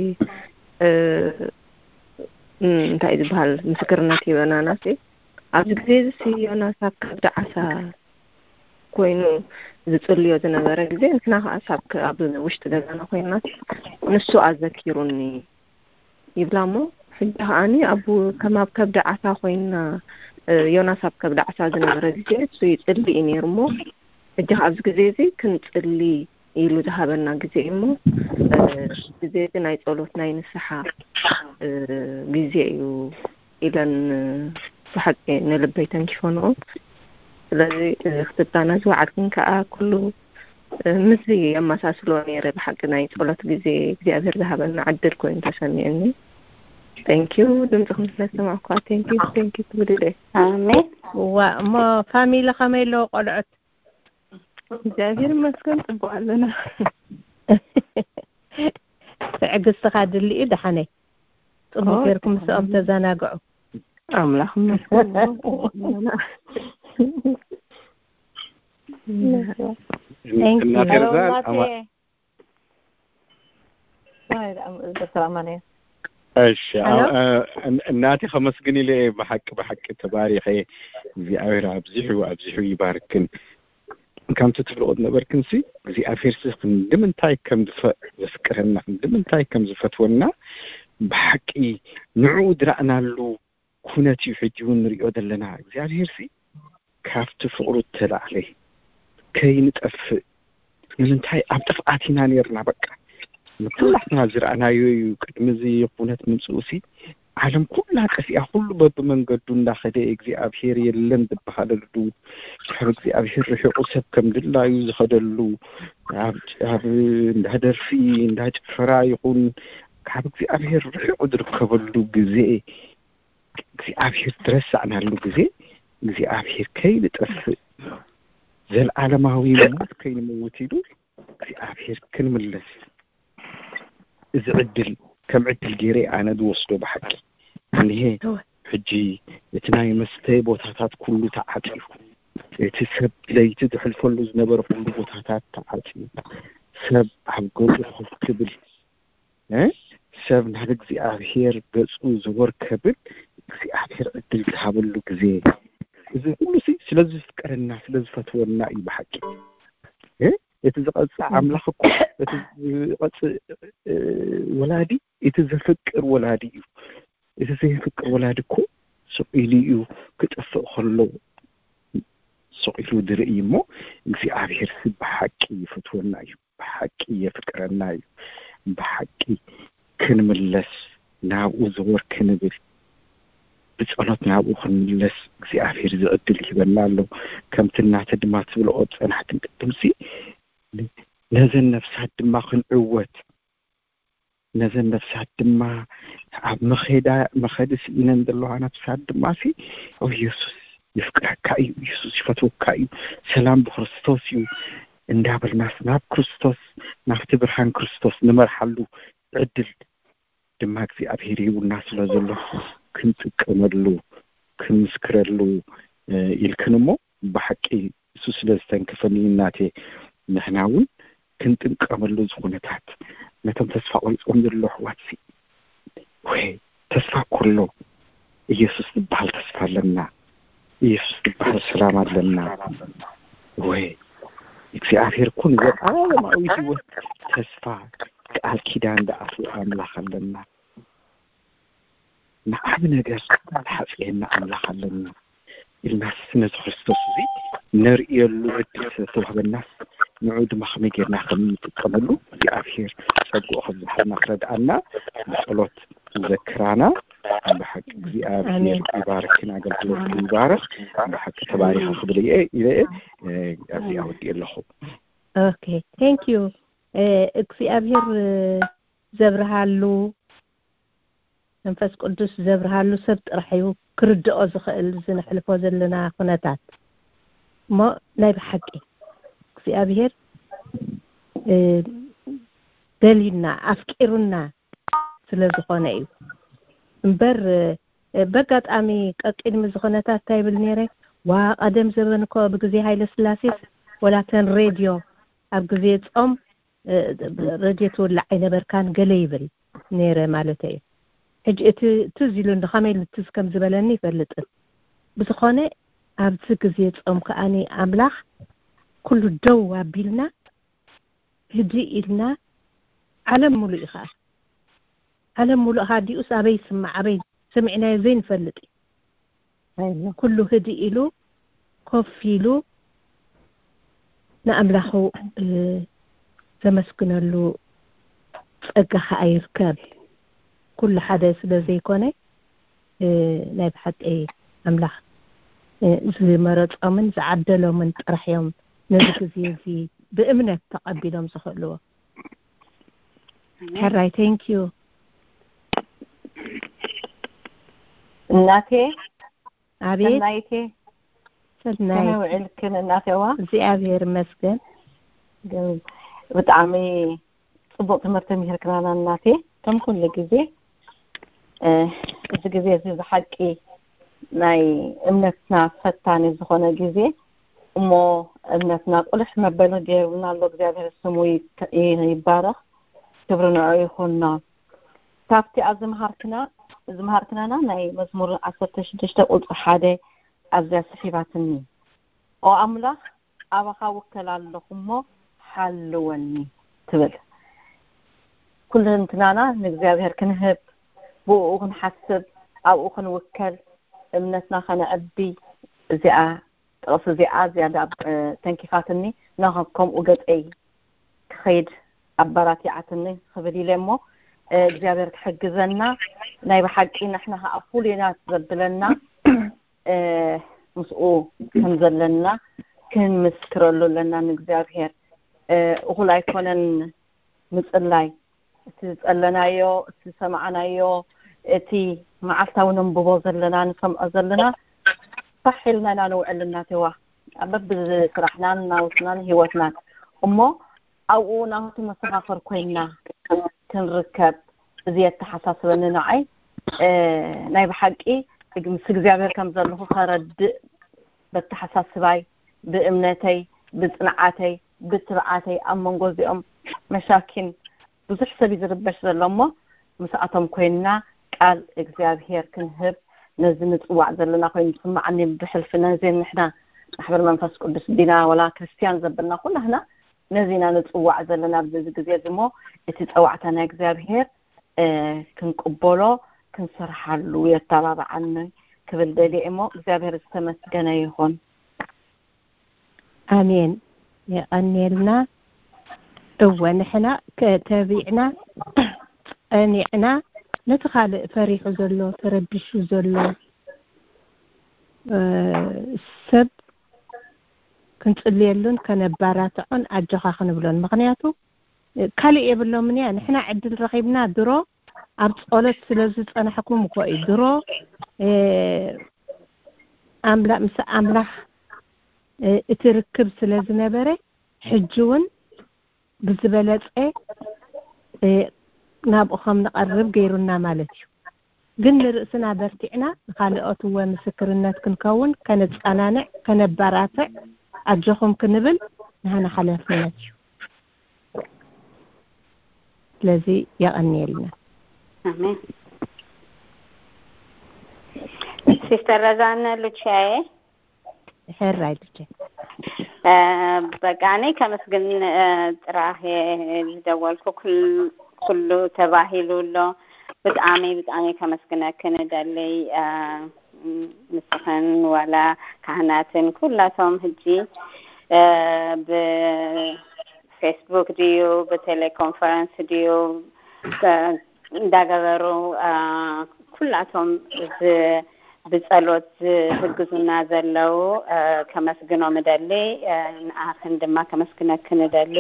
እንታይ ዝበሃል ምስክርነት ይበናናሲ ኣብዚ ግዜ እዚ ዮናስ ኣብ ከብዲ ዓሳ ኮይኑ ዝጽልዮ ዝነበረ ግዜ ንሕና ከዓ ኣብ ውሽጢ ገዛና ኮይና ንሱ ኣዘኪሩኒ ይብላ እሞ ሕጂ ከዓኒ ኣብ ከም ኣብ ከብዲ ዓሳ ኮይና ዮናስ ኣብ ከብዲ ዓሳ ዝነበረ ግዜ እሱ ይጽሊ እዩ ነይሩ እሞ ሕጂ ኣብዚ ግዜ እዚ ክንጽሊ ኢሉ ዝሃበና ግዜ እሞ ግዜ እዚ ናይ ጸሎት ናይ ንስሓ ግዜ እዩ ኢለን ብሓቂ ንልበይ ተንኪፎንኦ ስለዚ ክትታና ዝወዓልክን ከዓ ኩሉ ምዚ የመሳስሎ ነይረ ብሓቂ ናይ ጸሎት ግዜ እግዚአብሔር ዝሃበና ዕድል ኮይኑ ተሰሚዕኒ ቴንክ ዩ ድምፅኹም ስለሰማዕኩ ቴንክ ዩ ቴንክ ዩ ትብልለ አሜን ወሞ ፋሚሊ ከመይ ሎ ቆልዑት እግዚአብሔር ይመስገን ጽቡቅ ኣለና ትዕግስትኻ ድልዩ ድሓነይ ጽቡቅ ጌርኩም ምስኦም ተዘናግዑ አምላክ ይመስገን Thank you. እሺ እናቴ ከመስግን ኢለ በሐቅ በሐቅ ተባሪኸ እግዚአብሔር አብዚሑ አብዚሑ ይባርክን ከምቲ ትፍልቆት ነበርክንሲ እግዚአብሔር ስኽ እንደምንታይ ከም ዝፍቅረና እንደምንታይ ከም ዝፈትወና በሐቂ ንዑ ድራእናሉ ኩነት ይሕጂውን ንሪኦ ዘለና እግዚአብሔር ሲ ካፍቲ ፍቅሩ ተላዕለ ከይንጠፍእ ንምንታይ ኣብ ጥፍኣቲና ነርና በቃ ንኩላትና ዝረአናዮ ቅድሚዚ ኩነት ምንጽኡሲ ዓለም ኩላ ቀሲያ ሁሉ በብመንገዱ እንዳኸደ እግዚአብሔር የለን ዝበሃለሉ ካብ እግዚአብሔር ርሒቁ ሰብ ከም ድላዩ ዝኸደሉ ኣብ እንዳደርፊ እንዳጭፈራ ይኹን ካብ እግዚአብሔር ርሒቁ ዝርከበሉ ግዜ እግዚአብሔር ትረሳዕናሉ ግዜ እግዚአብሔር ከይንጠፍእ ዘለዓለማዊ ሞት ከይንመውት ኢሉ እግዚአብሔር ክንምለስ እዚ ዕድል كم عدل جيري أنا دوسلو بحكي اللي هي حجي اتناي مستي بوتاتات كله تعاتيو يتسب لي تدخل فلوز نبر كله بوتاتات تعاتيو سب حقول خف كبل ها سب نحرق زي أخير بسو زور كبل زي أخير عدل تحابلو كزي إذا كله سي سلازف كرنا سلازف فتورنا أي بحكي ها يتزقص عملاخكم يتزقص ولادي يتزفكر ولادي يتزفكر ولادكم سئليو كتفق خلو سئلو درئيمو في عبير بحكي فتورنا بحكي فكرنا بحكي كنملس ناو زور كنبل بتصلت ناو خنملس في عبير زقدل يبنا له كم تنعت دمات بالقط انا حتى تمسي لازم نفسها دما خنعوت لازم نفسها دما مخيدا مخدس إن الله نفسها دما سي أو يسوع يفكر كاي يسوع يفتو كاي سلام بخريستوس يو إن دابل ناس ناب كريستوس نفتبر عن كريستوس نمر حلو عدل دماغ في أبهري والناس لازلو كنت كمرلو كنت كرلو يلكنمو بحكي يسوع لازم كفني ناتي نحناون كنت نقاملو زخونتات نتم تسفع ويصوم له حواتي وي تسفع كله يسوس بحال تسفع لنا يسوس بحال سلام لنا وي يكفي آخر كون زر آه ما ويسوي تسفع قال كيدان دعفو أملاخ لنا نعم نقر حفلنا أملاخ لنا الناس ناس خريستوس زي نرئي اللي تسوح بالناس نعود مخمي جرنا خمي تقبلوا في آخر سبقوا أخذ حنا خرد عنا بصلوت ذكرانا بحق زي آخر يباركنا قبل يبارك بحق تباريخ خبري إيه إيه أبي أودي اللخو أوكي thank you إكفي أبير زبرهالو نفس قدس زبرهالو سبت رحيو كردو زخل زين حلفو زلنا خناتات ما نايب حقي في أبير دليلنا أفكرنا سلزخونا إيو مبر بقات أمي أكيد مزخونتات تايبل نيري وقدم زبنكو بقزي هاي لسلاسيس ولكن راديو أبقزي تقوم راديو تولع عين بركان قليبل نيري مالوتي حج تزيلو نخامي لتزكم زبلاني فلتقل بزخوني أبزي قزي تقوم كأني أملاح كل الدو وابيلنا هدي إلنا علم ملو إخاف علم ملو هادي أس أبي سمع أبي سمعنا زين فلتي كله هدي إلو كوفيلو نأملحو اه زمسكنا له أجح أيركاب كل حدا يسبب زي كونه اه نايب حد أي أملح اه زي مرض أمن زعدلو من طرح يوم نزك زي زي بإمنك تقبلهم سخلوه حراي thank you ناتي عبيد نايتي سلناي كما وعلكن ناتي وا زي أبير مسكن بتعمي صبوت مرتي مهركنا ناتي كم كل جزء اه جزء زي حقي ناي إمنكنا فتاني زخونة جزء ومو إمنكنا قلش مبلغ جيرنا الله بزيادة السموي يبارك كبرنا يخوننا تافتي أزمهاركنا أزمهاركنا ناي مزمور عصرت شدشت قلت حدا أزيا سفيباتني أو أملا أبقى وكلا لكم حلوني تبل كل انتنانا نجزاها كنهب بو نحسب أو نوكل إمنتنا خنا أبي زيا رأس زيا زيادة تنكيفاتني نهكم وقد أي خيد عباراتي عتني خبري لمو جابر حجزنا نايب حقي نحن هأقولنا تزبلنا مسؤول كنزلنا كن مسكرلو لنا نجزابير وهلا يكونن مسألاي تسألنا يو تسمعنا يو تي معتاون ببوزلنا نسمع زلنا صحلنا نانو علنا توا أبب سرحنا ناوسنا هوتنا أمو أو ناهت مسافر كوينا كنركب زي التحساسبن نعي ናይ بحقي ምስ እግዚአብሔር ከም ዘለኹ خرد بالتحساسباي بእምነተይ بጽنዓተይ بتبعተይ ኣብ መንጎ እዚኦም መሻኪን ብዙሕ ሰብ ይዝርበሽ ዘሎሞ مساعتهم كوينا قال እግዚአብሔር ክንህብ ነዚ ንጽዋዕ ዘለና ኮይኑ ስማዕኒ ብሕልፍና ዘይ ንሕና ማሕበር መንፈስ ቅዱስ ዲና ወላ ክርስቲያን ዘብልና ኩላህና ነዚና ንጽዋዕ ዘለና በዚ ግዜ ዝሞ እቲ ጽዋዕታና እግዚአብሔር ክንቅበሎ ክንሰርሓሉ የተባባዓነ ክብል ደሊእሞ እግዚአብሔር ዝተመስገነ ይሁን አሜን يقنيلنا هو نحن كتابعنا أنينا نتخالق فريح زلو تربش زلو أه سب كنت قليلون كنباراتعون أجخا خنبلون مغنياتو كالي يبلو منيا نحن عدل رقيبنا درو عبد قولت سلازت أنا حكوم كوي درو أه أملا مسا أملا أه اتركب سلازنا بري حجون بزبلت ايه ናብ እኸም نقرب ገይሩና ማለት እዩ ግን ለርእስና በርቲዕና ካልኦት ወምስክርነት ክንከውን ከነጻናንዕ ከነባራትዕ አጀኹም ክንብል ንሃና ሓላፍነት እዩ ስለዚህ ያቀኒልና አሜን ሲስተር ረዛና ልቻዬ ሕራይ ልቻ በቃ እኔ ከመስገን ጥራህ ደወልኩ ኩሉ ተባሂሉሎ በጣም በጣም ከመስገናከ ነዳለይ ምስኸን ወላ ካህናትን ኩላቶም ህጂ በፌስቡክ ዲዮ በቴሌኮንፈረንስ ዲዮ እንዳገበሩ ኩላቶም بصلوت ህግዙና ዘለው ከመስግኖ መደለ አኸን ደማ ከመስግና ከነደለ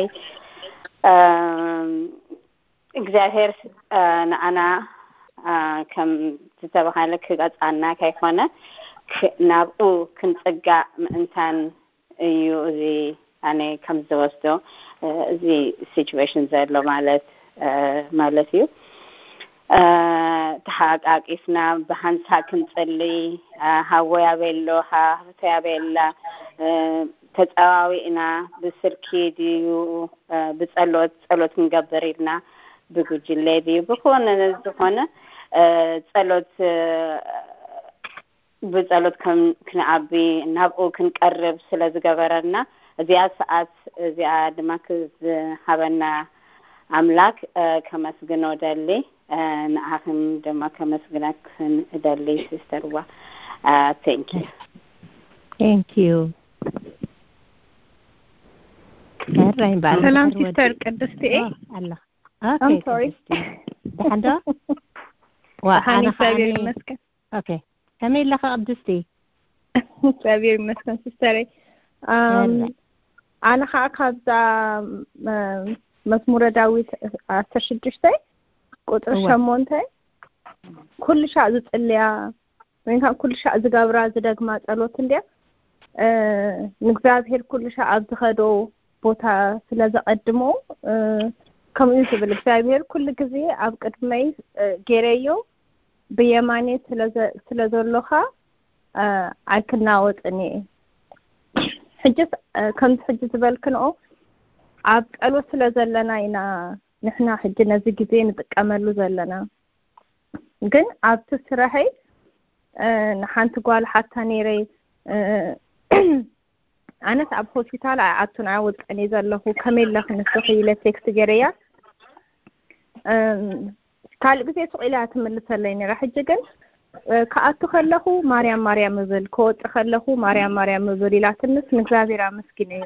እግዚአብሔር አና ከም ተተባሃለ ከጻና ከይሆነ ናብኡ ክንጽጋ ምእንታን እዩ እዚ አኔ ከም ዘወስዶ እዚ ሲቹዌሽን ዘለው ማለት ማለት እዩ ተሐቃቂስና በሐንሳ ክንጽልይ ሀወያ ቤሎ ሀፍተያ ቤላ ተጻዋዊና በስልኪ ዲዩ በጸሎት ጸሎት እንገብርልና በጉጅሌ ዲዩ በሆነ ዝሆነ ጸሎት በጸሎት ክንዓቢ ናብኡ ክንቀርብ ስለዝገበረና እዚያ ሰዓት እዚያ ድማክዝ ሀበና አምላክ ከመስግኖ ደሊ نعم دما كمسجنك دالي سيستر وا thank you thank you سلام سيستر قدستي ايه الله اوكي I'm sorry دحدا وانا سابير مسكن اوكي كمل لك قدستي سابير مسكن سيستري ام انا خاكذا مزمور داوود عشرة ቁጥር ሸሞንተ ኩል ሻዕ ዝጽልያ ወይን ኩል ሻዕ ዝገብራ ዝደግማ ጸሎት እንዲያ እ ንግዚአብሔር ኩል ሻዕ ኣብ ዝኸዶ ቦታ ስለዘቀድሞ ከምኡ ዝብል እግዚአብሔር ኩል ግዜ ኣብ ቅድመይ ጌረዮ በየማኔ ስለዘ ስለዘሎኻ አይክናወጥኒ ሕጅስ ከም ሕጅ ዝበልክንኦ ኣብ ጸሎት ስለዘለና ኢና نحنا حجنا زي ጊዜ ንጥቀመሉ ዘለና ግን ኣብ ትስራሐይ ንሓንቲ ጓል ሓታ ነይረይ ኣነስ ኣብ ሆስፒታል ኣቱን ኣወጣኒ ዘለኹ ከመይለኽ ንስኺለ ቴክስት ገረያ ካል ጊዜ ሱቂላ ትምልሰለይ ነራ ሕጂ ግን ከኣቱ ከለኹ ማርያም ማርያም ዝብል ከወጥ ከለኹ ማርያም ማርያም ዝብል ኢላ ትንስ ንእግዚአብሔር አመስግነዮ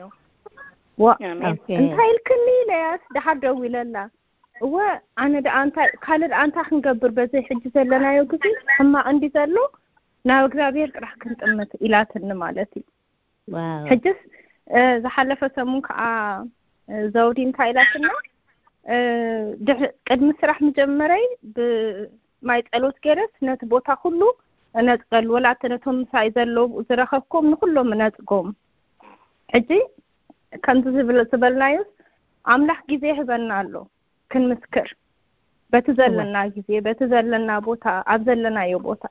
እንታይ ልክኒ ለያስ ደሓደው ይለላ ወ ኣነ ደአንታ ካልድ አንታ ክንገብር በዚ ሕጂ ዘለናዮ ግዜ ሕማ እንዲ ዘሎ ናብ እግዚአብሔር ጥራሕ ክንጥምት ኢላትን ማለት እዩ ዋው ሕጂስ ዝሓለፈ ሰሙን ከዓ ዘውዲ እንታይ ኢላትና ቅድሚ ስራሕ መጀመሪያ ብማይ ጸሎት ገረስ ነት ቦታ ሁሉ ነጥቀል ወላተነቶም ሳይ ዘሎ ዝረኸብኩም ንኩሎም ነጥቆም ሕጂ كنت زبل زبلنايس عملح جزيه بنالو كن مسكر በተዘለና ጊዜ በተዘለና ቦታ አብዘለና የቦታ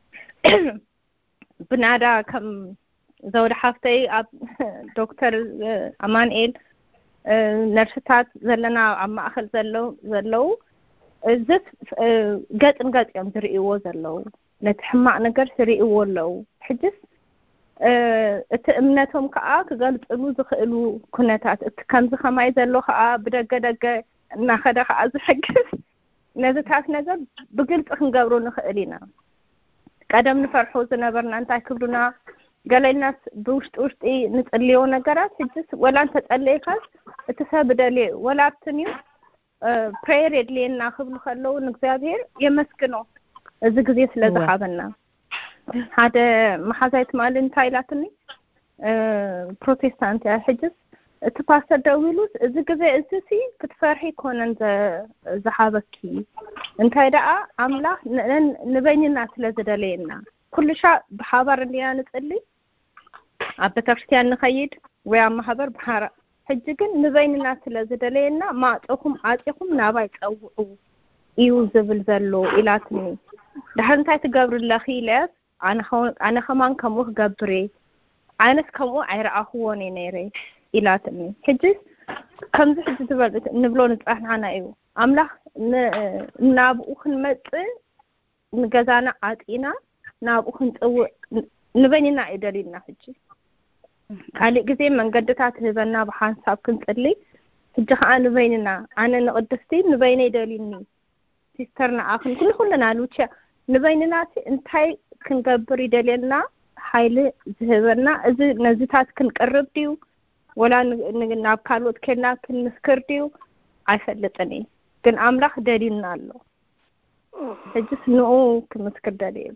ብናዳ ከም ዘውድ ሓፍተይ ኣብ ዶክተር አማንኤል ነርሽታት ዘለና ኣብ ማእከል ዘለው ዘለው እዝት ገጥን ገጥም ዝርእይዎ ዘለው ነቲ ሕማቅ ነገር ዝርእይዎ ኣለው ሕጅስ እቲ እምነቶም ከዓ ክገልጽሉ ዝኽእሉ ኩነታት እቲ ከምዚ ከማይ ዘሎ ከዓ ብደገ ደገ እናኸደ ከዓ ዝሕግዝ ነዚታት ነገር ብግልጽ ክንገብሮ ንኽእል ኢና ቀደም ንፈርሖ ዝነበርና እንታይ ክብሉና ገለናስ ብውሽጥ ውሽጢ ንጽልዮ ነገራት ሕጅስ ወላ እንተጸለይካስ እቲ ሰብ ደልዩ ወላ ብትንዩ ፕሬየር የድልየና ክብሉ ከለው ንእግዚአብሔር የመስግኖ እዚ ግዜ ስለዝሓበና ሓደ መሓዛይት ማለት እንታይ ኢላትኒ ፕሮቴስታንት ያ ሕጅስ እቲ ፓስተር ደውሉስ እዚ ግዜ እዚሲ ክትፈርሒ ኮነን ዝሓበኪ እንታይ ደኣ ኣምላኽ ንበይንና ስለዝደለየና ኩልሻ ብሓባር እንዲና ንጽልይ ኣብ ቤተክርስትያን ንኸይድ ወይ ኣብ ማህበር ብሓራ ሕጂ ግን ንበይንና ስለዝደለየና ማዕጾኹም ኣጺኹም ናባይ ፀውዑ እዩ ዝብል ዘሎ ኢላትኒ ድሕሪ እንታይ ትገብርለኺ ኢለስ ኣነ ከማን ከምኡ ክገብር ዓይነስ ከምኡ ኣይረኣኽዎን ነይረ ኢላትኒ ሕጂ ከምዚ ሕጂ ዝበልጥ ንብሎ ንጻሕናና እዩ ኣምላኽ ናብኡ ክንመጽእ ንገዛና ኣጢና ናብኡ ክንጽውዕ ንበይንና ይደሊና ሕጂ ካልእ ግዜ መንገድታት ህበና ብሓንሳብ ክንጽልይ ሕጂ ከዓ ንበይንና ኣነ ንቅድስቲ ንበይነይ ደሊኒ ሲስተርና ኣኽን ኩሉ ኩሉና ልውቻ ንበይንና እንታይ ክንገብር ይደልየና ሓይሊ ዝህበና እዚ ነዚታት ክንቀርብ ድዩ ወላ ናብ ካልኦት ከና ክንስክር ድዩ ኣይፈልጥን ግን ኣምላኽ ደሊና ኣሎ ሕጂ ንኡ ክምስክር ደልየ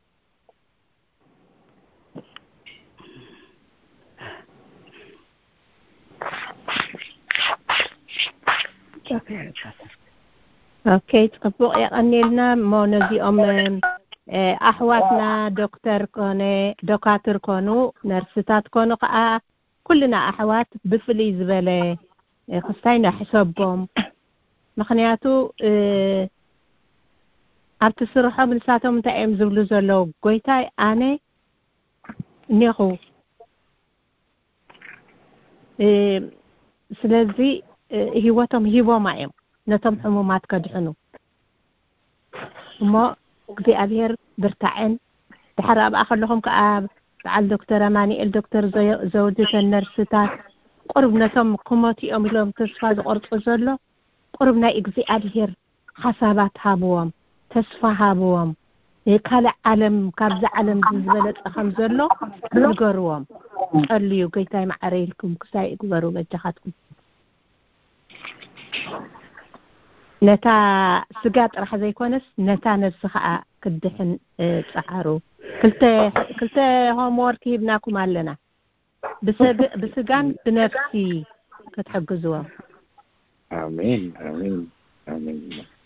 اوكي ጽቡቕ ያቀኒልና ሞነዚኦም ኣሕዋትና ዶክተር ኮነ ዶካተር ኮኑ ነርስታት ኮኑ ከዓ ኩልና ኣሕዋት ብፍልይ ዝበለ ክስታይና ሕሰቦም ምክንያቱ ኣብቲ ስርሖም ንሳቶም እንታይ እዮም ዝብሉ ዘለው ጎይታይ ኣነ ኒኹ ስለዚ ህይወቶም ሂቦም እዮም ነቶም ሕሙማት ከድሕኑ እሞ እግዚአብሔር ብርታዕን ድሕር ኣብኣ ከለኹም ከዓ በዓል ዶክተር አማኒኤል ዶክተር ዘውድ ነርስታት ቁርብ ነቶም ክሞትኦም ኢሎም ተስፋ ዝቆርጹ ዘሎ ቁርብ ናይ እግዚአብሔር ሓሳባት ሃብዎም ተስፋ ሃብዎም ካልእ ዓለም ካብዚ ዓለም ዝበለጸ ከም ዘሎ ንገርዎም ጸልዩ ጎይታይ ማዕረ ኢልኩም ክሳይ እግበሩ በጃኻትኩም ነታ ስጋ ጥራሕ ዘይኮነስ ነታ ነፍሲ ከዓ ክድሕን ጻዕሩ ክልተ ክልተ ሆምወርክ ሂብናኩም ኣለና ብስጋን ብነፍሲ ክትሕግዝዎም አሜን አሜን አሜን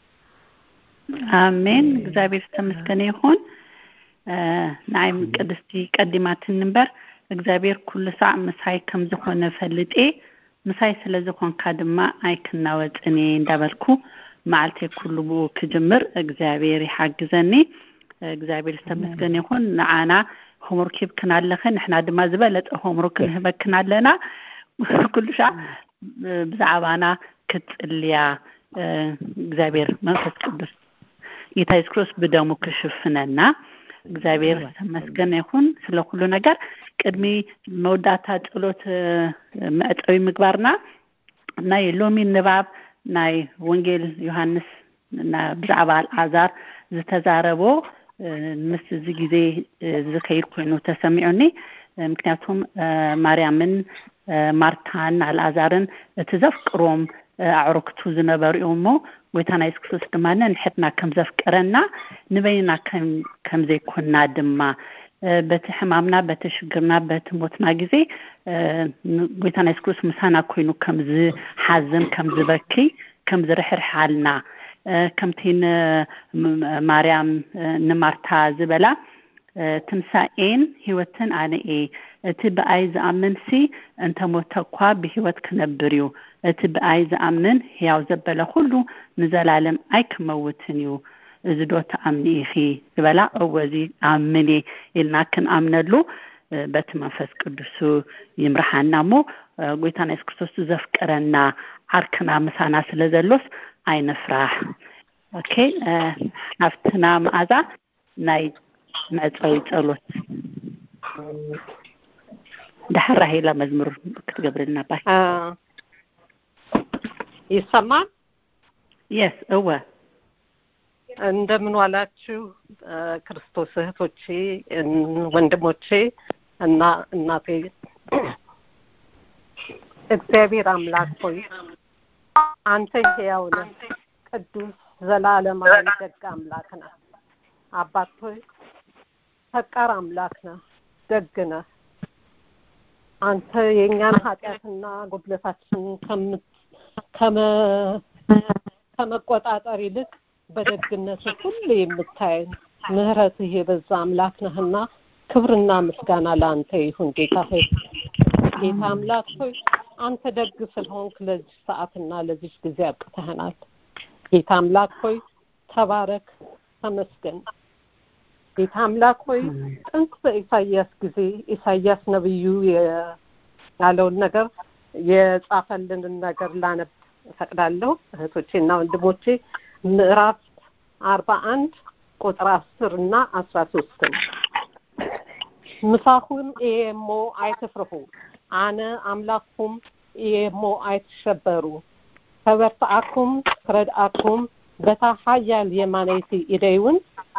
አሜን እግዚአብሔር ተመስገነ ይሁን ናይ ቅድስቲ ቀዲማት ንበር እግዚአብሔር ኩሉ ሰዓት መሳይ ከም ዝኾነ ፈልጤ መሳይ ስለዝኾንካ ድማ ኣይክናወጽኒ እንዳበልኩ ማዓልቴ ኩሉ ቡ ክጅምር እግዚአብሔር ይሓግዘኒ እግዚአብሔር ተመስገነ ይሁን ንዓና ሆምወርክ ይብክናለኸ ንሕና ድማ ዝበለጠ ሆምወርክ ንህበክናለና ኩሉ ሰዓት ብዛዕባና ክትጽልያ እግዚአብሔር መንፈስ ቅዱስ ጌታ ኢየሱስ ክርስቶስ በደሙ ክሽፍነና እግዚአብሔር ተመስገነ ይሁን ስለ ሁሉ ነገር ቅድሚ መውዳታ ጸሎት መዕጠዊ ምግባርና ናይ ሎሚ ንባብ ናይ ወንጌል ዮሐንስ እና ብዛዕባ አልዓዛር ዝተዛረቦ ምስ እዚ ግዜ ዝከይድ ኮይኑ ተሰሚዑኒ ምክንያቱም ማርያምን ማርታን አልዓዛርን እትዘፍቅሮም አዕሩክቱ ዝነበሩሞ ወይታና ኢየሱስ ክርስቶስ ድማ ንሕትና ከም ዘፍቅረና ንበይና ከም ከም ዘይኮና ድማ በተሕማምና በተሽግርና በተሞትና ጊዜ ወይታና ኢየሱስ ክርስቶስ ምሳና ኮይኑ ከም ዝሓዝን ከም ዝበኪ ከም ዝርሕርሓልና ከምቲን ማርያም ንማርታ ዝበላ ትንሣኤን ህይወትን አነኤ እቲ በአይ ዝአምንሲ እንተ ሞተኳ በህይወት ክነብርዩ እቲ በአይ ዝአምን ሕያው ዘበለ ሁሉ ንዘላለም አይክመውትን እዩ እዚ ዶ ተአምኒኺ ዝበላ እወዚ አምኔ ኢልና ክንአምነሉ በቲ መንፈስ ቅዱስ ይምርሐና ሞ ጌታና ኢየሱስ ክርስቶስ ዘፍቀረና ዓርክና ምሳና ስለዘሎስ አይነፍራህ ኦኬ አፍትና ማዕዛ ናይ መጽዋይ ጸሎት ደህራ ሄላ መዝሙር ክትገብርልና ባይ ይሰማል yes እወ እንደምን ዋላችሁ ክርስቶስ እህቶቼ ወንድሞቼ እና እናቴ እግዚአብሔር አምላክ ሆይ አንተ ሕያው ነህ ቅዱስ ዘላለማዊ ደግ አምላክ ነህ አባት ሆይ ፈቃር አምላክ ነህ ደግ ነህ አንተ የኛን ኃጢአትና ጉድለታችን ከመ ከመቆጣጠር ይልቅ በደግነትህ ሁሉ የምታይ ምህረትህ የበዛ አምላክ ነህና ክብርና ምስጋና ለአንተ ይሁን ጌታ ሆይ ጌታ አምላክ ሆይ አንተ ደግ ስለሆንክ ለዚህ ሰዓትና ለዚህ ጊዜ አብቅተህናል ጌታ አምላክ ሆይ ተባረክ ተመስገን ጌታ አምላክ ሆይ ጥንት በኢሳይያስ ጊዜ ኢሳይያስ ነብዩ ያለውን ነገር የጻፈልንን ነገር ላነብ ፈቅዳለሁ እህቶቼና ወንድሞቼ ምዕራፍ አርባ አንድ ቁጥር አስር እና አስራ ሶስት ምሳሁን ኤሞ አይተፍርሁ አነ አምላኩም ኤሞ አይተሸበሩ ተበርታአኩም ትረዳአኩም በታሃያል የማነይቲ ኢደይውን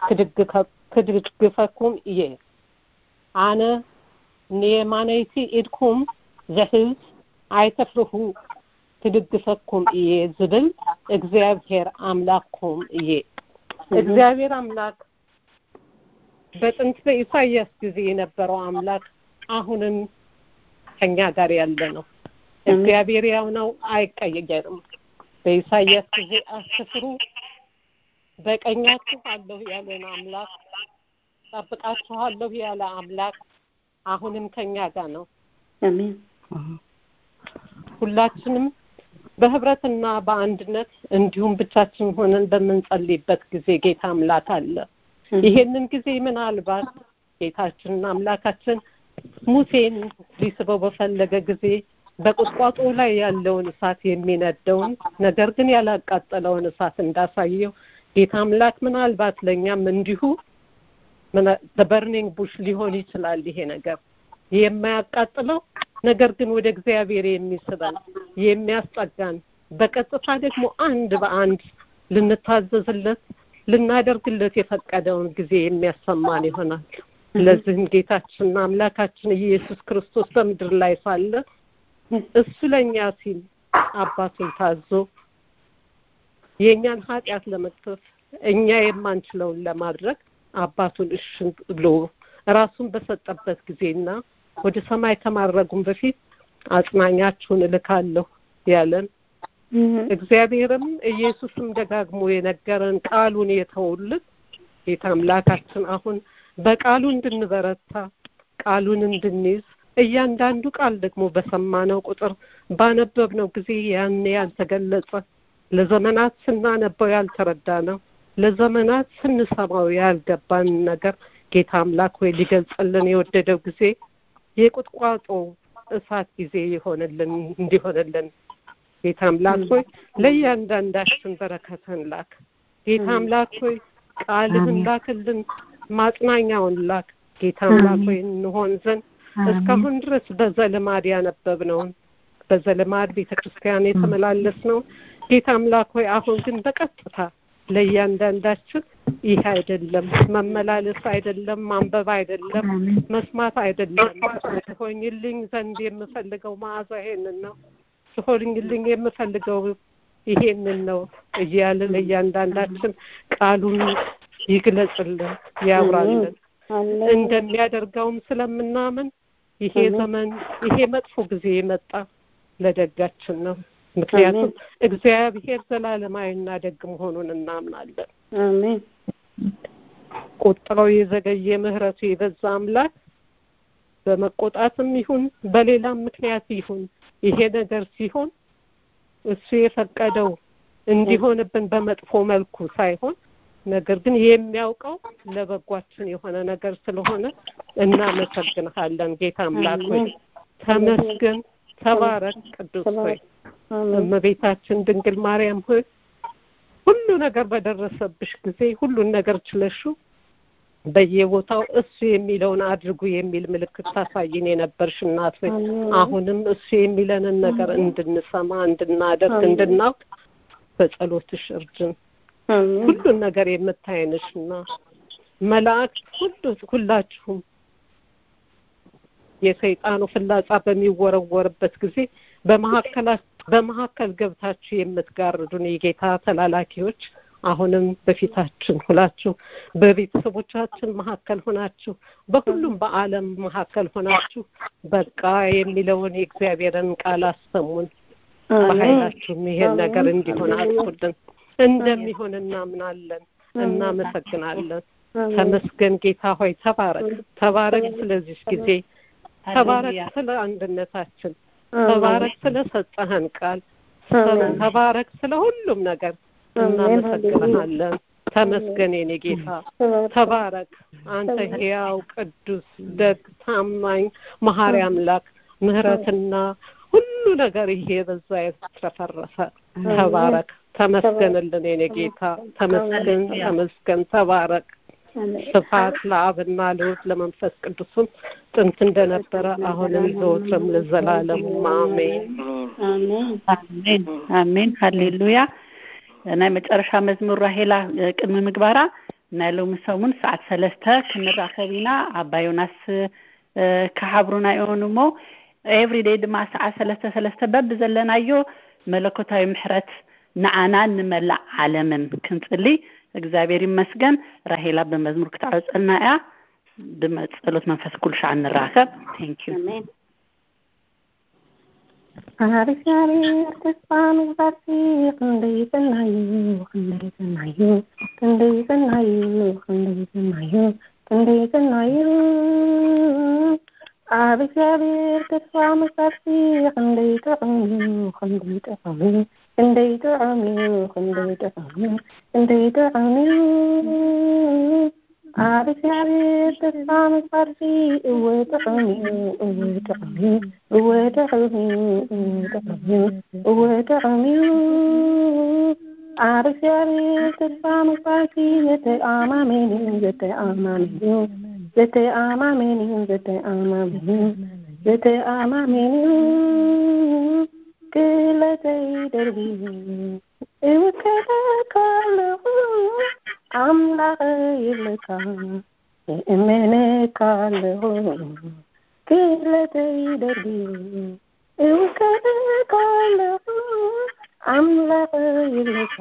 ክድግፈኩም እየ አነ የማነይቲ ኢድኩም ዘህዝ አይተፍርሁ ትድግፈኩም እየ ዝብል እግዚአብሔር አምላኩም እየ እግዚአብሔር አምላክ በጥንት በኢሳይያስ ጊዜ የነበረው አምላክ አሁንም ከኛ ጋር ያለ ነው እግዚአብሔር ያው ነው አይቀየርም በኢሳይያስ ጊዜ አስፍሩ በቀኛችሁ አለው ያለን አምላክ ጠብቃችኋለሁ ያለ አምላክ አሁንም ከኛ ጋር ነው አሜን ሁላችንም በህብረትና በአንድነት እንዲሁም ብቻችን ሆነን በመንጸልይበት ጊዜ ጌታ አምላክ አለ ይሄንን ጊዜ ምናልባት ጌታችንና አምላካችን ሙሴን ሊስበው በፈለገ ጊዜ በቁጥቋጦ ላይ ያለውን እሳት የሚነደውን ነገር ግን ያላቃጠለውን እሳት እንዳሳየው ጌታ አምላክ ምናልባት ለኛም እንዲሁ the burning bush ሊሆን ይችላል ይሄ ነገር የማያቃጥለው ነገር ግን ወደ እግዚአብሔር የሚስበን የሚያስጠጋን በቀጥታ ደግሞ አንድ በአንድ ልንታዘዝለት ልናደርግለት የፈቀደውን ጊዜ የሚያሰማን ይሆናል ለዚህም ጌታችንና አምላካችን ኢየሱስ ክርስቶስ በምድር ላይ ሳለ እሱ ለኛ ሲል አባቱን ታዞ የኛን ኃጢአት ለመክፈል እኛ የማንችለውን ለማድረግ አባቱን እሺ ብሎ ራሱን በሰጠበት ጊዜና ወደ ሰማይ ከማረጉም በፊት አጽናኛችሁን እልካለሁ ያለን እግዚአብሔርም ኢየሱስም ደጋግሞ የነገረን ቃሉን የተውልን ጌታ አምላካችን አሁን በቃሉ እንድንበረታ ቃሉን እንድንይዝ እያንዳንዱ ቃል ደግሞ በሰማነው ቁጥር ባነበብነው ጊዜ ያኔ ያልተገለጸ ለዘመናት ስናነበው ያልተረዳነው ለዘመናት ስንሰማው ያልገባን ነገር ጌታ አምላክ ሆይ ሊገልጽልን የወደደው ጊዜ የቁጥቋጦ እሳት ጊዜ ይሆንልን እንዲሆንልን ጌታ አምላክ ሆይ ለእያንዳንዳችን በረከትን ላክ ጌታ አምላክ ሆይ ቃልህን ላክልን ማጽናኛውን ላክ ጌታ አምላክ ሆይ እንሆን ዘንድ እስካሁን ድረስ በዘልማድ ያነበብነውን በዘልማድ ቤተክርስቲያን የተመላለስነው ጌታ አምላክ ሆይ አሁን ግን በቀጥታ ለእያንዳንዳችን ይህ አይደለም መመላለስ አይደለም ማንበብ አይደለም መስማት አይደለም ሆኝልኝ ዘንድ የምፈልገው መዓዛ ይሄንን ነው ሆኝልኝ የምፈልገው ይሄንን ነው እያለ ለእያንዳንዳችን ቃሉን ይግለጽልን ያውራልን እንደሚያደርገውም ስለምናምን ይሄ ዘመን ይሄ መጥፎ ጊዜ መጣ ለደጋችን ነው ምክንያቱም እግዚአብሔር ዘላለማዊና ደግ መሆኑን እናምናለን አሜን ቁጥራው የዘገየ ምህረቱ የበዛ አምላክ በመቆጣትም ይሁን በሌላም ምክንያት ይሁን ይሄ ነገር ሲሆን እሱ የፈቀደው እንዲሆንብን በመጥፎ መልኩ ሳይሆን ነገር ግን የሚያውቀው ለበጓችን የሆነ ነገር ስለሆነ እናመሰግንሃለን ጌታ አምላክ ሆይ ተመስገን ተባረክ ቅዱስ ሆይ እመቤታችን ድንግል ማርያም ሆይ ሁሉ ነገር በደረሰብሽ ጊዜ ሁሉን ነገር ችለሹ በየቦታው እሱ የሚለውን አድርጉ የሚል ምልክት ታሳይን የነበርሽ እናት ሆይ አሁንም እሱ የሚለንን ነገር እንድንሰማ እንድናደርግ እንድናውቅ በጸሎትሽ እርጅን ሁሉን ነገር የምታይነሽና መላእክት ሁሉ ሁላችሁም የሰይጣኑ ፍላጻ በሚወረወርበት ጊዜ በመሐከላችሁ በመሐከል ገብታችሁ የምትጋርዱን የጌታ ተላላኪዎች አሁንም በፊታችን ሁላችሁ በቤተሰቦቻችን መሐከል ሆናችሁ በሁሉም በዓለም መሐከል ሆናችሁ በቃ የሚለውን የእግዚአብሔርን ቃል አሰሙን በኃይላችሁ ይሄን ነገር እንዲሆን አድርጉልን እንደሚሆን እናምናለን እናመሰግናለን ተመስገን ጌታ ሆይ ተባረክ ተባረክ ስለዚህ ጊዜ ተባረክ ስለ አንድነታችን ተባረክ ስለ ሰጠህን ቃል ተባረክ ስለ ሁሉም ነገር እናመሰግናለን ተመስገን የኔ ጌታ ተባረክ አንተ ሕያው ቅዱስ ደግ ታማኝ መሐሪ አምላክ ምህረትና ሁሉ ነገር ይሄ በዛ የተፈረፈ ተባረክ ተመስገንልን የኔ ጌታ ተመስገን ተመስገን ተባረክ ስፋት ለአብና ለወልድ ለመንፈስ ቅዱስም ጥንት እንደነበረ አሁንም ዘወትርም ለዘላለም አሜን አሜን አሜን ሃሌሉያ ናይ መጨረሻ መዝሙር ራሄላ ቅድመ ምግባራ ናይ ሎሚ ሰሙን ሰዓት ሰለስተ ክንራኸቢና አባ ዮናስ ከሐብሩና ይሆንሞ ኤቭሪ ዴይ ድማ ሰዓት ሰለስተ ሰለስተ በብ ዘለናዮ መለኮታዊ ምሕረት ንዓና ንመላእ ዓለምን ክንጽልይ እግዚአብሔር ይመስገን ራሄላ በመዝሙር ክትዓጽልና ያ በመጸሎት መንፈስ ኩል ሻዕ ንራኸብ ቴንክ ዩ አሜን እግዚአብሔር ተስፋ ምግባርሲ ክንደይጽናዩ ክንደይጽናዩ ክንደይጽናዩ ክንደይጽናዩ ክንደይጽናዩ ኣብ እግዚአብሔር ተስፋ ምግባርሲ ክንደይጥዕምዩ ክንደይጥዕምዩ ክንደይጥዕምዩ ክንደይጥዕምዩ ክንደይጥዕምዩ ኣብ እግዚአብሔር ተስፋ ምግባርሲ እወጥዕምዩ እወጥዕምዩ እወጥዕምዩ እወጥዕምዩ እወጥዕምዩ ኣብ እግዚአብሔር ተስፋ ምግባርሲ ዘተኣማመንዩ ዘተኣማመንዩ ዘተኣማመንዩ ዘተኣማመንዩ ዘተኣማመንዩ ክለተይ ደርቢዩ እውከለካለሁ አምላክ ይልካ እመነካለሁ ክለተይ ደርቢዩ እውከለካለሁ አምላክ ይልካ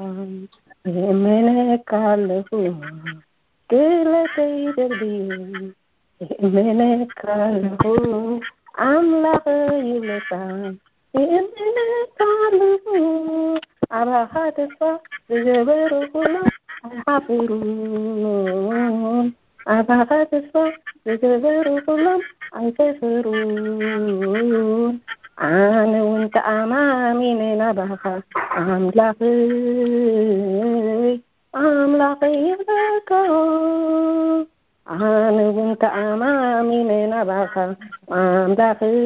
እመነካለሁ ክለተይ ደርቢዩ እመነካለሁ አምላክ ይልካ እመነካለሁ አባኻ ተስፋ ዝገበሩ ሁሎም አይሓፍሩን አባኻ ተስፋ ዝገበሩ ሁሎም አይከፍሩን አነ እውን ተኣማሚነ ናባኻ አምላኸይ አምላኸይ ይብለካ አነ እውን ተኣማሚነ ናባኻ አምላኸይ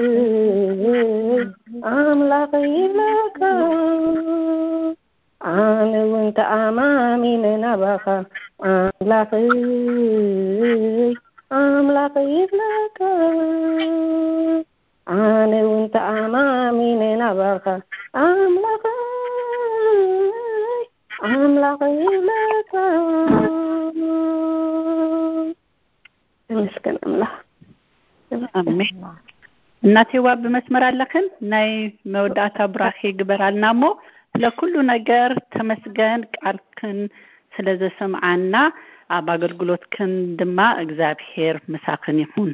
አምላኸይ ይብለካ አነ እውን ተኣማሚነ ናባኻ አምላኸይ አምላኸይ ይብለካ አነ እውን ተኣማሚነ ናባኻ አምላኸይ አምላኸይ ይብለካ ተመስገን አምላክ አሜን እናቴዋ በመስመር አለከን ናይ መውዳታ ብራኺ ግበራልናሞ ለኩሉ ነገር ተመስገን ቃልክን ስለዘሰምዓና ኣብ አገልግሎትክን ድማ እግዚአብሔር መሳክን ይሁን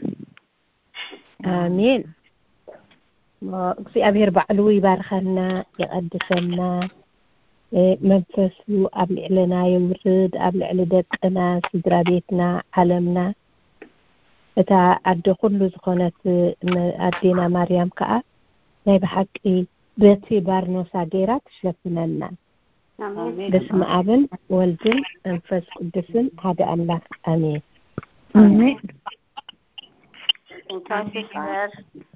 አሜን እግዚአብሔር ባዕሉ ይባርከና ይቀድሰና መንፈሱ ኣብ ልዕልና ይውርድ ኣብ ልዕሊ ደቅና ስድራ ቤትና ዓለምና እታ ኣደ ኩሉ ዝኾነት ኣዴና ማርያም ከዓ ናይ ብሓቂ በቲ ባርኖሳ ገይራ ትሸፍነና በስመ አብን ወልድን መንፈስ ቅዱስን ሓደ አምላክ አሜን አሜን።